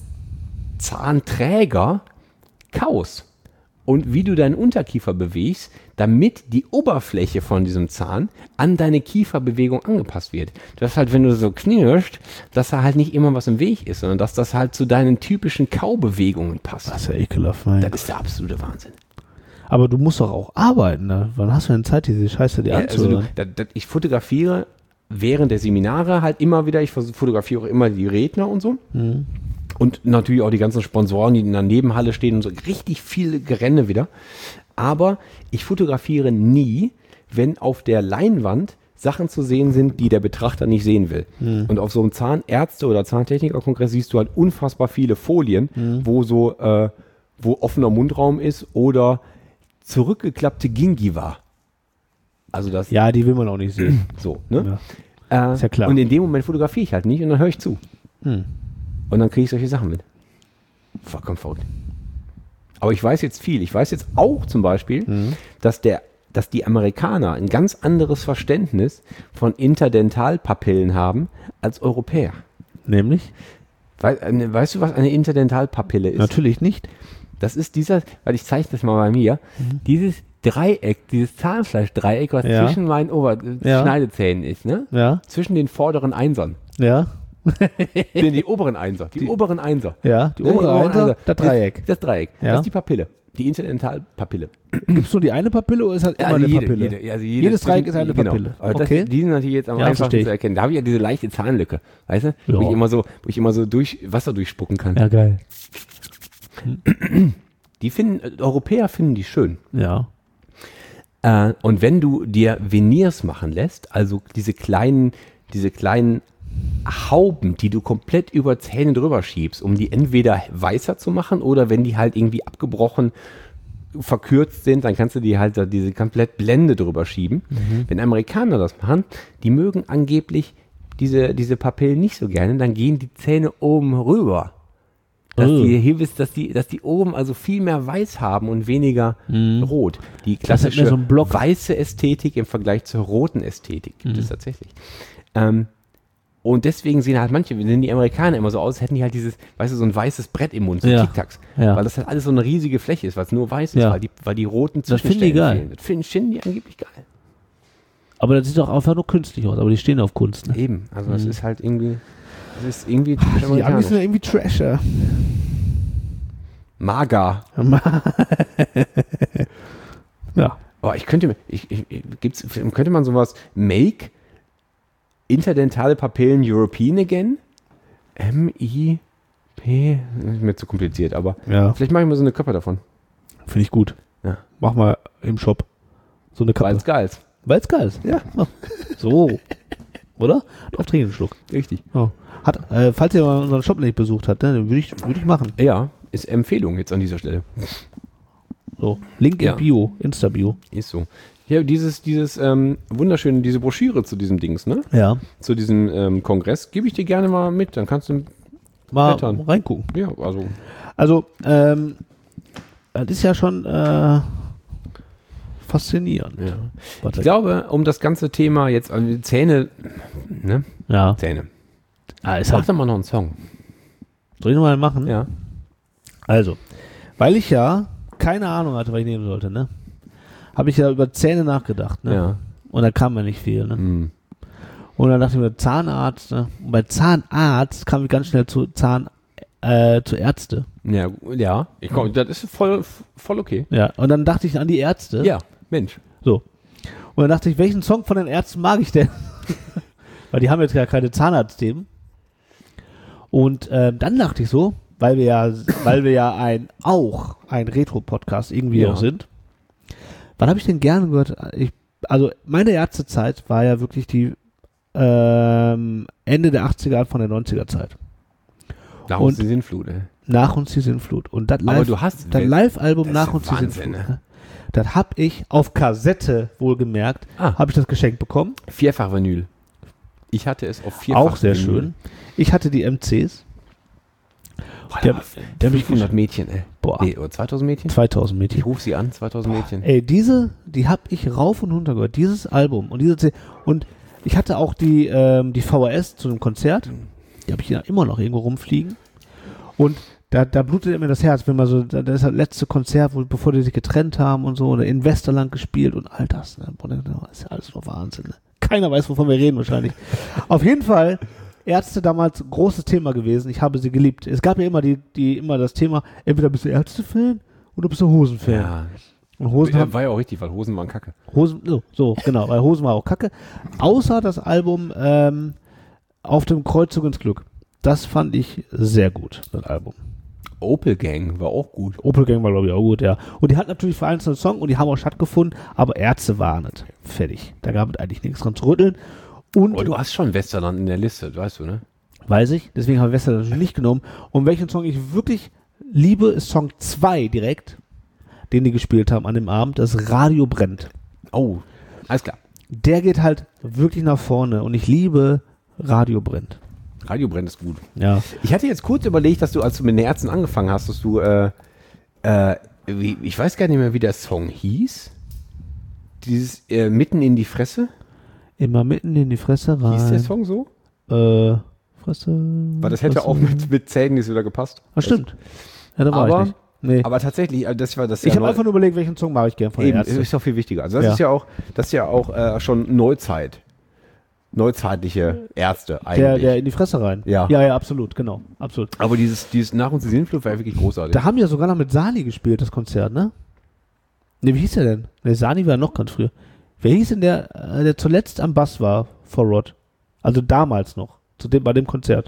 Zahnträger kaust und wie du deinen Unterkiefer bewegst, damit die Oberfläche von diesem Zahn an deine Kieferbewegung angepasst wird. Das halt, wenn du so knirschst, dass da halt nicht immer was im Weg ist, sondern dass das halt zu deinen typischen Kaubewegungen passt. das ist ja ekelhaft. Mein Das Gott. ist der absolute Wahnsinn. Aber du musst doch auch arbeiten, ne? Wann hast du denn Zeit, diese Scheiße dir Ja, also anzuhören? du, da, da, ich fotografiere während der Seminare halt immer wieder, ich fotografiere auch immer die Redner und so. Mhm. Und natürlich auch die ganzen Sponsoren, die in der Nebenhalle stehen und so. Richtig viele Gerände wieder. Aber ich fotografiere nie, wenn auf der Leinwand Sachen zu sehen sind, die der Betrachter nicht sehen will. Mhm. Und auf so einem Zahnärzte- oder Zahntechniker-Kongress siehst du halt unfassbar viele Folien, Mhm. wo so, äh, wo offener Mundraum ist oder zurückgeklappte Gingiva. Also das, Ja, die will man auch nicht sehen. so, ne? Ja. Äh, Ist ja klar. Und in dem Moment fotografiere ich halt nicht und dann höre ich zu. Hm. Und dann kriege ich solche Sachen mit. Vollkommen verrückt. Aber ich weiß jetzt viel. Ich weiß jetzt auch zum Beispiel, Mhm. dass, der, dass die Amerikaner ein ganz anderes Verständnis von Interdentalpapillen haben als Europäer. Nämlich? Wei- eine- Weißt du, was eine Interdentalpapille ist? Natürlich nicht. Das ist dieser, weil ich zeige das mal bei mir, dieses Dreieck, dieses Zahnfleischdreieck, was Ja. zwischen meinen Ober Ja. Schneidezähnen ist, ne? Ja, Zwischen den vorderen Einsern. ja, Die, die oberen Einser. Die, Die- oberen Einser. ja. Die Ne, obere Einser, das Dreieck. Das, das Dreieck. Ja. Das ist die Papille. Die Interdentalpapille. Gibt es nur die eine Papille oder ist halt immer eine jede, Papille? Jede, also jede Jedes Dreieck zwischen- ist eine genau. Papille. Aber das, Okay. die sind natürlich jetzt am Ja, einfachsten verstehe ich. zu erkennen. Da habe ich ja diese leichte Zahnlücke, weißt du? Ja. Wo ich immer so, wo ich immer so durch Wasser durchspucken kann. Ja, geil. Die finden, äh, Europäer finden die schön. Ja. Äh, und wenn du dir Veneers machen lässt, also diese kleinen, diese kleinen Hauben, die du komplett über Zähne drüber schiebst, um die entweder weißer zu machen oder wenn die halt irgendwie abgebrochen, verkürzt sind, dann kannst du die halt da diese komplett Blende drüber schieben. Wenn Amerikaner das machen, die mögen angeblich diese, diese Papillen nicht so gerne, dann gehen die Zähne oben rüber. Dass Oh. die, hier ist, dass die, dass die oben also viel mehr weiß haben und weniger rot. Die Das hat mir klassische so einen Block. weiße Ästhetik im Vergleich zur roten Ästhetik gibt Mhm. es tatsächlich. Ähm, und deswegen sehen halt manche, sehen die Amerikaner immer so aus, als hätten die halt dieses, weißt du, so ein weißes Brett im Mund, so Ja. Tic-Tacs. Ja. Weil das halt alles so eine riesige Fläche ist, weil es nur weiß ist, Ja. weil, die, weil die roten Das finden die Zwischenstellen geil. fehlen. Das finden, finden die angeblich geil. Aber das sieht doch einfach nur künstlich aus, aber die stehen auf Kunst. Ne? Eben, also das Mhm. ist halt irgendwie, das ist irgendwie typisch Die Amis amerikanisch. sind ja irgendwie Trasher. Mager. Ja. Aber ich könnte mir, ich, ich, ich- gibt's, könnte man sowas, Make Interdentale Papillen European again? M I P, ist mir zu kompliziert, aber Ja, vielleicht mache ich mal so eine Kappe davon. finde ich gut. Ja. Mach mal im Shop so eine Kappe. Weil es geil ist. Weil es geil ist. Ja. So. Oder? Auf trinken einen Schluck. Richtig. Ja. Hat, äh, falls ihr mal unseren Shop nicht besucht habt, ne, dann würde ich, würd ich machen. Ja, ist Empfehlung jetzt an dieser Stelle. So. Link Ja. in Bio, Insta-Bio. Ist so. Ja, dieses, dieses ähm, wunderschöne, diese Broschüre zu diesem Dings, ne? Ja. Zu diesem ähm, Kongress, gebe ich dir gerne mal mit. Dann kannst du, Mal Blättern. reingucken. ja, also, Also, ähm, das ist ja schon äh, faszinierend. ja. Was Ich glaube, um das ganze Thema jetzt, also Zähne, ne? ja. Zähne. Ah, ist Sag halt, doch mal noch einen Song. Soll ich nochmal machen? Ja. Also, weil ich ja keine Ahnung hatte, was ich nehmen sollte, ne? Habe ich ja über Zähne nachgedacht, ne? Ja. Und da kam mir nicht viel, ne? Hm. Und dann dachte ich mir, Zahnarzt, ne? Und bei Zahnarzt kam ich ganz schnell zu Zahn, äh, zu Ärzte. Ja, ja. Ich komm, das ist voll, voll okay. Ja. Und dann dachte ich an die Ärzte. Ja, Mensch. So. Und dann dachte ich, welchen Song von den Ärzten mag ich denn? Weil die haben jetzt ja keine Zahnarztthemen. Und ähm, dann dachte ich so, weil wir ja, weil wir ja ein auch ein Retro-Podcast irgendwie Ja. auch sind. Wann habe ich denn gerne gehört? Ich, also meine Ärztezeit war ja wirklich die ähm, Ende der achtziger, von der neunziger Zeit. Da Und- uns die Sinnflut, ey. Nach uns die Sinnflut. Und das Aber Live, du hast- das Live-Album das ist Nach ja uns die Wahnsinn, Sinnflut. ne? Das habe ich auf Kassette wohlgemerkt, Ah. habe ich das geschenkt bekommen. Vierfach Vinyl. Ich hatte es auf vierfach Auch sehr Vinyl. schön. Ich hatte die M Cs. Boah, Der- der, der mich fünfhundert Mädchen, ey. Boah. Nee, oder zweitausend Mädchen? zweitausend Ich Mädchen. rufe sie an, zweitausend Mädchen. Ey, diese, die habe ich rauf und runter gehört. Dieses Album und diese C und ich hatte auch die ähm, die V H S zu einem Konzert. Die habe ich ja immer noch irgendwo rumfliegen. Und da, da blutet mir das Herz, wenn man so, da, das ist das letzte Konzert, wo, bevor die sich getrennt haben und so, oder in Westerland gespielt und all das. Ne? Boah, das ist ja alles nur Wahnsinn. Ne? Keiner weiß, wovon wir reden wahrscheinlich. Auf jeden Fall, Ärzte damals großes Thema gewesen. Ich habe sie geliebt. Es gab ja immer die, die immer das Thema, entweder bist du Ärzte-Fan oder bist du Hosen-Fan. Ja. Und Hosen haben, War ja auch richtig, weil Hosen waren kacke. Hosen, so, so, genau, weil Hosen war auch kacke. Außer das Album ähm, Auf dem Kreuzzug ins Glück. Das fand ich sehr gut, das Album. Opel Gang war auch gut. Opel Gang war, glaube ich, auch gut, ja. Und die hat natürlich vereinzelte Songs und die haben auch stattgefunden, aber Ärzte waren nicht. Fertig. Da gab es eigentlich nichts dran zu rütteln. Und, Aber du hast schon Westerland in der Liste, weißt du, ne? weiß ich, deswegen habe ich Westerland natürlich nicht genommen. Und welchen Song ich wirklich liebe, ist Song zwei direkt, den die gespielt haben an dem Abend, das Radio brennt. Oh, alles klar. Der geht halt wirklich nach vorne und ich liebe Radio brennt. Radio brennt ist gut. Ja. Ich hatte jetzt kurz überlegt, dass du, als du mit den Ärzten angefangen hast, dass du, äh, äh, wie, ich weiß gar nicht mehr, wie der Song hieß. Dieses äh, Mitten in die Fresse. Immer mitten in die Fresse rein. Hieß der Song so? Äh, Fresse. Weil das hätte Fresse. auch mit, mit Zähnen wieder gepasst. Ah, stimmt. Ja, da war Aber- ich nicht. Nee. Aber tatsächlich, also das war das ich ja habe neu- einfach nur überlegt, welchen Song mache ich gern von den eben, Ärzten. ist doch viel wichtiger. Also das Ja. ist ja auch, das ist ja auch äh, schon Neuzeit. Neuzeitliche Ärzte eigentlich. Der, der in die Fresse rein. Ja. Ja, ja, absolut, genau. Absolut. Aber dieses, dieses Nach uns die Sinnflut war ja wirklich großartig. Da haben ja sogar noch mit Sani gespielt, das Konzert, ne? Ne, wie hieß der denn? Ne, Sani war noch ganz früher. Wer hieß denn der, äh, der zuletzt am Bass war vor Rod? Also damals noch, zu dem, bei dem Konzert.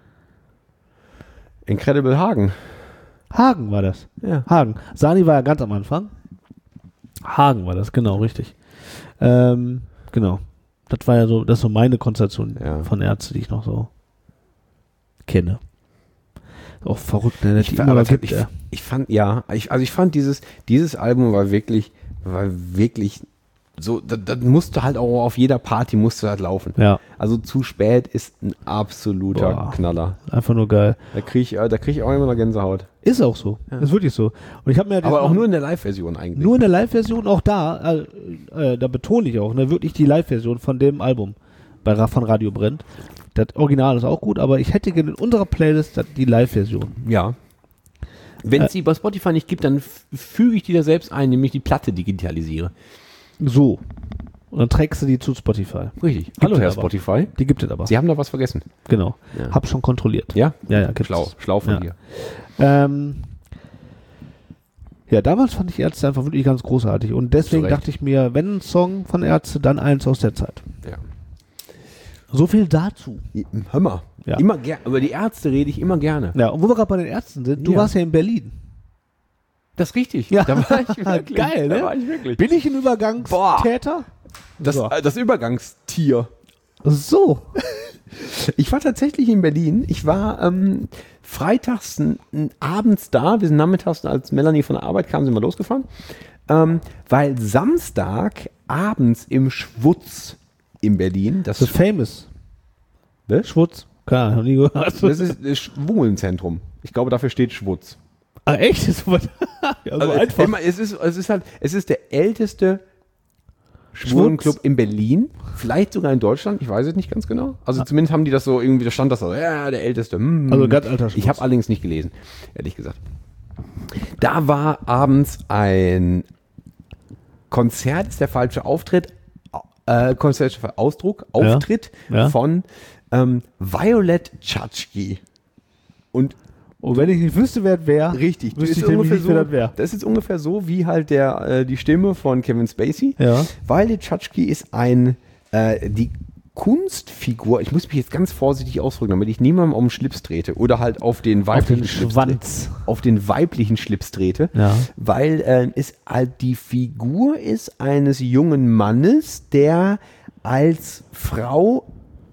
Incredible Hagen. Hagen war das. Ja. Hagen. Sani war ja ganz am Anfang. Hagen war das, genau, richtig. Ähm, genau. Das war ja so, das ist so meine Konstellation Ja. von Ärzte, die ich noch so kenne. Auch verrückt, ne? Ich, Die fa- immer aber noch gibt, ich, ja. ich fand, ja, ich, also ich fand dieses, dieses Album war wirklich, war wirklich so, das, das musste halt auch auf jeder Party musste halt laufen. Ja, Also zu spät ist ein absoluter Boah. Knaller. einfach nur geil. Da kriege ich, äh, da krieg ich auch immer noch Gänsehaut. Ist auch so. Ist wirklich so. Und ich habe mir Aber auch nur in der Live-Version eigentlich. nur in der Live-Version, auch da, äh, äh, da betone ich auch, ne, wirklich die Live-Version von dem Album bei Ra- von Radio Brennt. Das Original ist auch gut, aber ich hätte gerne in unserer Playlist das- die Live-Version. Ja. Wenn es Äh, die bei Spotify nicht gibt, dann f- füge ich die da selbst ein, nämlich die Platte digitalisiere. So. Und dann trägst du die zu Spotify. Richtig. Gibt Hallo es Herr aber. Spotify. Die gibt es aber. Sie haben da was vergessen. Genau. Ja. Hab schon kontrolliert. Ja? Ja, ja, gibt's. Schlau. Schlau von Ja. dir. Ähm, ja, damals fand ich Ärzte einfach wirklich ganz großartig. Und deswegen Zu Recht. dachte ich mir, wenn ein Song von Ärzte, dann eins aus der Zeit. Ja. So viel dazu. Hör mal. Ja. Immer ger- über die Ärzte rede ich immer gerne. Ja, und wo wir gerade bei den Ärzten sind, du Ja. warst ja in Berlin. Das ist richtig. Ja. Da war ich wirklich. Geil, ne? Da war ich wirklich. Bin ich ein Übergangstäter? Das, So. äh, das Übergangstier. So. Ich war tatsächlich in Berlin. Ich war ähm, freitags n- n- abends da. Wir sind nachmittags, als Melanie von der Arbeit kam, sind wir losgefahren. Ähm, weil Samstag abends im Schwutz in Berlin, das, The Famous. Was? Schwutz. Keine Ahnung, noch nie gehört. das ist das Schwulenzentrum. Ich glaube, dafür steht Schwutz. Ah, echt? Das war ja, so Also, einfach. immer, es, ist, es ist halt, es ist der älteste Schwulenclub in Berlin, vielleicht sogar in Deutschland, ich weiß es nicht ganz genau. Also zumindest haben die das so irgendwie, da stand das so, ja, der Älteste. Mm. Also ganz alter Schwutz. Ich habe allerdings nicht gelesen, ehrlich gesagt. Da war abends ein Konzert, ist der falsche Auftritt, äh, Konzert, Ausdruck, Auftritt Ja, ja. von ähm, Violet Chachki. Und Und wenn ich nicht wüsste, wer das wäre, richtig, wüsste ist ich nämlich ungefähr nicht, wer das so, wäre. das ist ungefähr so wie halt der, äh, die Stimme von Kevin Spacey. Ja. Violet Chachki ist ein, äh, die Kunstfigur, ich muss mich jetzt ganz vorsichtig ausdrücken, damit ich niemandem auf den Schlips trete oder halt auf den weiblichen den Schlips Schwanz. trete. Auf den weiblichen Schlips trete, Ja. weil äh, es halt die Figur ist eines jungen Mannes, der als Frau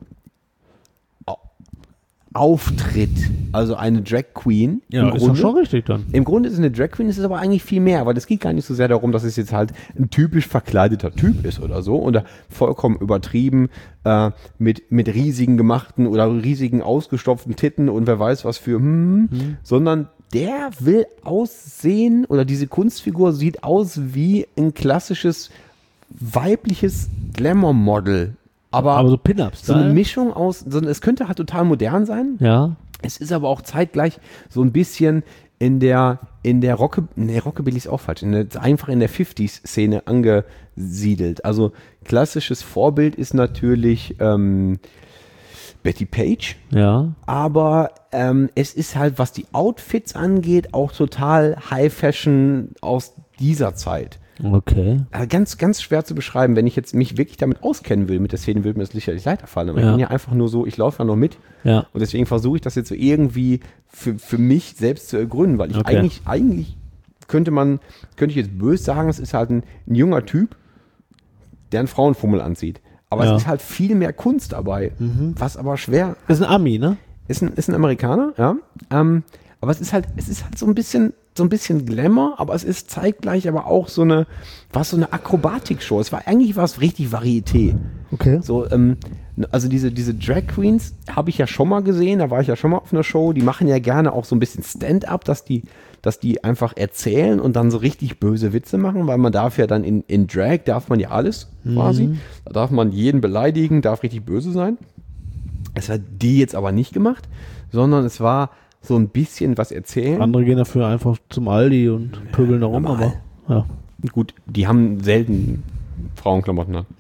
au- auftritt, also eine Drag Queen. Ja, im ist Grunde. doch schon richtig dann. Im Grunde ist es eine Drag Queen, es ist aber eigentlich viel mehr, weil es geht gar nicht so sehr darum, dass es jetzt halt ein typisch verkleideter Typ ist oder so oder vollkommen übertrieben äh, mit, mit riesigen gemachten oder riesigen ausgestopften Titten und wer weiß was für, hm, Mhm. sondern der will aussehen oder diese Kunstfigur sieht aus wie ein klassisches weibliches Glamour-Model. Aber, Aber so Pin-Ups, so eine ne? Mischung aus, so, es könnte halt total modern sein, Ja. es ist aber auch zeitgleich so ein bisschen in der, in der Rocke, nee, Rockabilly ist auch falsch, in der, einfach in der fünfziger-Szene angesiedelt. Also klassisches Vorbild ist natürlich ähm, Betty Page, Ja. aber ähm, es ist halt, was die Outfits angeht, auch total High Fashion aus dieser Zeit. Okay. Äh, Ganz, ganz schwer zu beschreiben. Wenn ich jetzt mich wirklich damit auskennen will, mit der Szene, würde mir das sicherlich leichter fallen. Aber Ja. ich bin ja einfach nur so, ich laufe ja noch mit. Ja. Und deswegen versuche ich das jetzt so irgendwie für, für mich selbst zu ergründen, weil ich Okay. eigentlich, eigentlich könnte man, könnte ich jetzt böse sagen, es ist halt ein, ein junger Typ, der einen Frauenfummel anzieht. Aber Ja. es ist halt viel mehr Kunst dabei, was aber schwer Das ist ein Ami, ne? ist ein, ist ein Amerikaner, ja. Ähm, aber es ist halt, es ist halt so ein bisschen, so ein bisschen Glamour, aber es ist zeitgleich aber auch so eine, was so eine Akrobatik-Show. Es war eigentlich was richtig Varieté. Okay. So, ähm, also diese, diese Drag Queens habe ich ja schon mal gesehen, da war ich ja schon mal auf einer Show, die machen ja gerne auch so ein bisschen Stand-up, dass die, dass die einfach erzählen und dann so richtig böse Witze machen, weil man darf ja dann in, in Drag, darf man ja alles quasi. Da darf man jeden beleidigen, darf richtig böse sein. Es hat die jetzt aber nicht gemacht, sondern es war so ein bisschen was erzählen. Andere gehen dafür einfach zum Aldi und pöbeln da rum, aber ja. Gut, die haben selten Frauenklamotten an.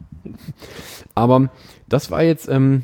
Aber das war jetzt, ähm,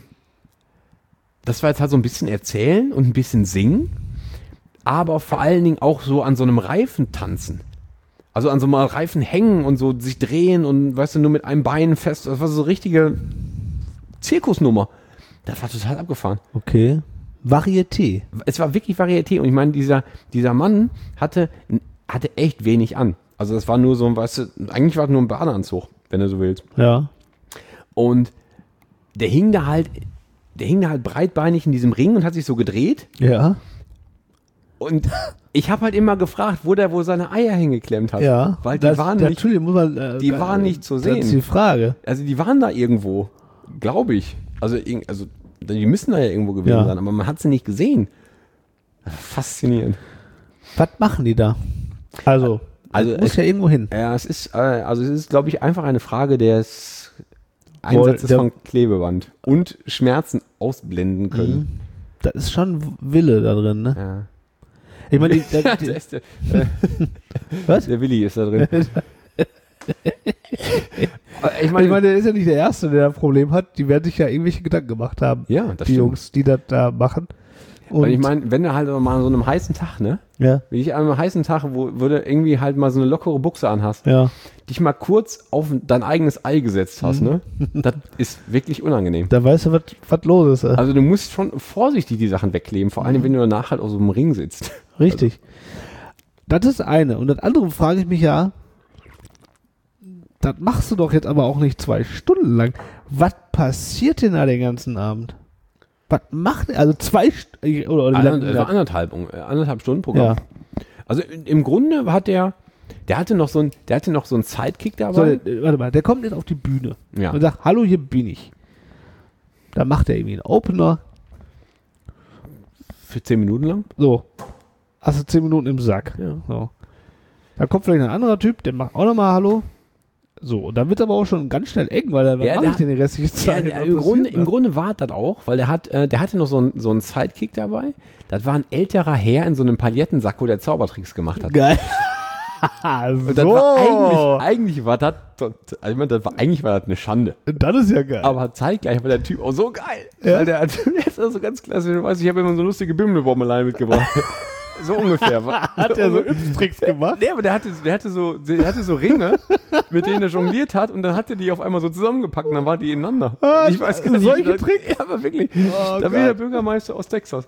das war jetzt halt so ein bisschen erzählen und ein bisschen singen, aber vor allen Dingen auch so an so einem Reifen tanzen. Also an so einem Reifen hängen und so sich drehen und weißt du, nur mit einem Bein fest. Das war so eine richtige Zirkusnummer. Das war total abgefahren. Okay. Varieté. Es war wirklich Varieté und ich meine, dieser, dieser Mann hatte, hatte echt wenig an. Also das war nur so ein, weißt du, eigentlich war es nur ein Badeanzug, wenn du so willst. Ja. Und der hing da halt, der hing da halt breitbeinig in diesem Ring und hat sich so gedreht. Ja. Und ich habe halt immer gefragt, wo der wohl seine Eier hingeklemmt hat. Ja. Weil die das, waren nicht, natürlich muss man, äh, die waren nicht zu Das ist die sehen. Frage. Also die waren da irgendwo, glaube ich. Also, irg- also die müssen da ja irgendwo gewesen Ja. sein, aber man hat sie nicht gesehen. Faszinierend. Was machen die da? Also, Also muss es- ja irgendwo hin. Ja, es ist, äh, also es ist, glaube ich, einfach eine Frage des Einsatzes der- von Klebeband und Schmerzen ausblenden können. Das ist schon Wille da drin, ne? Ja. Ich meine, die, der, Der, die, ist der, äh, was? der Willi ist da drin. ich Ich meine, meine, der ist ja nicht der Erste, der ein Problem hat. Die werden sich ja irgendwelche Gedanken gemacht haben. ja, das Die stimmt. Jungs, die das da machen. Und Und ich meine, wenn du halt mal an so einem heißen Tag, ne? ja, Wenn ich an einem heißen Tag, wo, wo du irgendwie halt mal so eine lockere Buchse anhast, ja. dich mal kurz auf dein eigenes Ei gesetzt hast, ne? Das ist wirklich unangenehm. Da weißt du, was was los ist. äh. Also du musst schon vorsichtig die Sachen wegkleben, vor allem wenn du danach halt auf so einem Ring sitzt. Richtig. Das ist das eine. Und das andere frage ich mich ja, das machst du doch jetzt aber auch nicht zwei Stunden lang. Was passiert denn da den ganzen Abend? Was macht also zwei St oder, oder wie Ander, lange? war anderthalb, äh, anderthalb Stunden Programm. Ja. Also in- im Grunde hat der, der hatte noch so ein, der hatte noch so einen Sidekick So, dabei. der, warte mal, der kommt jetzt auf die Bühne Ja. und sagt, hallo, hier bin ich. Da macht er irgendwie einen Opener. Für zehn Minuten lang. So. Hast du zehn Minuten im Sack. Ja. So. Da kommt vielleicht ein anderer Typ, der macht auch nochmal Hallo. So, und dann wird aber auch schon ganz schnell eng, weil dann Ja, mache der- ich denn die restliche Ja, Zeit. der, Was im, Grunde, passiert Im da? Grunde war das auch, weil der hat, äh, der hatte noch so einen so einen Sidekick dabei. Das war ein älterer Herr in so einem Palettensack, wo der Zaubertricks gemacht hat. Geil. Und das war eigentlich, eigentlich war das, also ich meine, das war, eigentlich war das eine Schande. Das ist ja geil. Aber zeitgleich war der Typ auch so geil. Ja. Weil der, hat- der ist also ganz klasse. Du weißt, ich habe immer so lustige Bimmelbommeleien mitgebracht. So ungefähr. Hat er so Übstricks gemacht? Nee, aber der hatte, der hatte so, der hatte so Ringe, mit denen er jongliert hat und dann hat er die auf einmal so zusammengepackt und dann waren die ineinander. Ah, ich weiß gar nicht. solche wie das- Tricks? Ja, aber wirklich. Oh, da will der Bürgermeister aus Texas.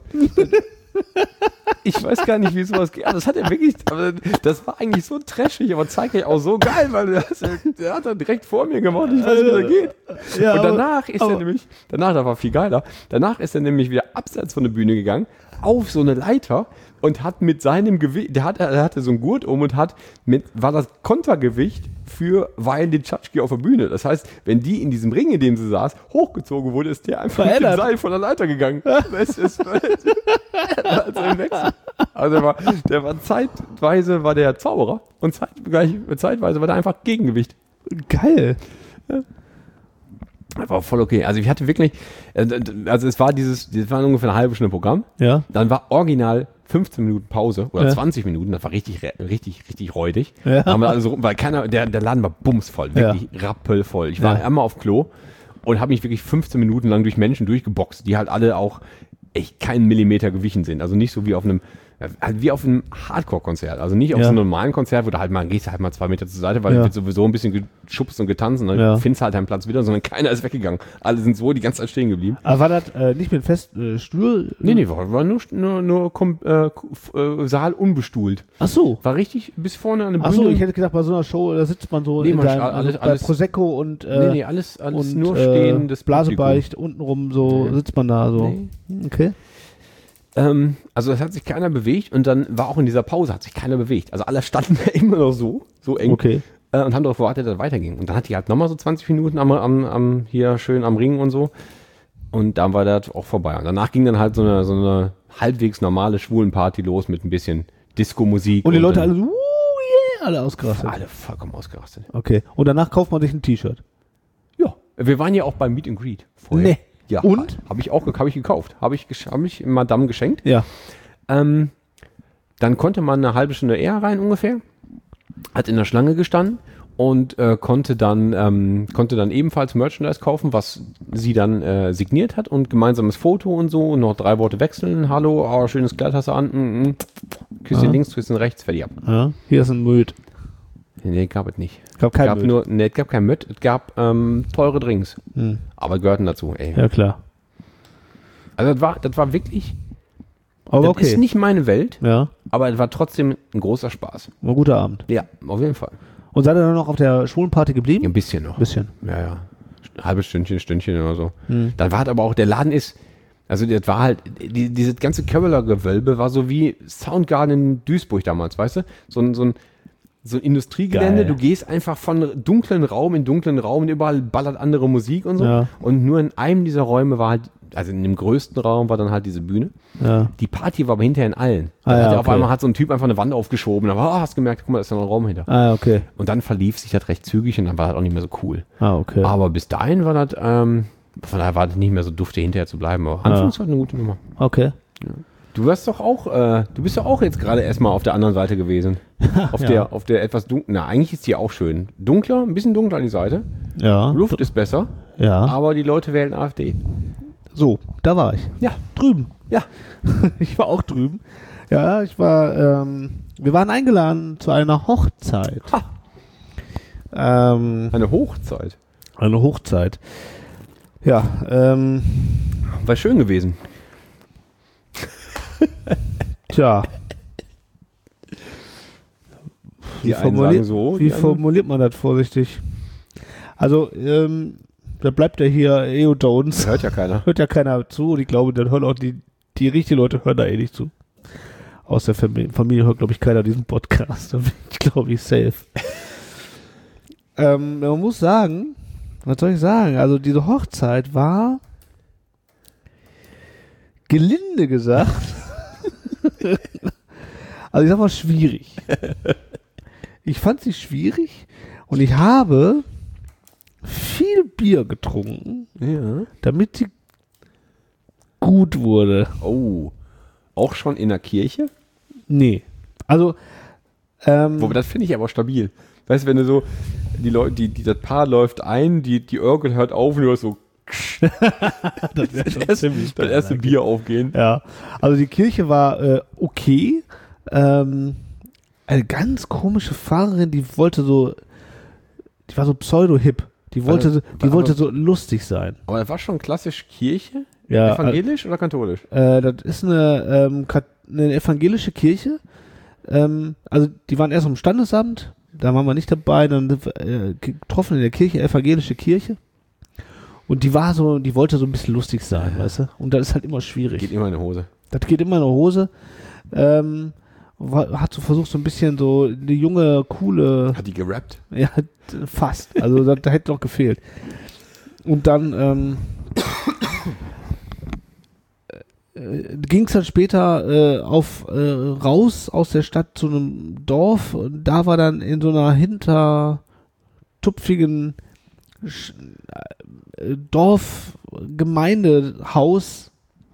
Ich weiß gar nicht, wie sowas geht. Aber das hat er wirklich, aber das war eigentlich so trashig, aber zeitgleich auch so geil, weil der, der hat er direkt vor mir gemacht. Ich weiß, wie das geht. Ja, Und aber- danach ist er aber- nämlich, danach, das war viel geiler, danach ist er nämlich wieder abseits von der Bühne gegangen, auf so eine Leiter und hat mit seinem Gewicht, der, hat, er hatte so einen Gurt um und hat mit, war das Kontergewicht für Violin Tschatschki auf der Bühne. Das heißt, wenn die in diesem Ring, in dem sie saß, hochgezogen wurde, ist der einfach mit dem Verändert. Seil von der Leiter gegangen. Das ist, also im Wechsel. Also der war, der war zeitweise war der Zauberer und zeitgleich, zeitweise war der einfach Gegengewicht. Geil. Das war voll okay. Also ich hatte wirklich, äh, also es war dieses, das war ungefähr eine halbe Stunde Programm. Ja. Dann war original fünfzehn Minuten Pause oder Ja. zwanzig Minuten. Das war richtig, richtig, richtig räudig. Ja. Da haben wir alle so, weil keiner, der, der Laden war bumsvoll, wirklich rappelvoll. Ich war Ja. einmal auf Klo und habe mich wirklich fünfzehn Minuten lang durch Menschen durchgeboxt, die halt alle auch echt keinen Millimeter gewichen sind. Also nicht so wie auf einem, halt wie auf einem Hardcore-Konzert. Also nicht auf Ja. so einem normalen Konzert, wo du halt mal gehst halt mal zwei Meter zur Seite, weil Ja. du wird sowieso ein bisschen geschubst und getanzt und dann Ja. findest halt deinen Platz wieder, sondern keiner ist weggegangen. Alle sind so die ganze Zeit stehen geblieben. Aber war das äh, nicht mit festen äh, Stuhl? Nee, nee, war, war nur, nur, nur kom, äh, f- äh, Saal unbestuhlt. Ach so. War richtig bis vorne an der Ach Bühne. so, ich hätte gedacht, bei so einer Show, da sitzt man so Nee, in man deinem, scha- alles- also bei alles- Prosecco und, äh, nee, nee, alles, alles und nur äh, stehendes Blasebeicht, untenrum so Nee. sitzt man da so. Nee. Hm, Okay. Ähm, also es hat sich keiner bewegt und dann war auch in dieser Pause hat sich keiner bewegt. Also alle standen da immer noch so, so eng Okay. äh, und haben darauf gewartet, dass es weiterging. Und dann hat die halt nochmal so zwanzig Minuten am, am, am hier schön am Ring und so. Und dann war das auch vorbei. Und danach ging dann halt so eine, so eine halbwegs normale Schwulenparty los mit ein bisschen Disco-Musik. Und die Leute dann alle so, uh, yeah, alle ausgerastet. alle vollkommen ausgerastet. Okay. Und danach kauft man sich ein T-Shirt. Ja, wir waren ja auch beim Meet and Greet vorher. Nee. Ja, Und? Habe ich auch hab ich gekauft. Habe ich, gesch- hab ich Madame geschenkt. Ja. Ähm, dann konnte man eine halbe Stunde eher rein ungefähr. Hat in der Schlange gestanden und äh, konnte, dann, ähm, konnte dann ebenfalls Merchandise kaufen, was sie dann äh, signiert hat und gemeinsames Foto und so und noch drei Worte wechseln. Hallo, oh, schönes Kleid hast du an. Mm, mm. Küsschen Aha. links, Küsschen rechts, fertig ab. ja. Hier ist ein Möd. Nee, gab es nicht. Gab Es kein gab Möd. nur, nee, es gab kein Möd, es gab ähm, teure Drinks. Hm. Aber gehörten dazu, ey. Ja, klar. Also das war, das war wirklich, Aber das okay. ist nicht meine Welt, ja. aber es war trotzdem ein großer Spaß. War ein guter Abend. Ja, auf jeden Fall. Und seid ihr dann noch auf der Schwulenparty geblieben? Ja, ein bisschen noch. Bisschen. Ja, ja. Ein halbes Stündchen, Stündchen oder so. Hm. Dann war halt aber auch, der Laden ist, also das war halt, die, dieses ganze Köbbeler-Gewölbe war so wie Soundgarden in Duisburg damals, weißt du? So ein, so ein, so ein Industriegelände, Geil. du gehst einfach von dunklen Raum in dunklen Raum und überall ballert andere Musik und so. Ja. Und nur in einem dieser Räume war halt, also in dem größten Raum war dann halt diese Bühne. Ja. Die Party war aber hinterher in allen. Ah, Da ja, hat er auf okay. einmal hat so ein Typ einfach eine Wand aufgeschoben. Da war, oh, hast gemerkt, guck mal, da ist da noch ein Raum hinter. Ah, ja, okay. Und dann verlief sich das recht zügig und dann war das auch nicht mehr so cool. Ah, okay. Aber bis dahin war das, ähm, von daher war das nicht mehr so dufte, hinterher zu bleiben. Aber anfangs war das eine gute Nummer. Okay. Du warst doch auch, äh, du bist doch auch jetzt gerade erstmal auf der anderen Seite gewesen. Auf Ja. der, auf der etwas dunklen, na, eigentlich ist die auch schön. Dunkler, ein bisschen dunkler an die Seite. Ja. Luft ist besser, Ja. aber die Leute wählen AfD. So, da war ich. Ja. Drüben. Ja. Ich war auch drüben. Ja, ich war, ähm, wir waren eingeladen zu einer Hochzeit. Ha. Ähm, Eine Hochzeit. eine Hochzeit. Ja, ähm, War schön gewesen. tja. Die Wie, einen formuliert, sagen so, wie die anderen- formuliert man das vorsichtig? Also, ähm, da bleibt ja hier eh unter uns. Hört ja keiner. Hört ja keiner zu und ich glaube, dann hören auch die, die richtigen Leute hören da eh nicht zu. Aus der Familie, Familie hört, glaube ich, keiner diesen Podcast. Da bin ich, glaube ich, safe. ähm, man muss sagen, was soll ich sagen? Also diese Hochzeit war gelinde gesagt. Also ich sag mal schwierig. ich fand sie schwierig und ich habe viel Bier getrunken, Ja. damit sie gut wurde. Oh. Auch schon in der Kirche? Nee. Also, ähm, Wobei, das finde ich aber stabil. Weißt du, wenn du so, die Leute, die, die, das Paar läuft ein, die, die Orgel hört auf und du hörst so das wäre schon das, ziemlich das erste Bier aufgehen. Ja, also die Kirche war äh, okay. Ähm, eine ganz komische Pfarrerin, die wollte so, die war so pseudo-hip. Die wollte, Also, die aber- wollte so lustig sein. Aber das war schon klassisch Kirche? Ja, Evangelisch oder katholisch? Äh, das ist eine, ähm, kat- eine evangelische Kirche. Ähm, also die waren erst im Standesamt, da waren wir nicht dabei, dann sind wir, äh, getroffen in der Kirche, evangelische Kirche. Und die war so, die wollte so ein bisschen lustig sein, weißt du? Und das ist halt immer schwierig. Geht immer in die Hose. Das geht immer in der Hose. Ähm, war, hat so versucht, so ein bisschen so eine junge, coole, Hat die gerappt? ja, fast. Also da, da hätte noch gefehlt. Und dann ähm, äh, ging es dann später äh, auf äh, raus aus der Stadt zu einem Dorf. Und da war dann in so einer hintertupfigen Sch- äh, Dorfgemeindehaus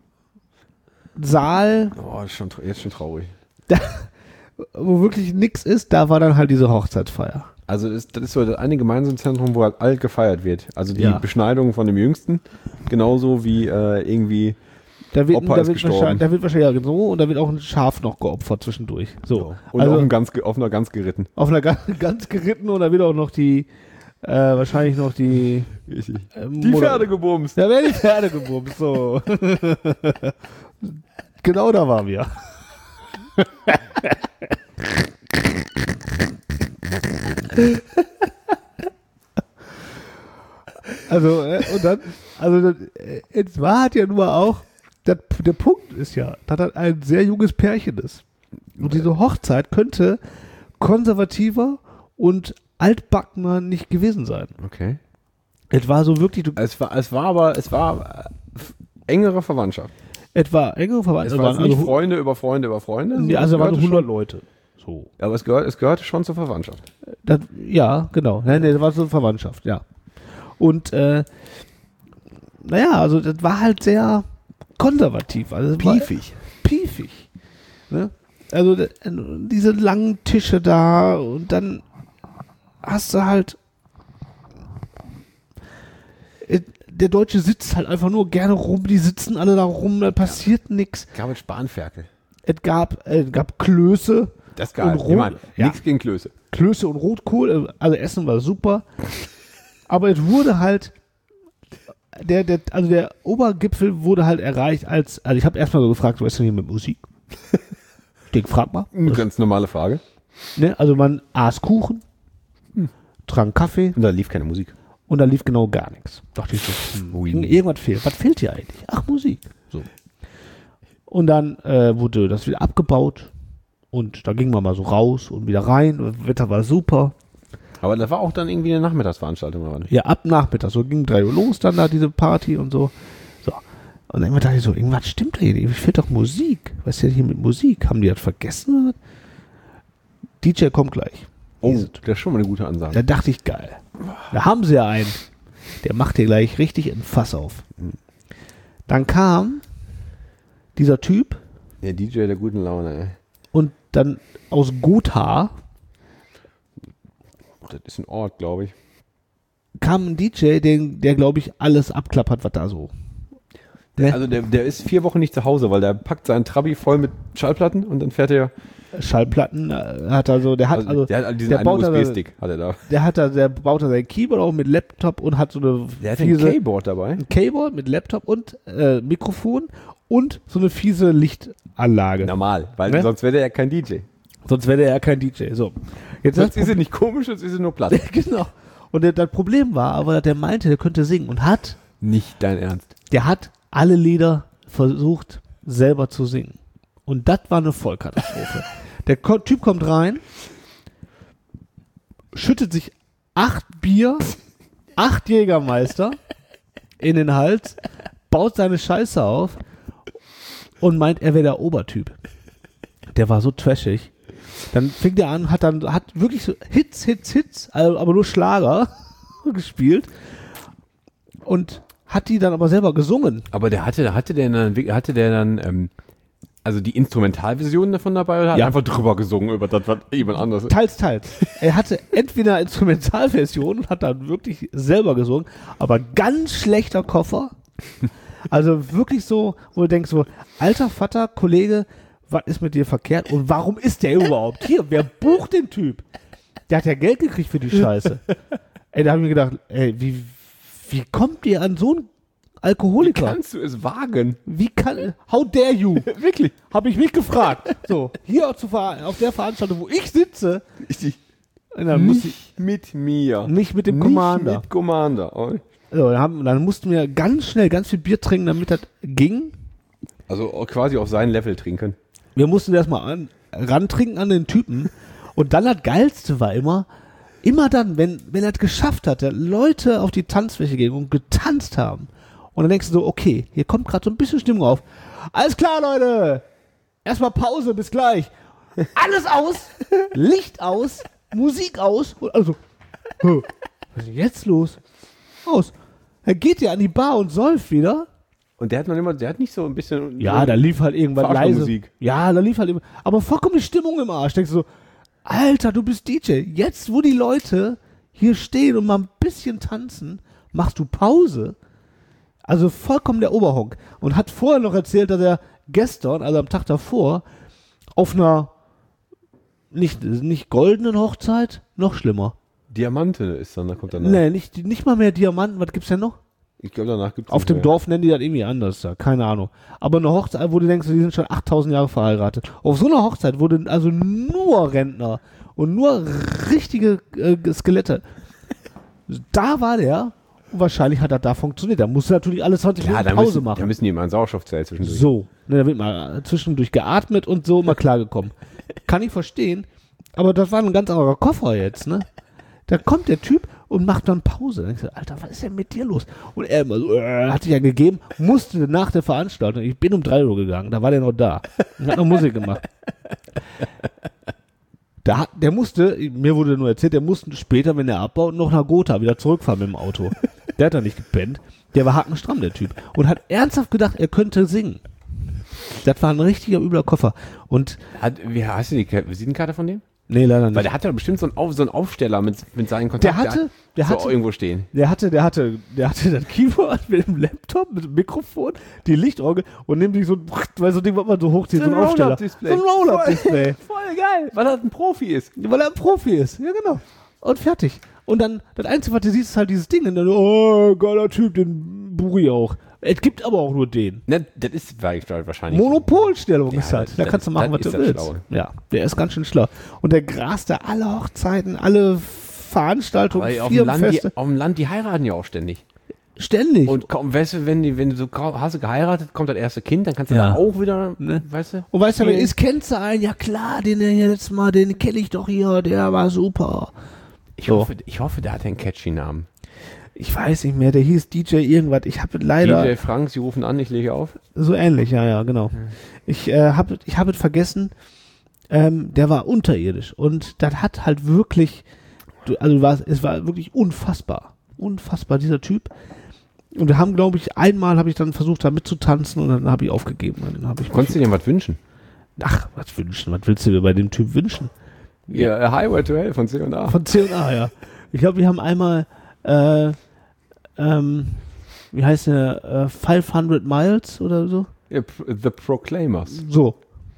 Saal, Oh, das ist schon, tra- jetzt schon traurig. wo wirklich nix ist, da war dann halt diese Hochzeitsfeier. Also das, das ist so das eine Gemeinsamzentrum, wo halt alt gefeiert wird. Also die Ja. Beschneidung von dem Jüngsten, genauso wie äh, irgendwie Da wird, Opa da ist wird gestorben. wahrscheinlich, da wird wahrscheinlich ja so und da wird auch ein Schaf noch geopfert zwischendurch. So. und also auf, einem ganz, ge- auf einer ganz geritten. auf einer ganz, ganz geritten und da wird auch noch die, äh, wahrscheinlich noch die, ähm, Die Moder- Pferde gebumst. Da werden die Pferde gebumst, so. Genau da waren wir. Also, äh, und dann, also, das, äh, jetzt war hat ja nun mal auch, das, der Punkt ist ja, dass das ein sehr junges Pärchen ist. Und diese Hochzeit könnte konservativer und altbackener nicht gewesen sein. Okay. Es war so wirklich, du, Es war, es war aber, es war äh, f- engere Verwandtschaft. etwa engere Es Verwandte. war jetzt also, nicht Freunde über Freunde über Freunde. nee, also es da waren gehörte hundert schon, Leute. So. aber es, gehört, es gehörte schon zur Verwandtschaft. Das, ja, genau. Nein, nee, das war so eine Verwandtschaft, ja. Und, äh, naja, also das war halt sehr konservativ. Also es war- Piefig. Piefig. Ne? Also d- diese langen Tische da und dann hast du halt äh, der Deutsche sitzt halt einfach nur gerne rum, die sitzen alle da rum, da passiert nichts. Gab es Spanferkel. Es gab, äh, es gab Klöße, Das geil. Und Ich meine, Rot- ja. nichts gegen Klöße. Klöße und Rotkohl, äh, also Essen war super. Aber es wurde halt, der, der, also der Obergipfel wurde halt erreicht als, also ich habe erstmal so gefragt, was ist denn hier mit Musik? Ich frag mal. Eine ganz normale Frage. Ne? Also man aß Kuchen, trank Kaffee Und da lief keine Musik. und da lief genau gar nichts. Dachte ich so, hm, Ui. irgendwas fehlt. Was fehlt hier eigentlich? Ach, Musik. So. Und dann äh, wurde das wieder abgebaut und da ging man mal so raus und wieder rein und das Wetter war super. Aber das war auch dann irgendwie eine Nachmittagsveranstaltung, oder nicht? Ja, ab Nachmittag, so ging drei Uhr los dann da diese Party und so. So. Und dann dachte ich so, irgendwas stimmt da hier nicht. Fehlt doch Musik. Was ist denn hier mit Musik? Haben die das vergessen oder was? D J kommt gleich. Oh, das ist schon mal eine gute Ansage. Da dachte ich, geil. Da haben sie ja einen. Der macht hier gleich richtig ein Fass auf. Dann kam dieser Typ Der D J der guten Laune, ey. und dann aus Gotha Das ist ein Ort, glaube ich. kam ein D J, den, der, glaube ich, alles abklappert, was da so. Ne? Also der, der ist vier Wochen nicht zu Hause, weil der packt seinen Trabi voll mit Schallplatten und dann fährt er. Schallplatten äh, hat er so, der hat Also, also, der hat diesen der einen baut U da- S B-Stick, hat er da. der hat da, der baut da sein Keyboard auch mit Laptop und hat so eine Der hat ein fiese, Keyboard dabei. ein Keyboard mit Laptop und äh, Mikrofon und so eine fiese Lichtanlage. Normal, weil Ne? sonst wäre der ja kein D J. Sonst wäre der ja kein D J. So. Jetzt Sonst das ist er nicht komisch, sonst ist er nur platt. genau. Und der, das Problem war aber, dass der meinte, der könnte singen und hat, Nicht dein Ernst. der hat alle Lieder versucht, selber zu singen. Und das war eine Vollkatastrophe. Der Ko- Typ kommt rein, schüttet sich acht Bier, acht Jägermeister in den Hals, baut seine Scheiße auf und meint, er wäre der Obertyp. Der war so trashig. Dann fängt er an, hat dann hat wirklich so Hits, Hits, Hits, also aber nur Schlager gespielt und hat die dann aber selber gesungen. Aber der hatte, hatte der dann, hatte der dann, ähm, also die Instrumentalversion davon dabei oder hat Ja. er einfach drüber gesungen über das, was jemand anderes ist? Teils, teils. Er hatte entweder eine Instrumentalversion und hat dann wirklich selber gesungen, aber ganz schlechter Koffer. Also wirklich so, wo du denkst so, alter Vater, Kollege, was ist mit dir verkehrt und warum ist der überhaupt hier? Wer bucht den Typ? Der hat ja Geld gekriegt für die Scheiße. Ey, da habe ich mir gedacht, ey, wie, wie kommt ihr an so einen Alkoholiker? Kannst du es wagen? Wie kann, how dare you? Wirklich? Habe ich mich gefragt. So, hier zu ver- auf der Veranstaltung, wo ich sitze, und dann muss ich, Nicht mit mir. nicht mit dem Nicht Commander. mit Commander. Oh. So, dann, haben, dann mussten wir ganz schnell ganz viel Bier trinken, damit das ging. Also quasi auf sein Level trinken. Wir mussten erstmal an, rantrinken an den Typen. Und dann das Geilste war immer, immer dann, wenn, wenn er es geschafft hatte, Leute auf die Tanzfläche gehen und getanzt haben. Und dann denkst du so, okay, hier kommt gerade so ein bisschen Stimmung auf. Alles klar, Leute. Erstmal Pause, bis gleich. Alles aus, Licht aus, Musik aus. Und also, hä, was ist denn jetzt los? Aus. Er geht ja an die Bar und säuft wieder. Und der hat noch immer, der hat nicht so ein bisschen. Ja, so da lief halt irgendwas leise. Verarschermusik. Ja, da lief halt immer. Aber vollkommen die Stimmung im Arsch. Denkst du so, Alter, du bist D J. Jetzt, wo die Leute hier stehen und mal ein bisschen tanzen, machst du Pause. Also vollkommen der Oberhonk. Und hat vorher noch erzählt, dass er gestern, also am Tag davor, auf einer nicht, nicht goldenen Hochzeit, noch schlimmer. Diamante ist dann, da kommt dann. Nee, nicht, nicht mal mehr Diamanten. Was gibt's denn noch? Ich glaube, danach gibt es. Auf dem Dorf nennen die das irgendwie anders da, keine Ahnung. Aber eine Hochzeit, wo du denkst, die sind schon achttausend Jahre verheiratet. Auf so einer Hochzeit wurde also nur Rentner und nur richtige äh, Skelette. Da war der und wahrscheinlich hat das da funktioniert. Da musste natürlich alle zwanzig Ja, Minuten da Pause müssen, machen. da müssen die immer ein Sauerstoffzelt zwischendurch. So, ne, da wird mal zwischendurch geatmet und so mal klargekommen. Kann ich verstehen, aber das war ein ganz anderer Koffer jetzt, ne? Da kommt der Typ und macht dann Pause. Dann denkst du, Alter, was ist denn mit dir los? Und er immer so, äh, hat sich ja gegeben, musste nach der Veranstaltung, ich bin um drei Uhr gegangen, da war der noch da und hat noch Musik gemacht. Da, hat- der musste, mir wurde nur erzählt, der musste später, wenn er abbaut, noch nach Gotha wieder zurückfahren mit dem Auto. Der hat da nicht gepennt. Der war hackenstramm, der Typ. Und hat ernsthaft gedacht, er könnte singen. Das war ein richtiger übler Koffer. Und, Hat, wie, hast du die Ka- Visitenkarte von dem? nee, leider nicht. Weil der hatte doch bestimmt so einen, Auf, so einen Aufsteller mit, mit seinen Kontakten. Der hatte- der so hatte- irgendwo stehen. Der hatte, der hatte, der hatte das Keyboard mit dem Laptop, mit dem Mikrofon, die Lichtorgel und nimmt sich so, ein- weil so ein Ding, was man so hochzieht, so ein Aufsteller. Roll-Up-Display. So ein Roll-Up-Display. Voll geil, weil er ein Profi ist. Weil er ein Profi ist. Ja, genau. Und fertig. Und dann, das Einzige, was du siehst, ist halt dieses Ding. Und dann, oh, geiler Typ, den Buri auch. Es gibt aber auch nur den. Ne, das ist wahrscheinlich. Monopolstellung Ja, ist halt. das- Da kannst du machen, was das du ist das willst. Schlaue. Ja, der ist ganz schön schlau. Und der grast da alle Hochzeiten, alle Veranstaltungen, Weil auf dem, Land, die, Firmenfeste. auf dem Land, die heiraten ja auch ständig. Ständig. Und kaum, weißt du, wenn, die, wenn du so kaum, hast du geheiratet, kommt das erste Kind, dann kannst du Ja. da auch wieder, Ne? weißt du? Und weißt du, wer Ja. ist, kennst du einen? Ja klar, den hier letztes Mal, den kenne ich doch hier, der war super. Ich, So. hoffe, ich hoffe, der hat einen catchy Namen. Ich weiß nicht mehr, der hieß D J irgendwas. Ich habe leider D J Frank, Sie rufen an, ich lege auf. so ähnlich, ja, ja, genau. Ich äh, habe ich habe es vergessen. Ähm, der war unterirdisch und das hat halt wirklich, du- also war, es war wirklich unfassbar, unfassbar dieser Typ. Und wir haben, glaube ich, einmal habe ich dann versucht, da mitzutanzen und dann habe ich aufgegeben. Dann habe ich Konntest du dir was wünschen? ach, was wünschen? Was willst du dir bei dem Typ wünschen? Ja, Highway to Hell von C und A. Von C und A, ja. Ich glaube, wir haben einmal, äh, ähm, wie heißt der, äh, fünfhundert Miles oder so? Ja, P- The Proclaimers. So.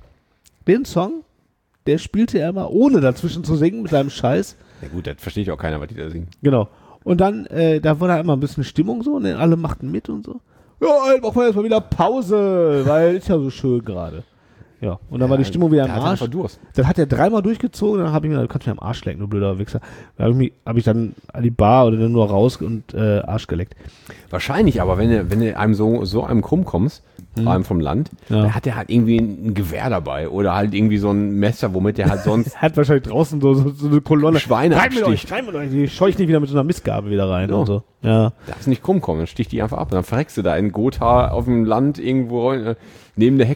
Den Song, der spielte er immer, ohne dazwischen zu singen, mit seinem Scheiß. Ja gut, das versteht ja auch keiner, was die da singen. Genau. Und dann, äh, da war da immer ein bisschen Stimmung so, und dann alle machten mit und so. Ja, jetzt machen wir jetzt mal wieder Pause, weil ist ja so schön gerade. Ja, und dann war die Stimmung wieder im Der hat Arsch. einfach Durst. Dann hat er dreimal durchgezogen, dann habe ich mir gedacht, du kannst mir am Arsch lecken, du blöder Wichser. Da habe ich, mich- hab ich dann an die Bar oder dann nur raus und äh, Arsch geleckt. Wahrscheinlich, aber wenn du, wenn du einem so, so einem krumm kommst, vor allem vom Land, Ja. dann hat er halt irgendwie ein Gewehr dabei oder halt irgendwie so ein Messer, womit er halt sonst Er hat wahrscheinlich draußen so, so, so eine Kolonne. Schweine rein mit euch, absticht. rein mit euch. Die scheucht nicht wieder mit so einer Mistgabel wieder rein Ja. und so. Ja. darfst nicht krumm kommen, dann sticht die einfach ab und dann verreckst du da in Gotha auf dem Land irgendwo äh, neben der Hecke.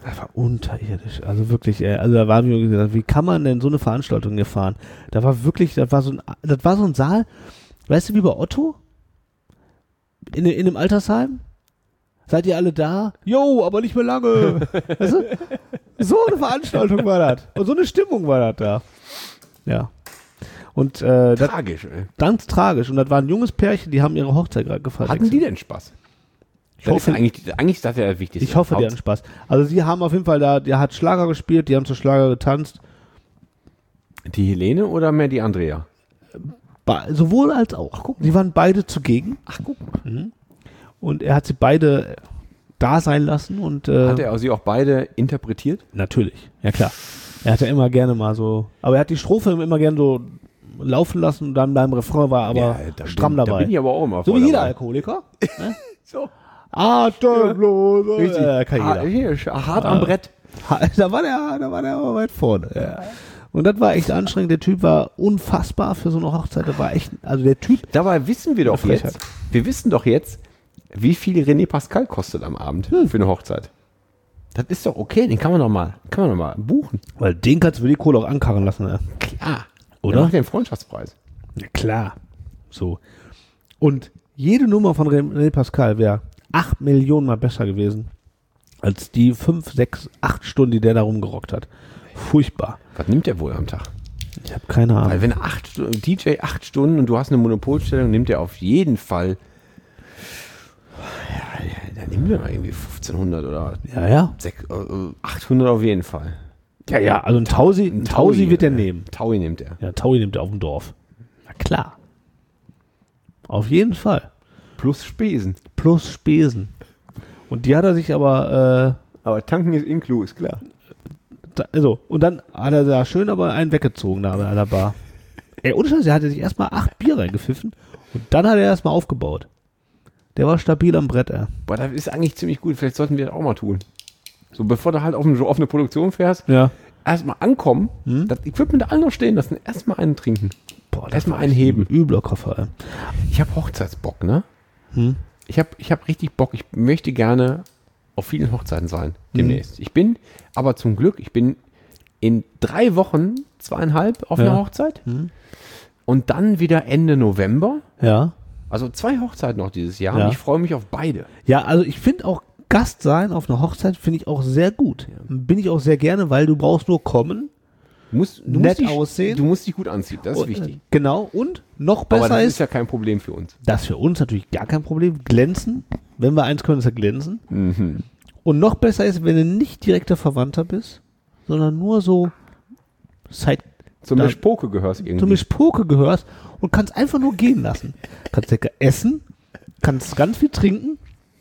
Das war unterirdisch. Also wirklich, ey, also da war mir gesagt, wie kann man denn so eine Veranstaltung hier fahren? Da war wirklich, das war so ein, das war so ein Saal, weißt du, wie bei Otto? In, in einem Altersheim? Seid ihr alle da? Jo, aber nicht mehr lange. Weißt du? So eine Veranstaltung war das. Und so eine Stimmung war das da. Ja. Und äh, das, Tragisch, ey. ganz tragisch. Und das war ein junges Pärchen, die haben ihre Hochzeit gerade gefeiert. Hatten die denn Spaß? Ich Das hoffe, ist eigentlich, eigentlich ist das ja das Wichtigste. ich hoffe, die hatten Haupt- Spaß. Also sie haben auf jeden Fall da, der hat Schlager gespielt, die haben zu Schlager getanzt. Die Helene oder mehr die Andrea? Ba- sowohl als auch. Ach, guck, die waren beide zugegen. Ach, guck. Mhm. Und er hat sie beide da sein lassen und äh, Hat er sie auch beide interpretiert? natürlich, ja klar. Er hat ja immer gerne mal so, aber er hat die Strophe immer gerne so laufen lassen und dann beim Refrain war aber da stramm bin, dabei. Da bin ich aber auch immer So voll wie jeder dabei. Alkoholiker. Ne? So. Atemlos. Richtig. Äh, kann Ha- jeder. hier, hart am Brett. Ha- Da war der, da war der aber weit vorne. Ja. Und das war echt anstrengend. Der Typ war unfassbar für so eine Hochzeit. Der war echt, also der Typ, Dabei wissen wir doch Frechheit. jetzt, wir wissen doch jetzt, wie viel René Pascal kostet am Abend Hm. für eine Hochzeit. Das ist doch okay, den kann man doch mal, kann man doch mal buchen. weil den kannst du für die Kohle auch ankarren lassen. Ne? Klar. Oder? Der macht den Freundschaftspreis. Ja, klar. So. Und jede Nummer von René Pascal wäre acht Millionen mal besser gewesen als die fünf, sechs, acht Stunden, die der da rumgerockt hat. Furchtbar. Was nimmt der wohl am Tag? Ich habe keine Ahnung. Weil wenn acht, Stu- D J acht Stunden und du hast eine Monopolstellung, nimmt er auf jeden Fall, ja, ja, da nimmt er mal irgendwie fünfzehnhundert oder Ja, ja. sech- äh, achthundert auf jeden Fall. Ja, ja, also ein Tausi, ein Tausi wird er nehmen. Taui nimmt er. Ja, Taui nimmt er auf dem Dorf. Na klar. Auf jeden Fall. Plus Spesen. Plus Spesen. Und die hat er sich aber, Aber tanken ist inclu, ist klar. äh, da, also, und dann hat er da schön aber einen weggezogen da an der Bar. Ey, ohne Scheiß, er hatte sich erstmal acht Bier reingepfiffen und dann hat er erstmal aufgebaut. Der war stabil am Brett, ey. Boah, das ist eigentlich ziemlich gut. Vielleicht sollten wir das auch mal tun. So, bevor du halt auf, ein, auf eine Produktion fährst, Ja. erstmal ankommen, Hm? das Equipment alle noch stehen lassen, erstmal einen trinken. Boah, das Erstmal war einen echt heben. ein übler Koffer, ey. Ich habe Hochzeitsbock, ne? Hm? Ich habe ich hab richtig Bock. Ich möchte gerne auf vielen Hochzeiten sein demnächst. Ich bin aber zum Glück, ich bin in drei Wochen, zweieinhalb auf Ja. einer Hochzeit Hm? und dann wieder Ende November. Ja. Also zwei Hochzeiten noch dieses Jahr. Ja. Und ich freue mich auf beide. Ja, also ich finde auch Gast sein auf einer Hochzeit finde ich auch sehr gut. Bin ich auch sehr gerne, weil du brauchst nur kommen. Du musst, du Nett musst dich, aussehen. Du musst dich gut anziehen, das ist Und, wichtig. äh, Genau. Und noch Aber besser das ist, ist ja kein Problem für uns. das für uns natürlich gar kein Problem. Glänzen. Wenn wir eins können, ist ja glänzen. Mhm. Und noch besser ist, wenn du nicht direkter Verwandter bist, sondern nur so Side, Zum Da- Mischpoke gehörst irgendwie. zum Mischpoke gehörst und kannst einfach nur gehen lassen. Kannst lecker essen, kannst ganz viel trinken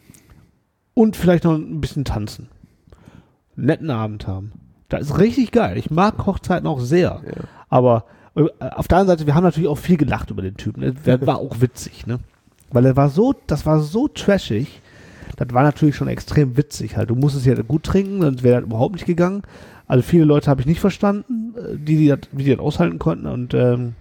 und vielleicht noch ein bisschen tanzen. Netten Abend haben. Das ist richtig geil. Ich mag Hochzeiten auch sehr. Ja. Aber äh, auf der anderen Seite, wir haben natürlich auch viel gelacht über den Typen. Ne? Der war auch witzig, ne? Weil er war so, das war so trashig. Das war natürlich schon extrem witzig halt. Du musstest ja gut trinken, sonst wäre das überhaupt nicht gegangen. Also viele Leute habe ich nicht verstanden, äh, die, die das, wie die das aushalten konnten. Und ähm,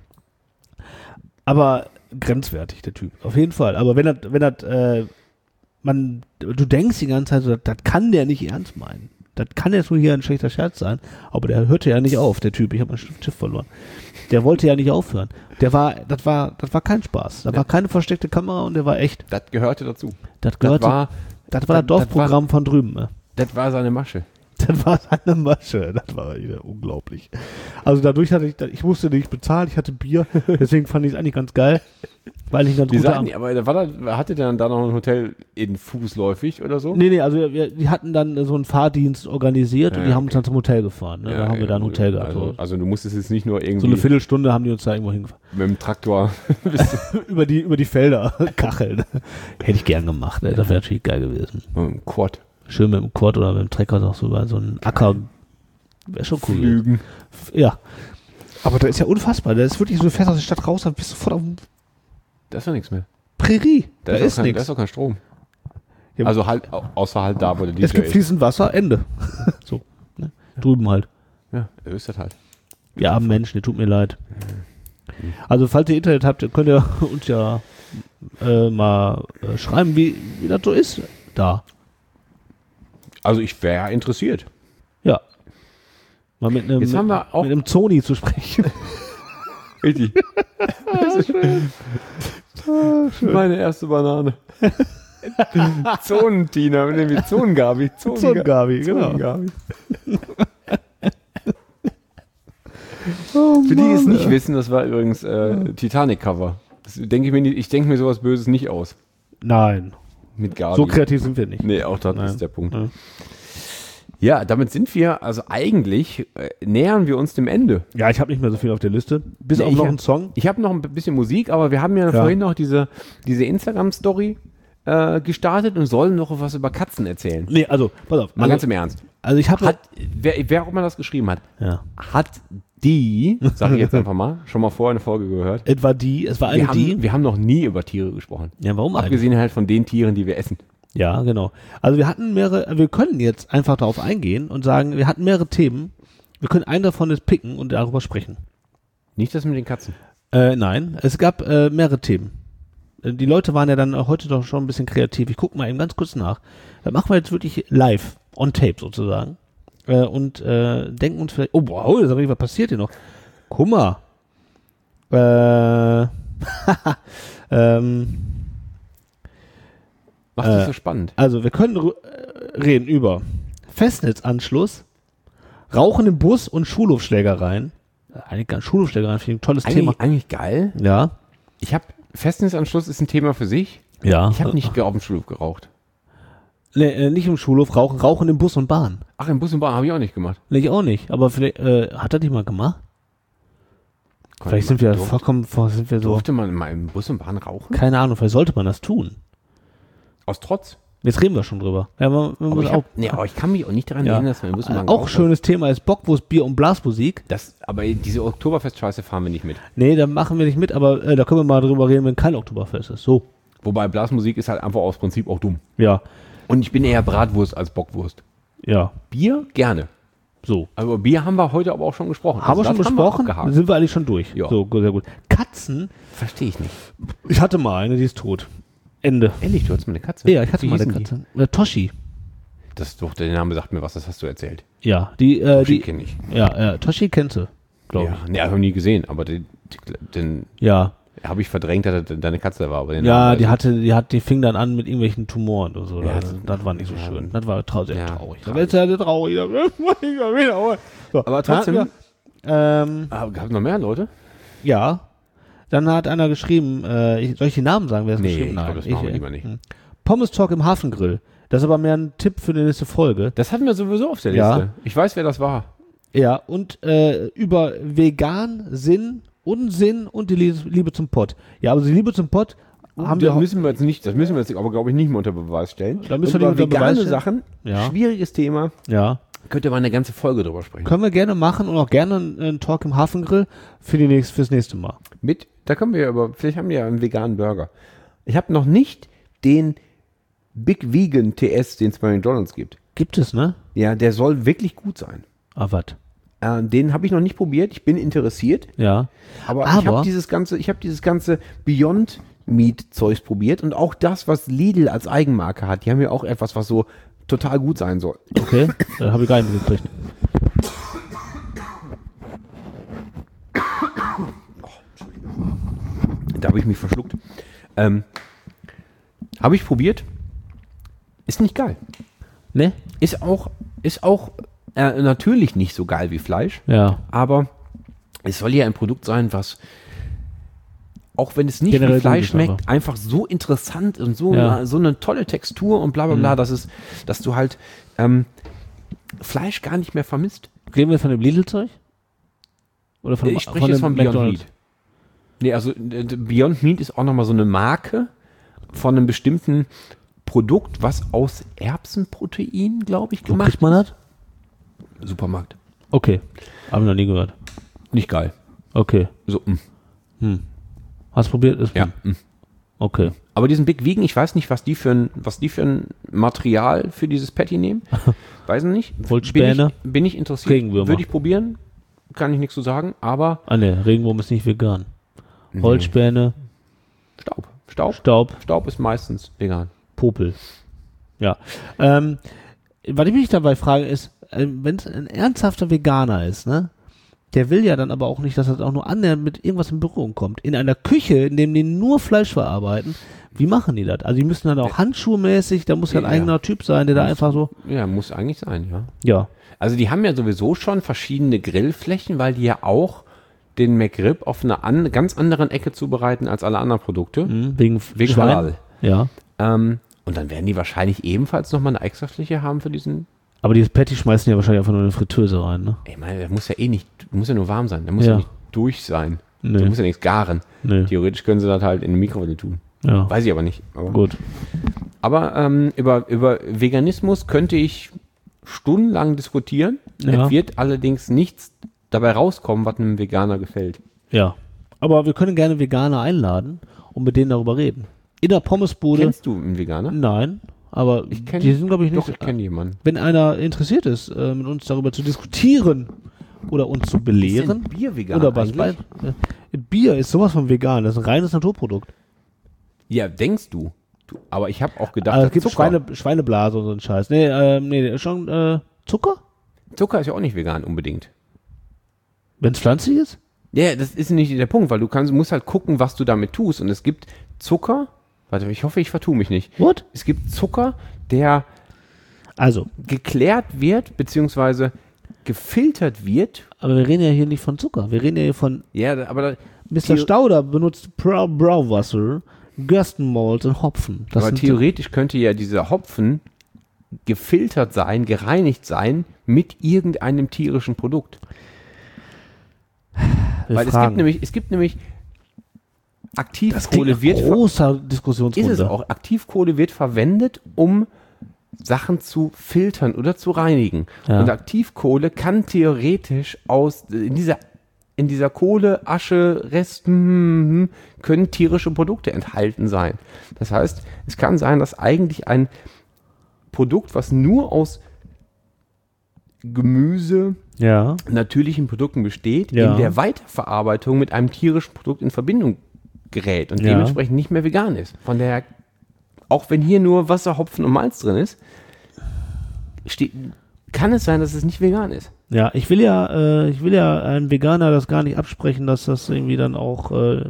aber grenzwertig, der Typ. Auf jeden Fall. Aber wenn das, wenn das, äh, man, du denkst die ganze Zeit so, das, das kann der nicht ernst meinen. Das kann jetzt nur hier ein schlechter Scherz sein. Aber der hörte ja nicht auf, der Typ. Ich habe mein Schiff verloren. Der wollte ja nicht aufhören. Der war, das war, das war kein Spaß. Da war keine versteckte Kamera und der war echt. Das gehörte dazu. Das Das gehörte, war, das war das das- Dorfprogramm von drüben. Ne? das war seine Masche. Das war seine Masche. Das war wieder unglaublich. Also dadurch hatte ich, ich musste nicht bezahlen, ich hatte Bier. Deswegen fand ich es eigentlich ganz geil. Weil ich ganz Die gute sagten, Ab- aber war da, hatte der dann da noch ein Hotel in fußläufig oder so? Nee, nee, also wir, die hatten dann so einen Fahrdienst organisiert und Ja, die haben uns okay. dann zum Hotel gefahren. Ne? Ja, da haben wir da ein ja, Hotel gehabt. Also, So, also du musstest jetzt nicht nur so irgendwie eine Viertelstunde haben die uns da irgendwo hingefahren. mit dem Traktor. über, die, über die Felder kacheln. Hätte ich gern gemacht. Ey. Das wäre natürlich geil gewesen. mit dem Quad Schön mit dem Quad oder mit dem Trecker auch so über so einen Acker. Wäre schon cool. flügen. Ja. Aber da ist ja unfassbar. Da ist wirklich so, du fährst aus der Stadt raus, dann bist du sofort auf dem Da ist doch nichts mehr. Prärie. Da, Da, ist ist, auch kein, da nichts. ist auch kein Strom. Ja, Also halt, au- außer halt da, wo der D J Es gibt ist. fließend Wasser, Ende. so. Ne? Drüben halt. Ja, da ist das halt. Wir armen Menschen, ihr tut mir leid. Also, falls ihr Internet habt, könnt ihr uns ja äh, mal äh, schreiben, wie, wie das so ist da. Also ich wäre interessiert. Ja. Mal mit einem, Jetzt haben wir auch- mit einem Zoni zu sprechen. Richtig. Meine erste Banane. Zonentina, wie Zonengabi. Zonengabi, genau. Zonengabi. Für die, die es nicht wissen, das war übrigens äh, Titanic-Cover. Das denke ich mir nicht, ich denke mir sowas Böses nicht aus. Nein. Mit Gabi. So kreativ sind wir nicht. Nee, auch das Nein. ist der Punkt. Ja. Ja, damit sind wir, also eigentlich äh, nähern wir uns dem Ende. Ja, ich habe nicht mehr so viel auf der Liste. Bis Nee, auf ich noch hab- einen Song. Ich habe noch ein bisschen Musik, aber wir haben ja, Ja. vorhin noch diese, diese Instagram-Story äh, gestartet und sollen noch was über Katzen erzählen. Nee, also, pass auf. Mal Also, ganz im Ernst. also ich habe... Hat, wer, wer auch immer das geschrieben hat, Ja. hat die, sag ich jetzt einfach mal, schon mal vorher eine Folge gehört. Etwa die, es war eine Wir haben, die. wir haben noch nie über Tiere gesprochen. Ja, warum eigentlich? Abgesehen halt von den Tieren, die wir essen. Ja, genau. Also wir hatten mehrere, wir können jetzt einfach darauf eingehen und sagen, wir hatten mehrere Themen. Wir können einen davon jetzt picken und darüber sprechen. Nicht das mit den Katzen. Äh, nein, es gab äh, mehrere Themen. Äh, Die Leute waren ja dann auch heute doch schon ein bisschen kreativ. Ich gucke mal eben ganz kurz nach. Das machen wir jetzt wirklich live, on tape sozusagen. Äh, und äh, denken uns vielleicht, oh wow, das ist was passiert hier noch. Guck mal. Äh, ähm, Macht das Äh, so spannend. Also wir können ru- äh, reden über Festnetzanschluss, Rauchen im Bus und Schulhofschlägereien. Äh, Eigentlich ganz Schulhofschlägereien finde ich ein tolles Thema. Eigentlich, eigentlich geil. Ja. Ich habe, Festnetzanschluss ist ein Thema für sich. Ja. Ich habe nicht ge- auf dem Schulhof geraucht. Nee, äh, nicht im Schulhof, rauchen, rauchen im Bus und Bahn. Ach, im Bus und Bahn habe ich auch nicht gemacht. Nee, ich auch nicht. Aber vielleicht, äh, hat er dich mal gemacht? Vielleicht sind wir Durfte- vollkommen, vor- sind wir so, Durfte man mal im Bus und Bahn rauchen? keine Ahnung, vielleicht sollte man das tun. Aus Trotz? Jetzt reden wir schon drüber. Ja, man, man Aber muss ich, auch, hab, nee, aber ich kann mich auch nicht daran ja. erinnern, dass man im Bus und Bahn auch geraucht schönes Thema ist Bockwurst, Bier und Blasmusik. hat. Das, aber diese Oktoberfest-Scheiße fahren wir nicht mit. Nee, da machen wir nicht mit, aber äh, da können wir mal drüber reden, wenn kein Oktoberfest ist. So. Wobei Blasmusik ist halt einfach aus Prinzip auch dumm. Ja. Und ich bin eher Bratwurst als Bockwurst. Ja. Bier gerne. So. Aber Bier haben wir heute aber auch schon gesprochen. Haben wir Also schon das besprochen? abgehakt. Dann sind wir eigentlich schon durch. Ja. So, gut, sehr gut. Katzen. Verstehe ich nicht. Ich hatte mal eine, die ist tot. Ende. Ehrlich, du hattest mal eine Katze? Ja, ich hatte Wie mal eine hießen die? Katze. Äh, Toshi. Das doch, der Name sagt mir was, das hast du erzählt. Ja, die, äh, Toshi die, kenne ich. ja, ja, Toshi kennst du, glaube Ja, nee, habe ich nie gesehen, aber den, den ich. Ja. habe ich verdrängt, dass das deine Katze war. Aber den Ja, Namen die weiß hatte, die hat, die fing dann an mit irgendwelchen Tumoren oder so. Ja, das, das war nicht so ja, schön. Das war trau sehr ja, traurig. Das tragisch. war sehr traurig. So, Aber trotzdem- dann hatten wir, ähm, ich. Aber gab es noch mehr Leute? ja. Dann hat einer geschrieben, äh, ich, soll ich die Namen sagen, wer es Nee, geschrieben ich hat? glaub, das machen wir äh, lieber nicht. hm. Pommes Talk im Hafengrill. Das ist aber mehr ein Tipp für die nächste Folge. Das hatten wir sowieso auf der Ja. Liste. Ich weiß, wer das war. Ja, und äh, über vegan, Sinn, Unsinn und die Liebe, Liebe zum Pott. Ja, aber die Liebe zum Pott haben wir das ho- müssen wir jetzt nicht, das müssen wir jetzt aber, glaube ich, nicht mehr unter Beweis stellen. Da müssen wir Über nicht unter vegane Beweis stellen. Sachen, Ja. schwieriges Thema, Ja, könnt ihr mal eine ganze Folge drüber sprechen. können wir gerne machen und auch gerne einen, einen Talk im Hafengrill für die nächste, fürs nächste Mal. Mit, da können wir ja über, vielleicht haben wir ja einen veganen Burger. Ich habe noch nicht den Big Vegan T S, den es bei McDonald's gibt. Gibt es, ne? Ja, der soll wirklich gut sein. Ah, was? Äh, den habe ich noch nicht probiert. Ich bin interessiert. Ja. Aber, ich Aber- habe dieses ganze, ich habe dieses ganze Beyond Meat Zeugs probiert und auch das, was Lidl als Eigenmarke hat. Die haben ja auch etwas, was so total gut sein soll. Okay, da habe ich gar nicht mitgekriegt. Da habe ich mich verschluckt. Ähm, habe ich probiert. Ist nicht geil. Ne? Ist auch, ist auch äh, natürlich nicht so geil wie Fleisch. Ja. Aber es soll ja ein Produkt sein, was, auch wenn es nicht Generell wie Fleisch gut ist, schmeckt, aber. einfach so interessant und so, Ja. eine, so eine tolle Textur und bla bla bla, dass, es, dass du halt ähm, Fleisch gar nicht mehr vermisst. Reden wir von dem Lidl-Zeug? Oder von, Ich spreche jetzt dem von Beyond McDonald's? Meat. Nee, also äh, Beyond Meat ist auch nochmal so eine Marke von einem bestimmten Produkt, was aus Erbsenprotein, glaube ich, Wo gemacht kriegt man das? ist. Supermarkt. Okay. Haben wir noch nie gehört. Nicht geil. Okay. So, mm, Hast du probiert? Ist ja. gut. mm. Okay. Aber diesen Big Vegan, ich weiß nicht, was die für ein, was die für ein Material für dieses Patty nehmen. Weiß ich nicht. Holzspäne? Bin ich, bin ich interessiert. Regenwürmer. Würde ich probieren. Kann ich nichts zu sagen. Aber Ah ne, Regenwurm ist nicht vegan. Holzspäne, Staub. Staub. Staub, Staub ist meistens vegan. Popel. Ja. Ähm, was ich mich dabei frage ist, äh, wenn es ein ernsthafter Veganer ist, ne? Der will ja dann aber auch nicht, dass das auch nur annähernd mit irgendwas in Berührung kommt. In einer Küche, in dem die nur Fleisch verarbeiten, wie machen die das? Also die müssen dann auch handschuhmäßig, da muss ja ein Ja. eigener Typ sein, der da Muss- einfach so, Ja, muss eigentlich sein, ja. ja. Also die haben ja sowieso schon verschiedene Grillflächen, weil die ja auch den McRib auf einer an, ganz anderen Ecke zubereiten als alle anderen Produkte. Mhm, wegen, Wegen Schwein. Halal. Ja. Ähm, und dann werden die wahrscheinlich ebenfalls nochmal eine extra Fläche haben für diesen. Aber dieses Patty schmeißen die ja wahrscheinlich einfach nur in eine Fritteuse rein, ne? Ich meine, der muss ja eh nicht, muss ja nur warm sein. Der muss Ja. ja, nicht durch sein. Nee. Der muss ja nichts garen. Nee. Theoretisch können sie das halt in eine Mikrowelle tun. Ja. Weiß ich aber nicht. Aber, Gut. aber ähm, über, über Veganismus könnte ich stundenlang diskutieren. Ja. Es wird allerdings nichts dabei rauskommen, was einem Veganer gefällt. Ja. Aber wir können gerne Veganer einladen und mit denen darüber reden. In der Pommesbude. Kennst du einen Veganer? Nein. Aber Ich kenn- die sind, glaube ich, nicht. Doch, ich kenne jemanden. Wenn einer interessiert ist, äh, mit uns darüber zu diskutieren oder uns zu belehren. Ist denn Bier vegan Oder was bei, eigentlich? äh, Bier ist sowas von vegan, das ist ein reines Naturprodukt. Ja, denkst du. du aber ich habe auch gedacht, Also es dass gibt Zucker, Schweine, Schweineblase und so ein Scheiß. Nee, ähm, nee, ist schon äh, Zucker? Zucker ist ja auch nicht vegan unbedingt. Wenn es pflanzlich ist? Ja, das ist nicht der Punkt, weil du kannst, musst halt gucken, was du damit tust. Und es gibt Zucker, warte, ich hoffe, ich vertue mich nicht. What? Es gibt Zucker, der Also, geklärt wird, beziehungsweise gefiltert wird. aber wir reden ja hier nicht von Zucker. Wir reden ja hier von Ja, da- aber, da- Mister Theo- Stauder benutzt Brau Brauwasser, Gerstenmalz und Hopfen. Das aber sind theoretisch könnte ja dieser Hopfen gefiltert sein, gereinigt sein mit irgendeinem tierischen Produkt. wir Weil es fragen. gibt nämlich, es gibt nämlich das Aktivkohle klingt wird ein ver- großer ist Diskussionsrunde. es auch. Aktivkohle wird verwendet, um Sachen zu filtern oder zu reinigen. Ja. Und Aktivkohle kann theoretisch aus in dieser in dieser Kohle, Asche, Resten können tierische Produkte enthalten sein. Das heißt, es kann sein, dass eigentlich ein Produkt, was nur aus Gemüse, Ja. natürlichen Produkten besteht, Ja. in der Weiterverarbeitung mit einem tierischen Produkt in Verbindung gerät und Ja. dementsprechend nicht mehr vegan ist. Von daher, auch wenn hier nur Wasser, Hopfen und Malz drin ist, steht, kann es sein, dass es nicht vegan ist. Ja, ich will ja, äh, ich will ja einem Veganer das gar nicht absprechen, dass das irgendwie dann auch äh,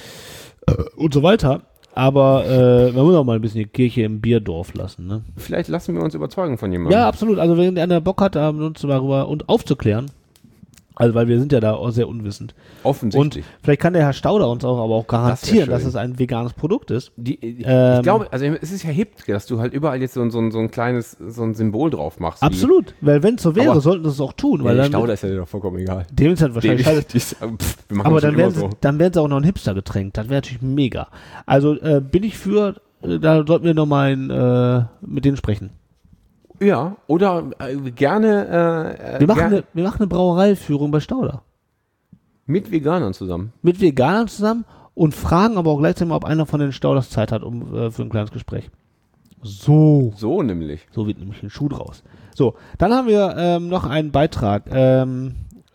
und so weiter. Aber äh, man muss auch mal ein bisschen die Kirche im Bierdorf lassen, ne? Vielleicht lassen wir uns überzeugen von jemandem. Ja, absolut. Also wenn einer Bock hat, da mit uns darüber und aufzuklären, also weil wir sind ja da auch sehr unwissend. Und Offensichtlich. vielleicht kann der Herr Stauder uns auch aber auch garantieren, schön. dass es ein veganes Produkt ist. Die, ich Ähm, glaube, also es ist ja hip, dass du halt überall jetzt so, ein- so, ein- so ein kleines so ein Symbol drauf machst. Absolut, weil wenn es so wäre, Aber- sollten sie es auch tun, Wie, weil ja, dann Stauder ist ja doch vollkommen egal. dem ist halt wahrscheinlich scheiße. Die ist- pff, wir machen Aber das dann schon werden, immer sie, so. dann werden sie auch noch ein Hipster-Getränk. Das wäre natürlich mega. Also äh, bin ich für, äh, da sollten wir nochmal äh, mit denen sprechen. Ja, oder äh, gerne äh, Wir machen, gerne eine, wir machen eine Brauereiführung bei Stauder. mit Veganern zusammen. Mit Veganern zusammen und fragen aber auch gleichzeitig mal, ob einer von den Stauders Zeit hat um, äh, für ein kleines Gespräch. So. So nämlich. So wird nämlich ein Schuh draus. So, dann haben wir ähm, noch einen Beitrag. Ähm,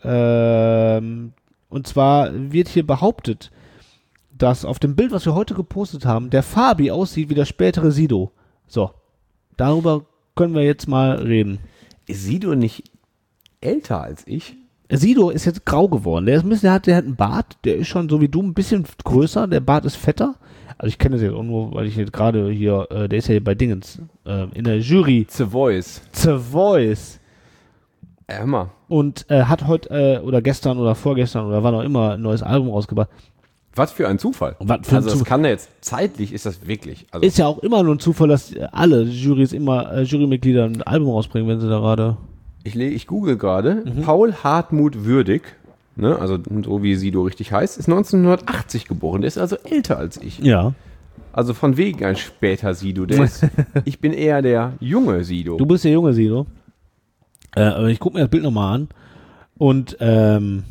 ähm, und zwar wird hier behauptet, dass auf dem Bild, was wir heute gepostet haben, der Fabi aussieht wie der spätere Sido. So, darüber können wir jetzt mal reden. Ist Sido nicht älter als ich? Sido ist jetzt grau geworden. Der ist ein bisschen, der hat, der hat einen Bart, der ist schon so wie du ein bisschen größer, der Bart ist fetter. Also ich kenne das jetzt auch nur, weil ich jetzt gerade hier, äh, der ist ja hier bei Dingens, äh, in der Jury. The Voice. The Voice. Äh, hör mal. Und äh, hat heute äh, oder gestern oder vorgestern oder wann auch immer ein neues Album rausgebracht. Was für ein Zufall. Was für ein also das Zufall. kann ja jetzt, zeitlich ist das wirklich. Also Ist ja auch immer nur ein Zufall, dass äh, alle Jurys immer, äh, Jurymitglieder ein Album rausbringen, wenn sie da gerade... ich, le- ich google gerade. Mhm. Paul Hartmut Würdig, ne, also so wie Sido richtig heißt, ist neunzehnhundertachtzig geboren. Der ist also älter als ich. Ja. Also von wegen ein später Sido. Der ist, ich bin eher der junge Sido. Du bist der junge Sido. Äh, aber ich gucke mir das Bild nochmal an. Und, ähm...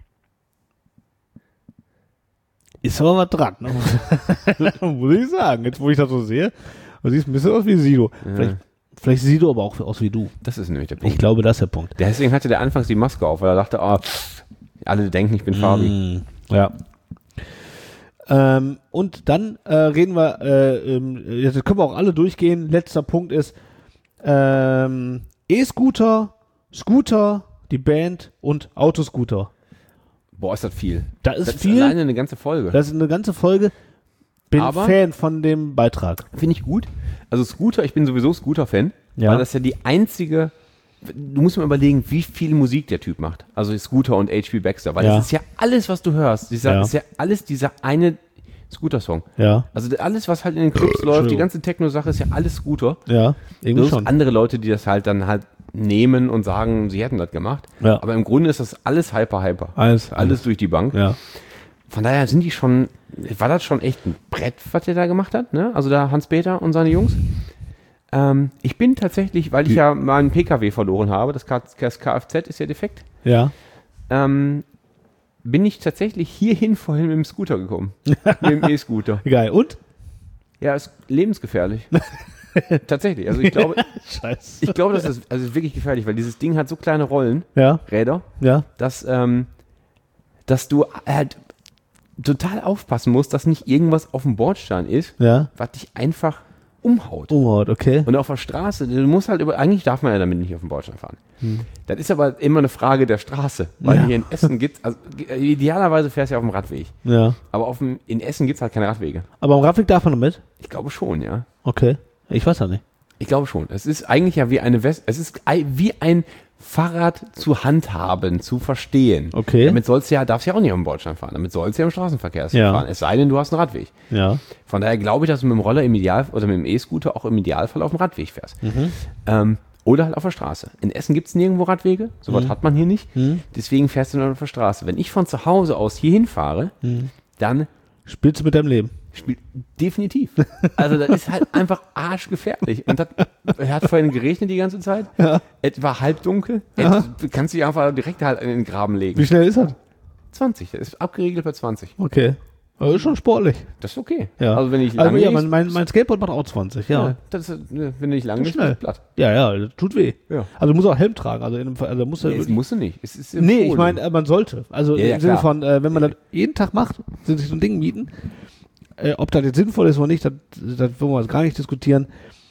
ist aber was dran, ne? Muss ich sagen. Jetzt, wo ich das so sehe, du siehst ein bisschen aus wie Sido. Vielleicht, vielleicht sieht Sido aber auch aus wie du. Das ist nämlich der Punkt. Ich glaube, das ist der Punkt. Deswegen hatte der anfangs die Maske auf, weil er dachte, ah, pff, alle denken, ich bin Fabi. Mm, ja. Ähm, und dann äh, reden wir, äh, ähm, jetzt können wir auch alle durchgehen. Letzter Punkt ist, Ähm, E-Scooter, Scooter, die Band und Autoscooter. Boah, ist das viel. Da ist das viel. ist alleine eine ganze Folge. Das ist eine ganze Folge. Bin Aber- Fan von dem Beitrag. Finde ich gut. Also Scooter, ich bin sowieso Scooter-Fan, Ja. weil das ja die einzige, du musst mal überlegen, wie viel Musik der Typ macht. Also Scooter und H P Baxter, weil Ja. das ist ja alles, was du hörst. Dieser, Ja. ist ja alles dieser eine Scooter-Song. Ja, Also alles, was halt in den Clubs läuft, die ganze Techno-Sache ist ja alles Scooter. ja, irgendwie Bloß schon. andere Leute, die das halt dann halt nehmen und sagen, sie hätten das gemacht. Ja. Aber im Grunde ist das alles hyper, hyper. Alles, Alles durch die Bank. Ja. Von daher sind die schon, war das schon echt ein Brett, was der da gemacht hat, ne? Also da Hans-Peter und seine Jungs. Ähm, ich bin tatsächlich, weil ich ja mal einen P K W verloren habe, das, K das Kfz ist ja defekt, Ja. ähm, bin ich tatsächlich hierhin vorhin mit dem Scooter gekommen. mit dem E-Scooter. Geil. Und? Ja, ist lebensgefährlich. Tatsächlich. Also ich glaube, Scheiße. ich glaube, das ist, also ist wirklich gefährlich, weil dieses Ding hat so kleine Rollen, Ja, Räder, ja. dass, ähm, dass du halt total aufpassen musst, dass nicht irgendwas auf dem Bordstein ist, Ja. was dich einfach umhaut. Oh, okay. Und auf der Straße, du musst halt über, eigentlich darf man ja damit nicht auf dem Bordstein fahren. Das ist aber immer eine Frage der Straße, weil Ja. hier in Essen gibt also idealerweise fährst du ja auf dem Radweg, Ja. aber auf dem, in Essen gibt es halt keine Radwege. Aber am Radweg darf man damit? Ich glaube schon, ja. Okay. Ich weiß ja nicht. Ich glaube schon. Es ist eigentlich ja wie eine West, es ist ei- wie ein Fahrrad zu handhaben, zu verstehen. Okay. Damit sollst du ja, darfst du ja auch nicht auf dem Bordstein fahren. Damit sollst du ja im Straßenverkehr Ja. fahren. Es sei denn, du hast einen Radweg. Ja. Von daher glaube ich, dass du mit dem Roller im Ideal oder mit dem E-Scooter auch im Idealfall auf dem Radweg fährst. Ähm, oder halt auf der Straße. In Essen gibt es nirgendwo Radwege. Sowas hat man hier nicht. Deswegen fährst du nur auf der Straße. Wenn ich von zu Hause aus hierhin fahre, dann Spielst du mit deinem Leben? spielt definitiv. Also das ist halt einfach arschgefährlich. Und das hat vorhin geregnet die ganze Zeit. Ja. Es war halbdunkel. Es, du kannst dich einfach direkt halt in den Graben legen. Wie schnell ist das? zwanzig, das ist abgeriegelt bei zwanzig. Okay. Aber ist schon sportlich. Das ist okay. Ja. Also wenn ich also, lange ja, lieg- mein, mein, mein Skateboard macht auch zwanzig, ja. ja, das ist, wenn du nicht lang Das bist, ist schnell. bist du platt. Ja, ja, das tut weh. Ja. Also du musst auch Helm tragen. Also, in einem Fall, also musst du Nee, das wirklich- musst du nicht. Es ist Nee, ich empfohlen. meine, äh, man sollte. Also Ja, ja, im Sinne klar. von, äh, wenn man das jeden Tag macht, sich so ein Ding mieten, äh, ob das jetzt sinnvoll ist oder nicht, das, das wollen wir jetzt gar nicht diskutieren.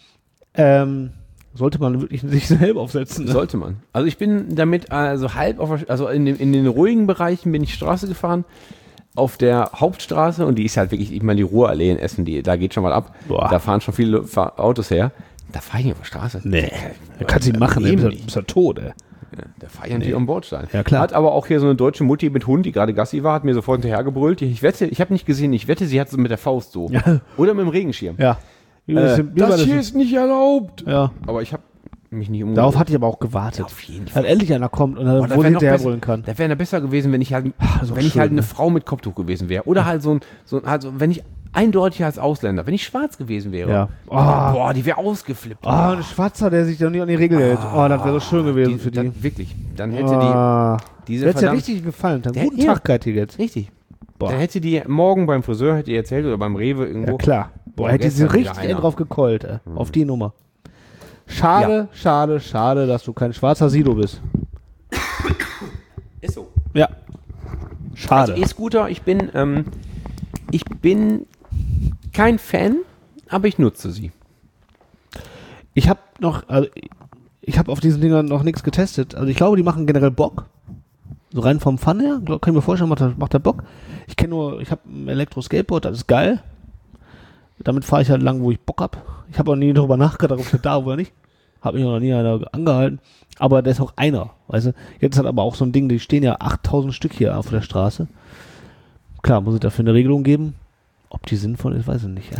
Ähm, sollte man wirklich sich selber aufsetzen. Ne? Sollte man. Also ich bin damit also halb auf der, also in, den, in den ruhigen Bereichen bin ich Straße gefahren. Auf der Hauptstraße, und die ist halt wirklich, ich meine, die Ruhrallee in Essen, die, da geht schon mal ab. Boah. Da fahren schon viele Fa- Autos her. Da fahre ich nicht auf der Straße. Nee, da kannst du ihn machen, Eben dann nicht. bist du tot, ey. Ja, da fahre ich natürlich am Bordstein. Ja, klar. Hat aber auch hier so eine deutsche Mutti mit Hund, die gerade Gassi war, hat mir sofort hinterhergebrüllt. Ich wette, ich habe nicht gesehen, ich wette, sie hat so mit der Faust so. Ja. Oder mit dem Regenschirm. Ja. Wie war Äh, das denn- wie war das das hier denn? ist nicht erlaubt. Ja. Aber ich habe mich nicht umgebracht. Darauf hatte ich aber auch gewartet. Auf jeden Dass Fall. endlich einer kommt und Boah, dann das wohl wär noch hinterher besser- brüllen kann. Das wäre besser gewesen, wenn ich halt, das ist auch wenn ich schön, halt eine ne? Frau mit Kopftuch gewesen wäre. Oder halt so ein, so ein also wenn ich eindeutig als Ausländer, wenn ich schwarz gewesen wäre. Ja. Oh, Oh. boah, die wäre ausgeflippt. Oh, ein Schwarzer, der sich doch nicht an die Regel hält. Oh, das wäre so schön gewesen die, für die. Dann, wirklich. Dann hätte Ah. die diese Hätte es ja verdammt- richtig gefallen. Dann Der- guten ja. Tag, Kathi, jetzt. Richtig. Boah. Dann hätte die morgen beim Friseur hätte die erzählt oder beim Rewe irgendwo. Ja, klar. Boah, Boah, hätte sie gestern wieder richtig einer. einen drauf gekeult, ey. Auf die Nummer. Schade, schade, schade, dass du kein schwarzer Sido bist. Ist so. Ja. Schade. Also E-Scooter, ich bin, ähm, ich bin kein Fan, aber ich nutze sie. Ich habe noch, also ich habe auf diesen Dingern noch nichts getestet. Also ich glaube, die machen generell Bock. So rein vom Fun her, glaub, kann ich mir vorstellen, macht der, macht der Bock. Ich kenne nur, ich habe ein Elektro-Skateboard, das ist geil. Damit fahre ich halt lang, wo ich Bock hab. Ich habe auch nie darüber nachgedacht, ob ich da oder nicht. Habe mich noch nie einer angehalten. Aber der ist auch einer, weißt du. Jetzt hat aber auch so ein Ding, die stehen ja achttausend Stück hier auf der Straße. Klar, muss es dafür eine Regelung geben. Ob die sinnvoll ist, weiß ich nicht. Ja.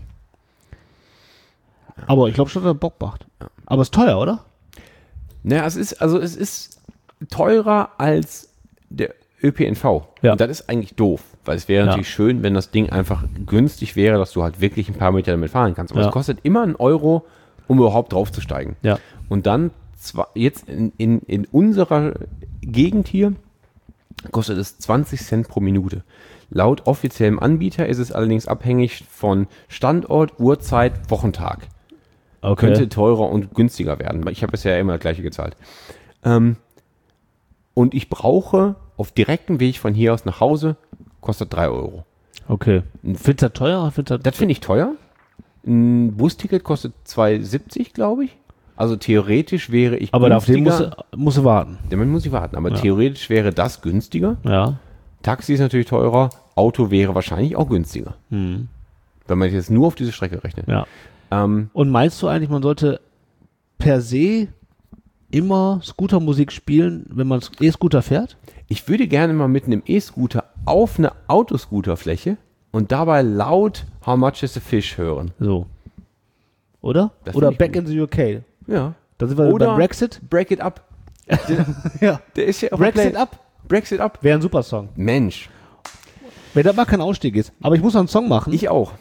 Aber ich glaube schon, dass er Bock macht. Aber ist teuer, oder? Naja, es ist, also es ist teurer als der Ö P N V. Ja. Und das ist eigentlich doof, weil es wäre Ja. natürlich schön, wenn das Ding einfach günstig wäre, dass du halt wirklich ein paar Meter damit fahren kannst. Aber Ja. es kostet immer einen Euro, um überhaupt draufzusteigen. Ja. Und dann zwar jetzt in, in, in unserer Gegend hier kostet es zwanzig Cent pro Minute. Laut offiziellem Anbieter ist es allerdings abhängig von Standort, Uhrzeit, Wochentag. Okay. Könnte teurer und günstiger werden. Weil ich habe bisher immer das gleiche gezahlt. Ähm, und ich brauche auf direktem Weg von hier aus nach Hause, kostet drei Euro. Okay. Findest du das teuer? Findest du Das finde ich teuer. Ein Busticket kostet zwei siebzig, glaube ich. Also theoretisch wäre ich Aber auf den musst günstiger. du, musst du warten. Damit muss ich warten. Aber Ja. theoretisch wäre das günstiger. Ja. Taxi ist natürlich teurer. Auto wäre wahrscheinlich auch günstiger. Hm. Wenn man jetzt nur auf diese Strecke rechnet. Ja. Ähm, Und meinst du eigentlich, man sollte per se immer Scootermusik spielen, wenn man E-Scooter fährt? ich würde gerne mal mit einem E-Scooter auf eine Autoscooterfläche und dabei laut How Much is a Fish hören. So. Oder? Das Oder find ich Back gut. in the U K. Ja. Da sind wir Oder beim Brexit. Break It Up. Der, Ja. der ist ja auf der Brexit Play- Up Brexit Up. wäre ein super Song. Mensch, Wenn das mal kein Ausstieg ist. Aber ich muss noch einen Song machen. ich auch.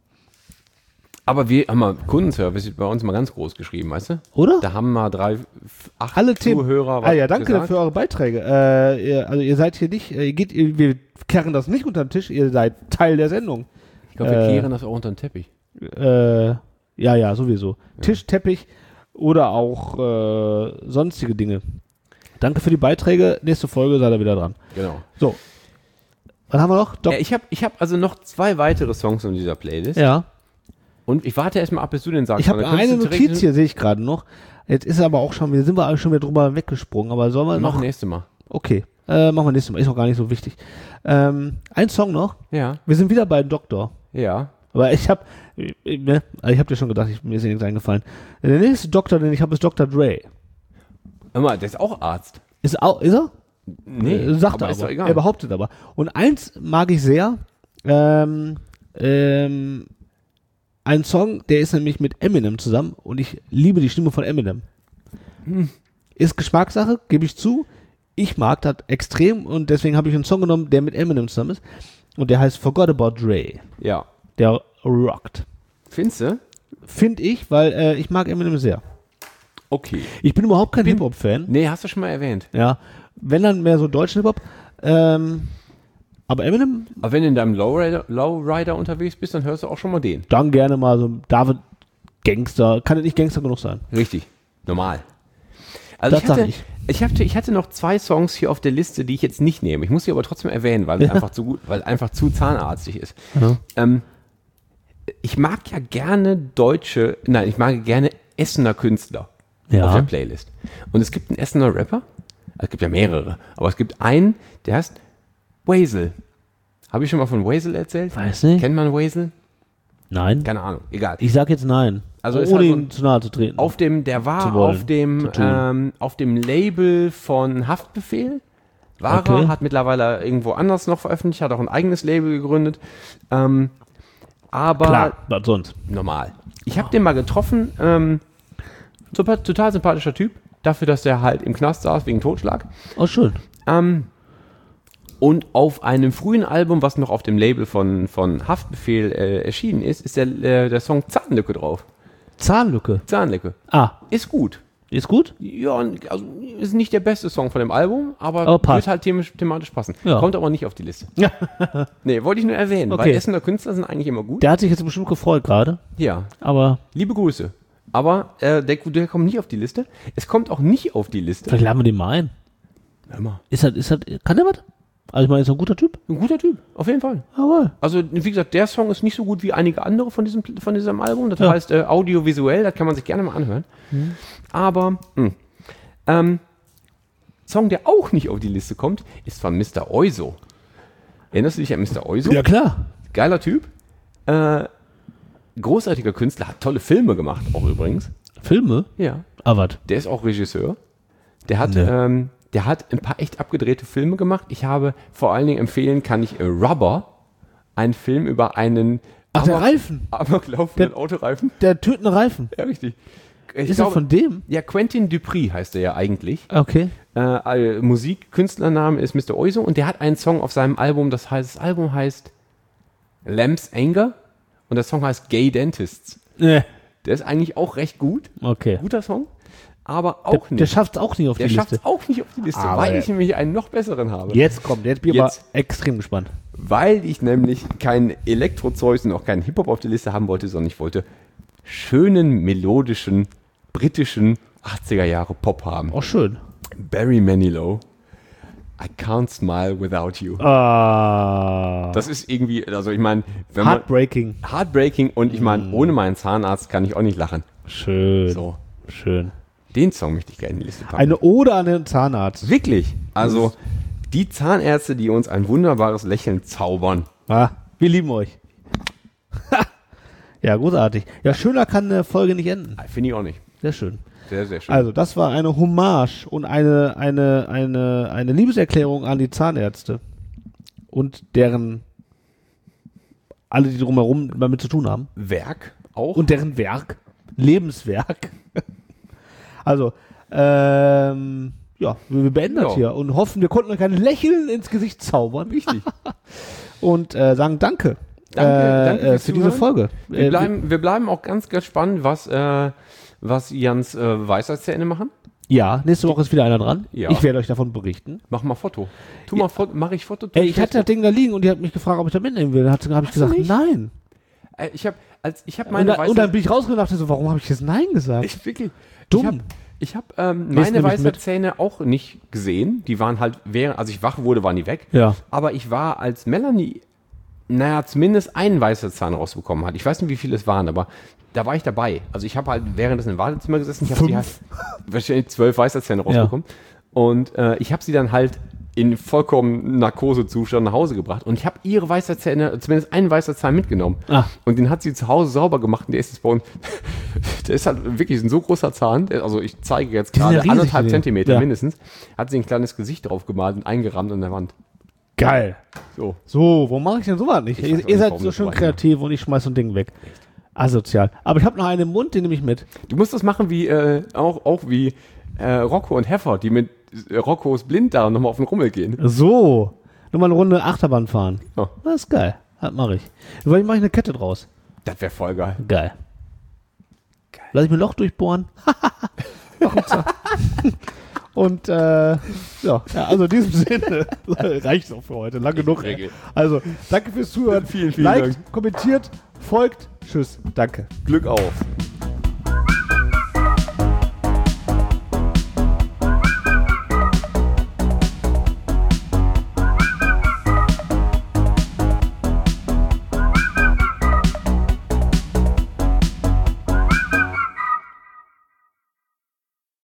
Aber wir haben mal Kundenservice bei uns mal ganz groß geschrieben, weißt du? Oder? Da haben mal drei, f- acht Alle Themen. Zuhörer Ah ja, danke gesagt. für eure Beiträge. Äh, ihr, also ihr seid hier nicht, äh, ihr geht, ihr, wir kehren das nicht unter den Tisch, ihr seid Teil der Sendung. Ich glaube, wir Äh, kehren das auch unter den Teppich. Äh, ja, ja, sowieso. Tisch, Teppich oder auch äh, sonstige Dinge. Danke für die Beiträge. Nächste Folge seid ihr wieder dran. Genau. So. Was haben wir noch? Doc Äh, ich habe ich hab also noch zwei weitere Songs in dieser Playlist. ja. Und ich warte erstmal ab, bis du den sagst. Ich habe weil dann eine könntest du Notiz direkt- hier, sehe ich gerade noch. Jetzt ist aber auch schon, wir sind wir eigentlich schon wieder drüber weggesprungen, aber sollen wir Mach noch? nächste Mal. Okay, äh, machen wir nächstes Mal, ist auch gar nicht so wichtig. Ähm, ein Song noch, Ja, wir sind wieder bei Doktor. ja. Aber ich habe, ne, ich habe dir schon gedacht, ich, mir ist dir nichts eingefallen. Der nächste Doktor, den ich habe, ist Doktor Dre. Hör mal, der ist auch Arzt. Ist, auch, ist er? Nee, Äh, sagt aber er ist aber. doch egal. Er behauptet aber. Und eins mag ich sehr. Ähm, ähm, ein Song, der ist nämlich mit Eminem zusammen und ich liebe die Stimme von Eminem. Hm. Ist Geschmackssache, gebe ich zu. Ich mag das extrem und deswegen habe ich einen Song genommen, der mit Eminem zusammen ist. Und der heißt Forgot About Dre. Ja. Der rockt. Findest du? Finde ich, weil äh, ich mag Eminem sehr. Okay. Ich bin überhaupt kein Hip-Hop-Fan. Nee, hast du schon mal erwähnt. Ja. Wenn dann mehr so deutschen Hip-Hop. Ähm, aber Eminem, Aber wenn du in deinem Lowrider, Lowrider unterwegs bist, dann hörst du auch schon mal den. dann gerne mal so David Gangster. Kann ja nicht Gangster genug sein. Richtig. Normal. Also Das ich hatte, sag ich. ich. hatte, ich hatte noch zwei Songs hier auf der Liste, die ich jetzt nicht nehme. Ich muss sie aber trotzdem erwähnen, weil es Ja. einfach zu gut, weil einfach zu zahnarztig ist. Ja. Ähm, ich mag ja gerne deutsche, nein, ich mag gerne Essener Künstler Ja. auf der Playlist. Und es gibt einen Essener Rapper, es gibt ja mehrere, aber es gibt einen, der heißt Wazel. Habe ich schon mal von Wazel erzählt? Weiß nicht. Kennt man Wazel? Nein. Keine Ahnung, egal. Ich sag jetzt nein. Also ist ohne halt so ihm zu nahe zu treten. Auf dem, der war Zu wollen, auf dem, zu tun. ähm, auf dem Label von Haftbefehl. War Okay. er, hat mittlerweile irgendwo anders noch veröffentlicht, hat auch ein eigenes Label gegründet. Ähm, aber Klar, was sonst. normal. Ich habe den mal getroffen, ähm, super, total sympathischer Typ, dafür, dass der halt im Knast saß wegen Totschlag. Oh, schön. Ähm, und auf einem frühen Album, was noch auf dem Label von, von Haftbefehl äh, erschienen ist, ist der, äh, der Song Zahnlücke drauf. Zahnlücke. Zahnlücke. Ah, Ist gut. ist gut? Ja, also ist nicht der beste Song von dem Album, aber, Aber passt. wird halt thematisch, thematisch passen. Ja. Kommt aber nicht auf die Liste. Nee, wollte ich nur erwähnen, Okay. weil Essener Künstler sind eigentlich immer gut. Der hat sich jetzt bestimmt gefreut gerade. Ja, Aber liebe Grüße. Aber äh, der, der kommt nicht auf die Liste. Es kommt auch nicht auf die Liste. vielleicht laden wir den mal ein. Hör mal. Ist das, ist das, kann der was? Also ich meine, ist er ein guter Typ? Ein guter Typ, auf jeden Fall. Jawohl. Also, wie gesagt, der Song ist nicht so gut wie einige andere von diesem, von diesem Album. Das Ja. heißt äh, audiovisuell, das kann man sich gerne mal anhören. Aber, mh. ähm, Song, der auch nicht auf die Liste kommt, ist von Mister Oizo. Erinnerst du dich an Mister Oizo? Ja, klar. Geiler Typ. Äh, großartiger Künstler, hat tolle Filme gemacht, auch übrigens. Filme? Ja. Ah, was? Der ist auch Regisseur. Der hat, Ne. ähm, der hat ein paar echt abgedrehte Filme gemacht. Ich habe vor allen Dingen empfehlen, kann ich äh, Rubber, einen Film über einen Ach, der Amok- Reifen. Amoklaufenden Der- Autoreifen. Der tötende Reifen. Ja, richtig. Ich Ist er von dem? Ja, Quentin Dupree heißt er ja eigentlich. Okay. Äh, Musikkünstlername ist Mister Oizo und der hat einen Song auf seinem Album, das heißt, das Album heißt Lamb's Anger und der Song heißt Gay Dentists. Ne. Der ist eigentlich auch recht gut. Okay. Guter Song, aber Der, auch der nicht. schafft es auch nicht auf Der die schafft Liste. es auch nicht auf die Liste, Aber weil der- ich nämlich einen noch besseren habe. Jetzt kommt, jetzt bin ich aber Jetzt. extrem gespannt. Weil ich nämlich kein Elektro-Zeug und auch keinen Hip-Hop auf der Liste haben wollte, sondern ich wollte schönen, melodischen, britischen achtziger Jahre Pop haben. Auch schön. Barry Manilow, I Can't Smile Without You. Ah. Das ist irgendwie, also ich meine, wenn man... Heartbreaking. Heartbreaking und ich meine, ohne meinen Zahnarzt kann ich auch nicht lachen. Schön. So. Schön. Den Song möchte ich gerne in die Liste packen. Eine Ode an den Zahnarzt. Wirklich. Also, die Zahnärzte, die uns ein wunderbares Lächeln zaubern. Ah, wir lieben euch. Ja, großartig. Ja, schöner kann eine Folge nicht enden. Finde ich auch nicht. Sehr schön. Sehr, sehr schön. Also, das war eine Hommage und eine, eine, eine, eine Liebeserklärung an die Zahnärzte und deren, alle, die drumherum damit zu tun haben. Werk auch. Und deren Werk. Lebenswerk. Also, ähm, ja, wir beenden das Ja. hier und hoffen, wir konnten euch ein Lächeln ins Gesicht zaubern. Wichtig. Und äh, sagen Danke. Danke, äh, danke äh, fürs für diese Zuhören. Folge. Wir Äh, bleiben, wir bleiben auch ganz gespannt, was, äh, was Jans äh, Weisheitszähne machen. Ja, nächste Woche ist wieder einer dran. Ja. Ich werde euch davon berichten. Mach mal Foto. Tu mal Foto, mach ich Foto. Ey, ich hatte das Ding da liegen und die hat mich gefragt, ob ich da mitnehmen will. Da habe ich Hast du gesagt, nicht? nein. Äh, ich habe als ich habe Und, meine da, und dann bin ich rausgegangen und dachte so, warum habe ich jetzt nein gesagt? ich wirklich Dumm. Ich habe hab, ähm, Nächsten meine nehme ich mit. Weisheitszähne auch nicht gesehen. Die waren halt während als ich wach wurde, waren die weg. Ja. Aber ich war als Melanie naja, zumindest einen Weisheitszahn rausbekommen hat. Ich weiß nicht, wie viele es waren, aber da war ich dabei. Also ich habe halt währenddessen im Wartezimmer gesessen. Ich habe die halt wahrscheinlich zwölf Weisheitszähne rausbekommen. Und äh, ich habe sie dann halt in vollkommen Narkosezustand nach Hause gebracht. Und ich habe ihre Weisheitszähne, zumindest einen Weisheitszahn mitgenommen. Ah. Und den hat sie zu Hause sauber gemacht. Und der ist jetzt bei uns, der ist halt wirklich ein so großer Zahn. Der, also ich zeige jetzt Die sind gerade ja riesig, anderthalb die. Zentimeter Ja. mindestens. Hat sie ein kleines Gesicht drauf gemalt und eingerammt an der Wand. Geil. So. So, warum mache ich denn sowas nicht? Ich weiß Ihr, auch ihr nicht, seid warum so das schön so war. kreativ und ich schmeiß so ein Ding weg. Asozial. Aber ich habe noch einen im Mund, den nehme ich mit. Du musst das machen wie, äh, auch, auch wie äh, Rocco und Heffer, die mit äh, Roccos Blinddarm nochmal auf den Rummel gehen. So. Nur mal eine Runde Achterbahn fahren. Ja. Das ist geil. Das mache ich. Vielleicht mache ich eine Kette draus. Das wäre voll geil. Geil. Lass ich mir ein Loch durchbohren. Und äh, ja, ja, also in diesem Sinne reicht es auch für heute. Lang genug. Regel. Also, danke fürs Zuhören. Vielen, vielen Liked, Dank. kommentiert, folgt. Tschüss. Danke. Glück auf.